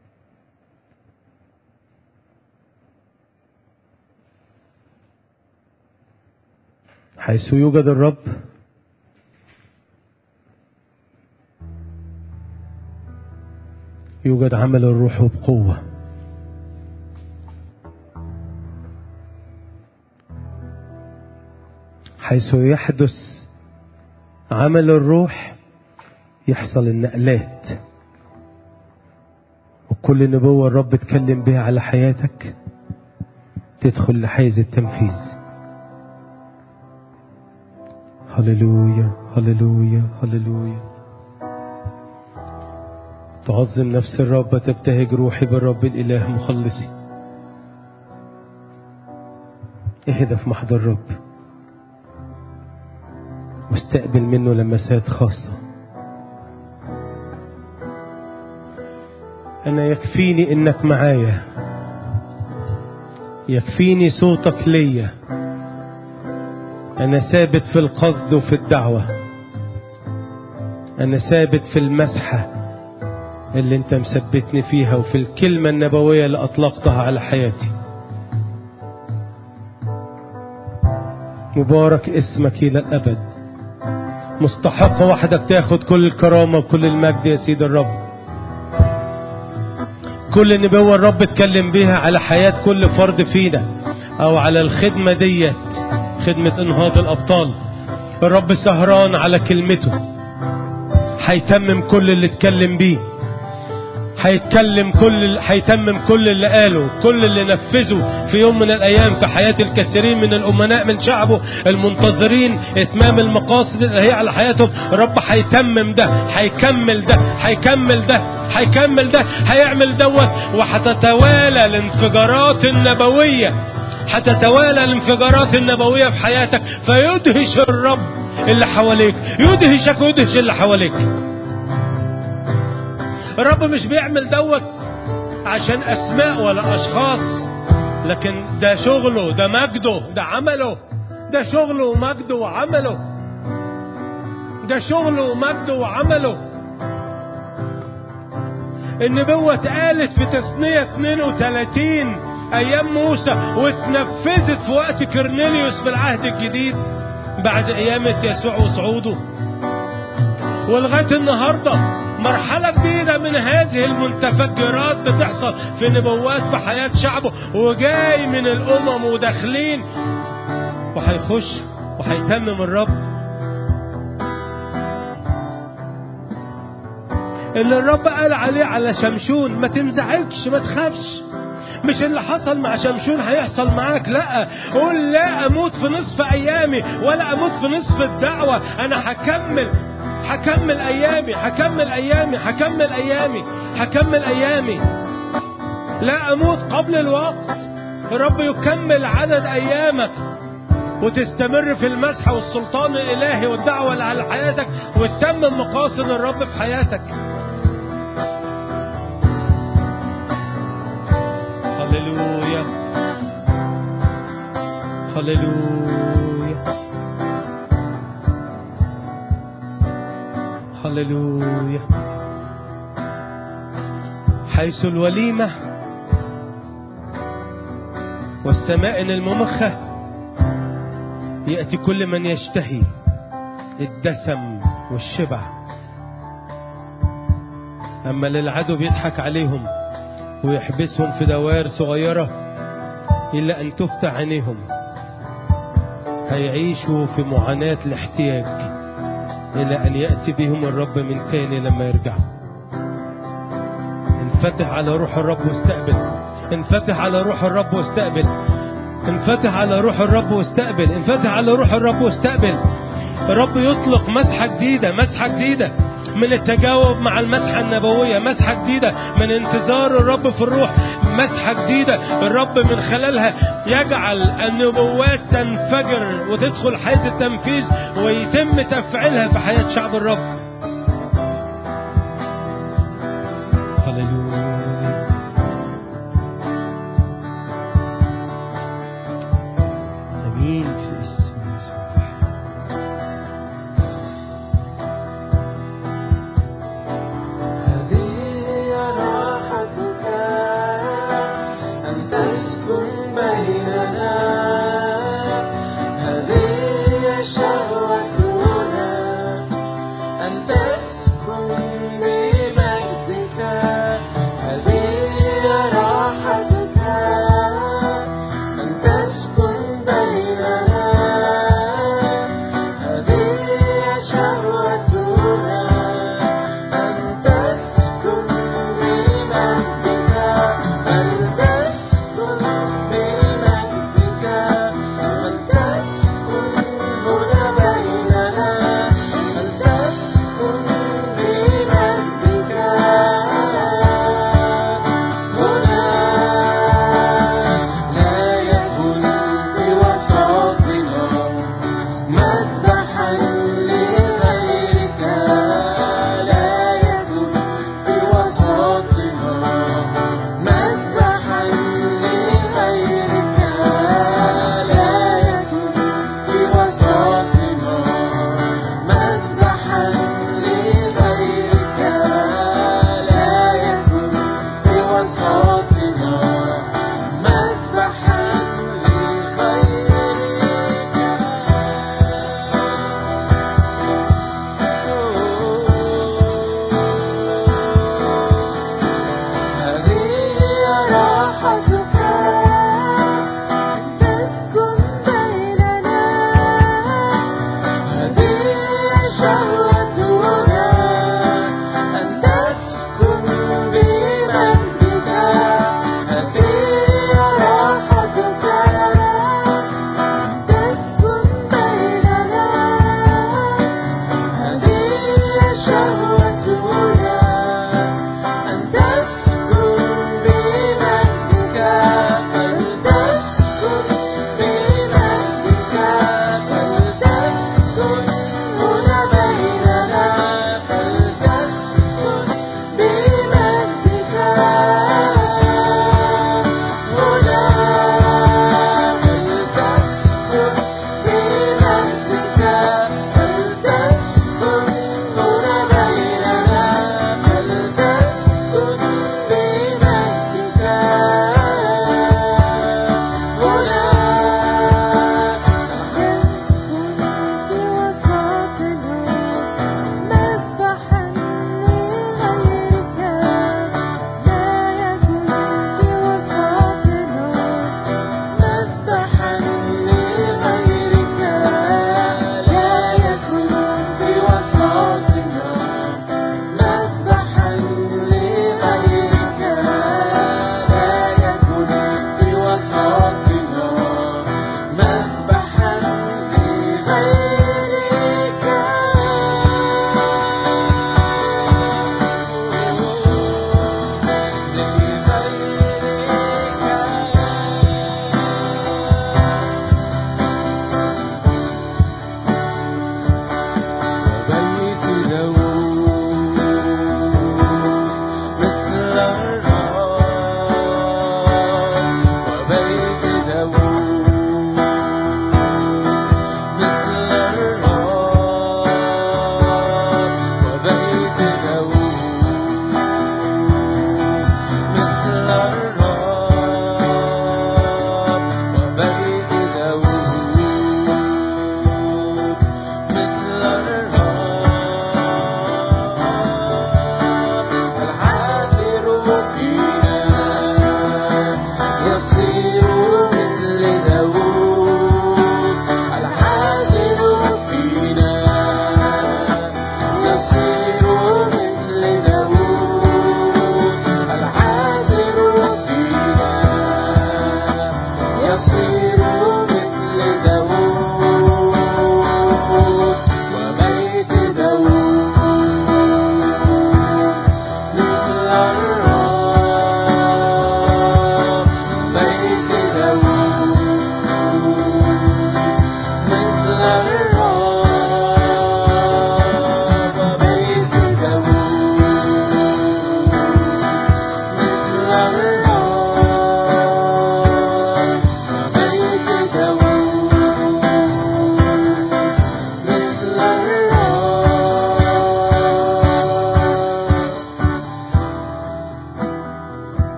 حيث يوجد الرب يوجد عمل الروح بقوة. حيث يحدث عمل الروح يحصل النقلات، وكل نبوة الرب اتكلم بها على حياتك تدخل لحيز التنفيذ. هللويا هللويا هللويا. تعظم نفس الرب وتبتهج روحي بالرب الإله مخلصي. اهدى في محضر الرب واستقبل منه لمسات خاصة. أنا يكفيني إنك معايا، يكفيني صوتك ليا، أنا ثابت في القصد وفي الدعوة. أنا ثابت في المسحة اللي أنت مثبتني فيها وفي الكلمة النبوية اللي أطلقتها على حياتي. مبارك اسمك إلى الأبد. مستحق وحدك تاخد كل الكرامة وكل المجد يا سيد الرب. كل نبوة الرب اتكلم بيها على حياة كل فرد فينا أو على الخدمة ديت، خدمة انهاض الأبطال، الرب سهران على كلمته، هيتمم كل اللي اتكلم بيه، هيتمم كل اللي قاله، كل اللي نفذه في يوم من الأيام في حياة الكثيرين من الأمناء من شعبه المنتظرين إتمام المقاصد اللي هي على حياتهم. الرب هيتمم ده، هيكمل ده، هيكمل ده، هيكمل ده، هيعمل دوت. وهتتوالى الانفجارات النبوية، هتتوالى الانفجارات النبوية في حياتك، فيدهش الرب اللي حواليك، يدهشك ويدهش اللي حواليك. الرب مش بيعمل دوت عشان أسماء ولا أشخاص، لكن ده شغله، ده مجده، ده عمله، ده شغله ومجده وعمله، ده شغله ومجده وعمله. النبوة اتقالت في تثنية 32 أيام موسى، واتنفذت في وقت كرنيليوس في العهد الجديد بعد قيامة يسوع وصعوده. ولغاية النهاردة مرحلة جديدة من هذه المتفجرات بتحصل في نبوات في حياة شعبه، وجاي من الأمم وداخلين، وهيخش وهيتمم الرب اللي الرب قال عليه على شمشون. ما تنزعجش، ما تخافش، مش اللي حصل مع شمشون هيحصل معاك. لا، قول لا أموت في نصف أيامي ولا أموت في نصف الدعوة. أنا هكمل أيامي، هكمل أيامي، هكمل أيامي، هكمل أيامي. لا أموت قبل الوقت. الرب يكمل عدد أيامك وتستمر في المسحة والسلطان الإلهي والدعوة اللي على حياتك، وتتمم مقاصد الرب في حياتك. هللويا، هللويا، هللويا. حيث الوليمة والسمائن الممخة يأتي كل من يشتهي الدسم والشبع. أما للعدو بيضحك عليهم ويحبسهم في دوائر صغيرة إلا أن تفتح عينيهم، هيعيشوا في معاناة الاحتياج إلى أن يأتي بهم الرب من تاني لما يرجعوا. انفتح على روح الرب واستقبل، انفتح على روح الرب واستقبل، انفتح على روح الرب واستقبل، انفتح على روح الرب واستقبل. الرب يطلق مسحة جديدة، مسحة جديدة من التجاوب مع المسحة النبوية، مسحة جديدة من انتظار الرب في الروح، مسحة جديدة الرب من خلالها يجعل النبوات تنفجر وتدخل حياة التنفيذ ويتم تفعيلها في حياة شعب الرب. هللويا، امين في اسم يسوع.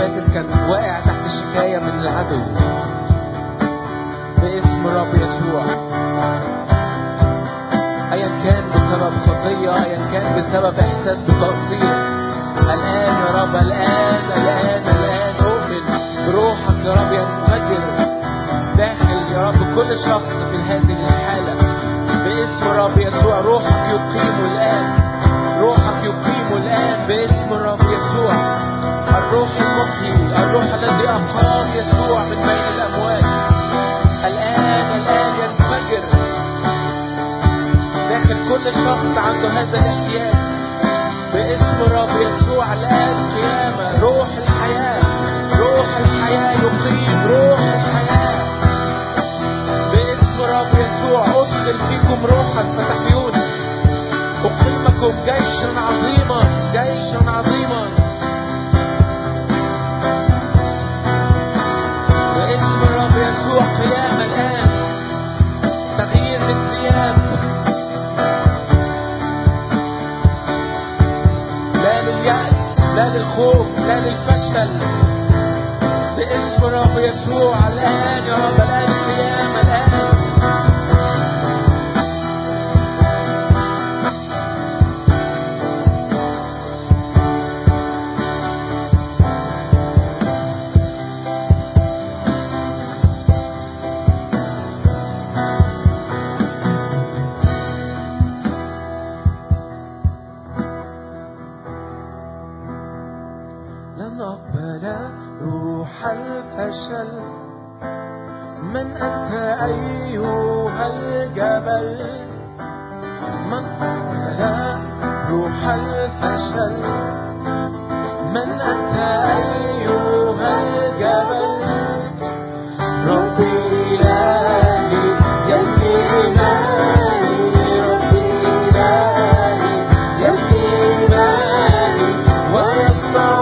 فاتت كان واقع تحت شكاية من العدو، باسم الرب يسوع. أيا كان بسبب خطية، أيا كان بسبب إحساس بتقصير، الآن يا رب، الآن أؤمن بروحك يا رب ينفجر داخل يا رب كل شخص في هذه الحالة باسم الرب يسوع. روحك يقيم الآن، روحك يقيم الآن باسم الرب يسوع. الروح المحيي، الروح الذي أقام يسوع من بين الأموات، الآن ينفجر داخل كل شخص عنده هذا الاحتياج باسم الرب يسوع. الآن قيامة، روح الحياة يقيم، روح الحياة باسم الرب يسوع. أدخل فيكم روحا فتحيون، أقيمكم جيشا عظيما باسم الرب يسوع. قيامة الآن، تغيير للثياب، لا لليأس، لا للخوف، لا للفشل باسم الرب يسوع. الآن يا رب، الآن قيامة الآن. لن أقبل روح الفشل، من أنت أيها الجبل؟ من أقبل روح الفشل، من أنت أيها الجبل؟ ربي إلهي يبني إيماني، ربي إلهي يبني إيماني ويصنع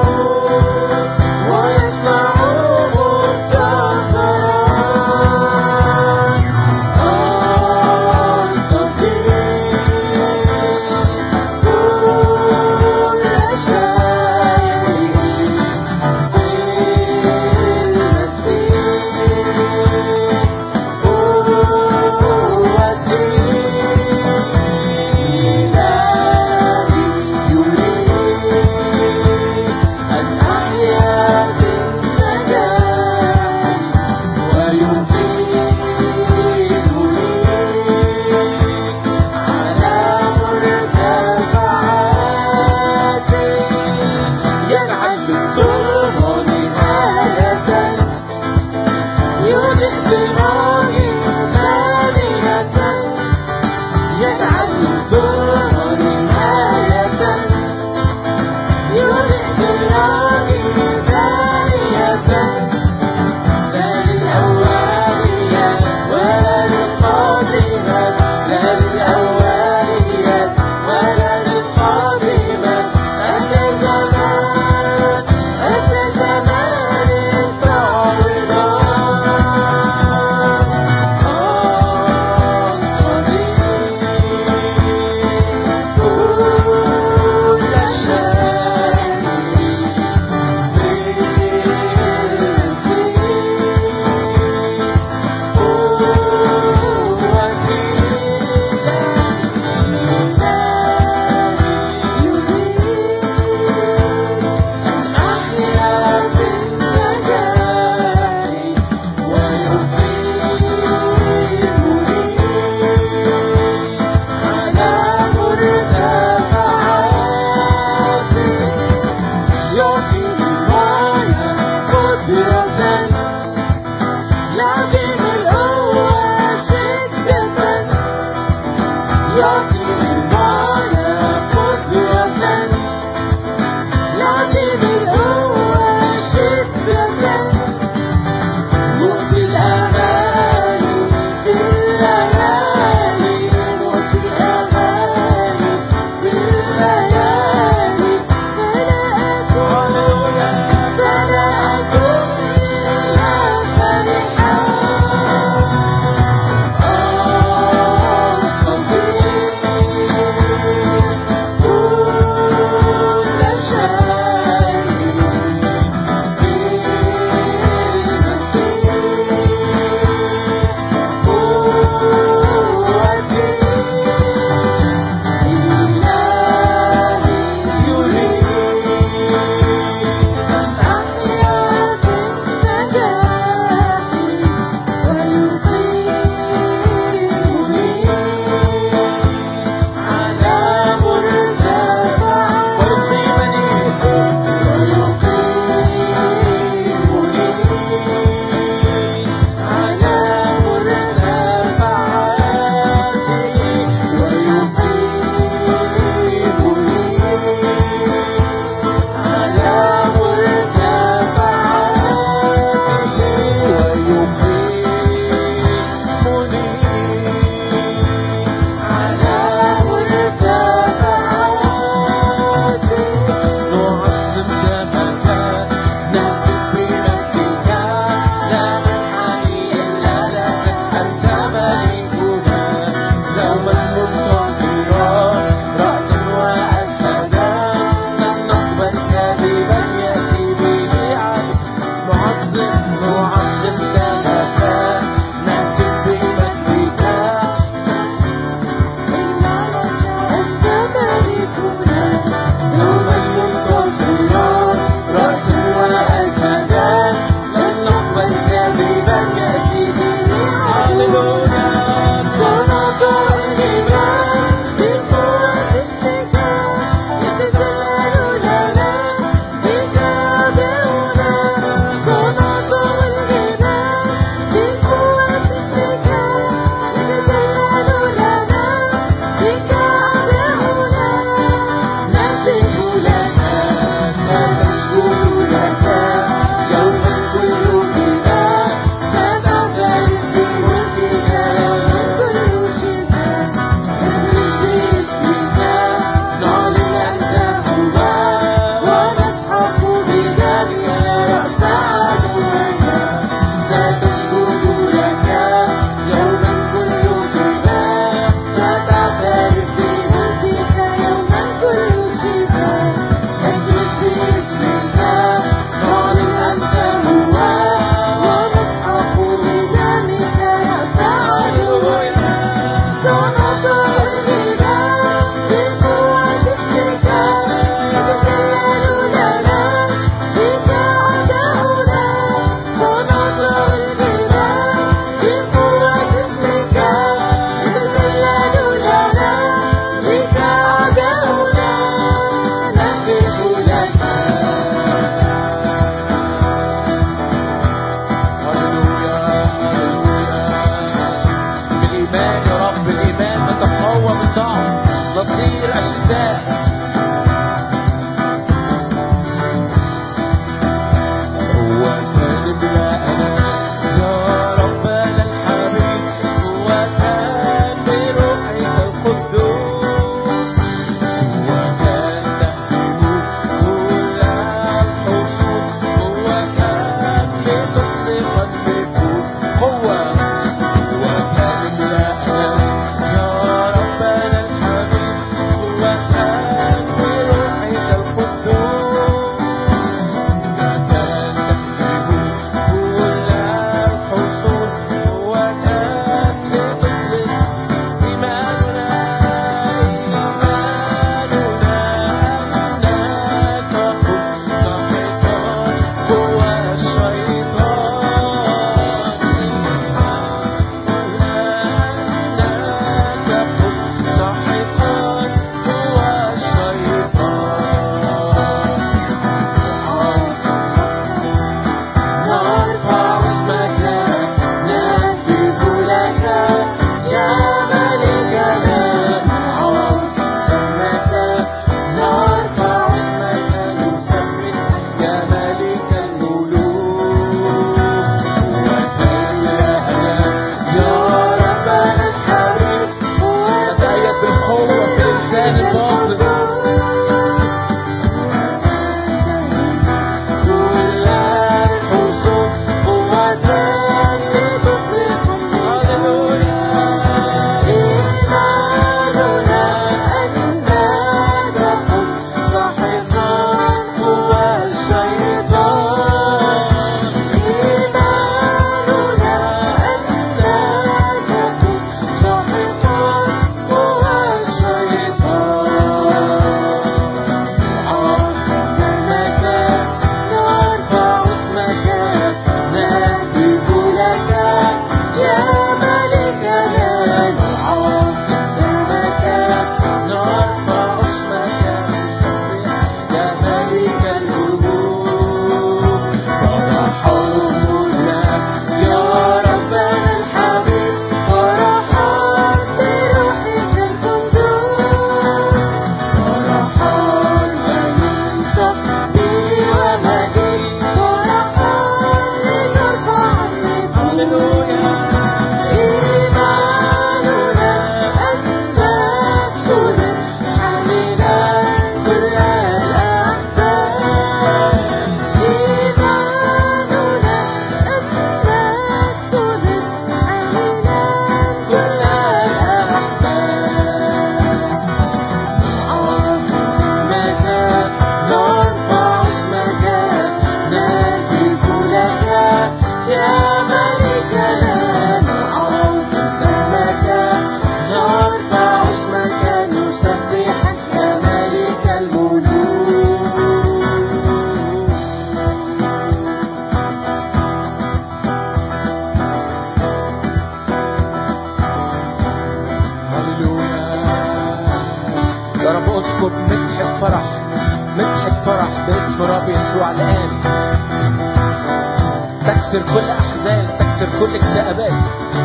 تكسر كل أحزان، تكسر كل اكتئابات.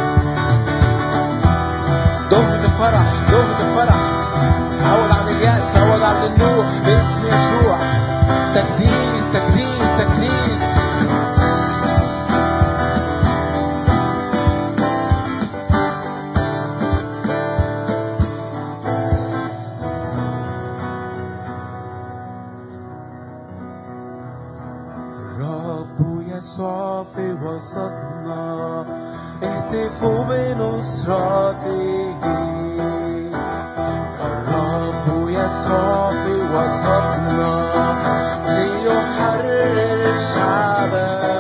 دهن فرح، دهن فرح، عوض عن اليأس، عوض عن النوح باسم يسوع. تجديد تجديد تجديد. الرب يسوع في وسطنا، اهتفوا بنصرته. الرب يسوع في وسطنا ليحرر شعبه.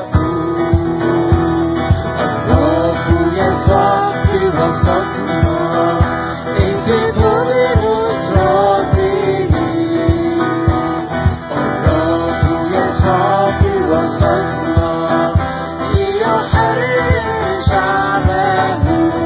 الرب يسوع في وسطنا، اهتفوا بنصرته. الرب يسوع في وسطنا ليحرر شعبه.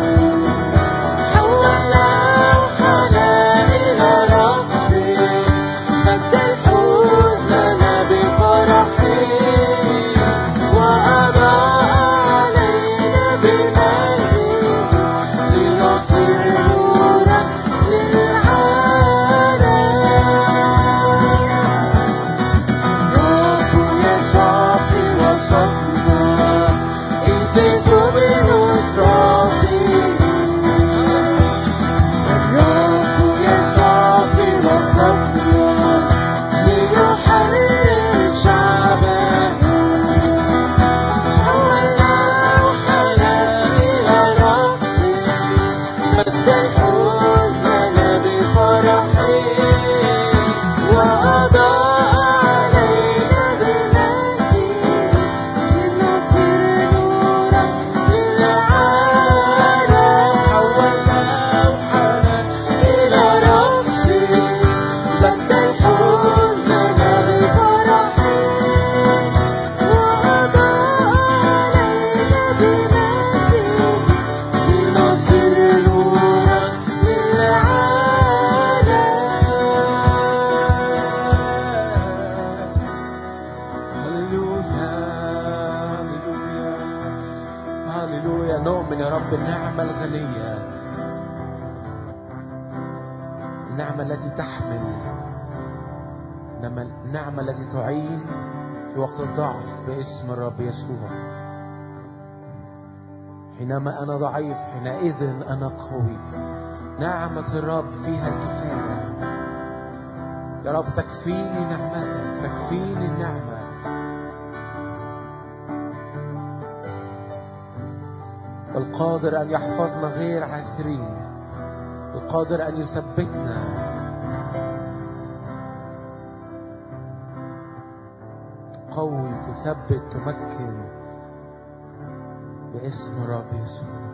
النعمة التي تعين في وقت الضعف باسم الرب يسوع. حينما أنا ضعيف حينئذ أنا قوي. نعمة الرب فيها الكفاية. يا رب تكفيني نعمتك، تكفيني النعمة. القادر أن يحفظنا غير عاثرين، القادر أن يثبتنا. تقوي، تثبت، تمكن باسم الرب يسوع.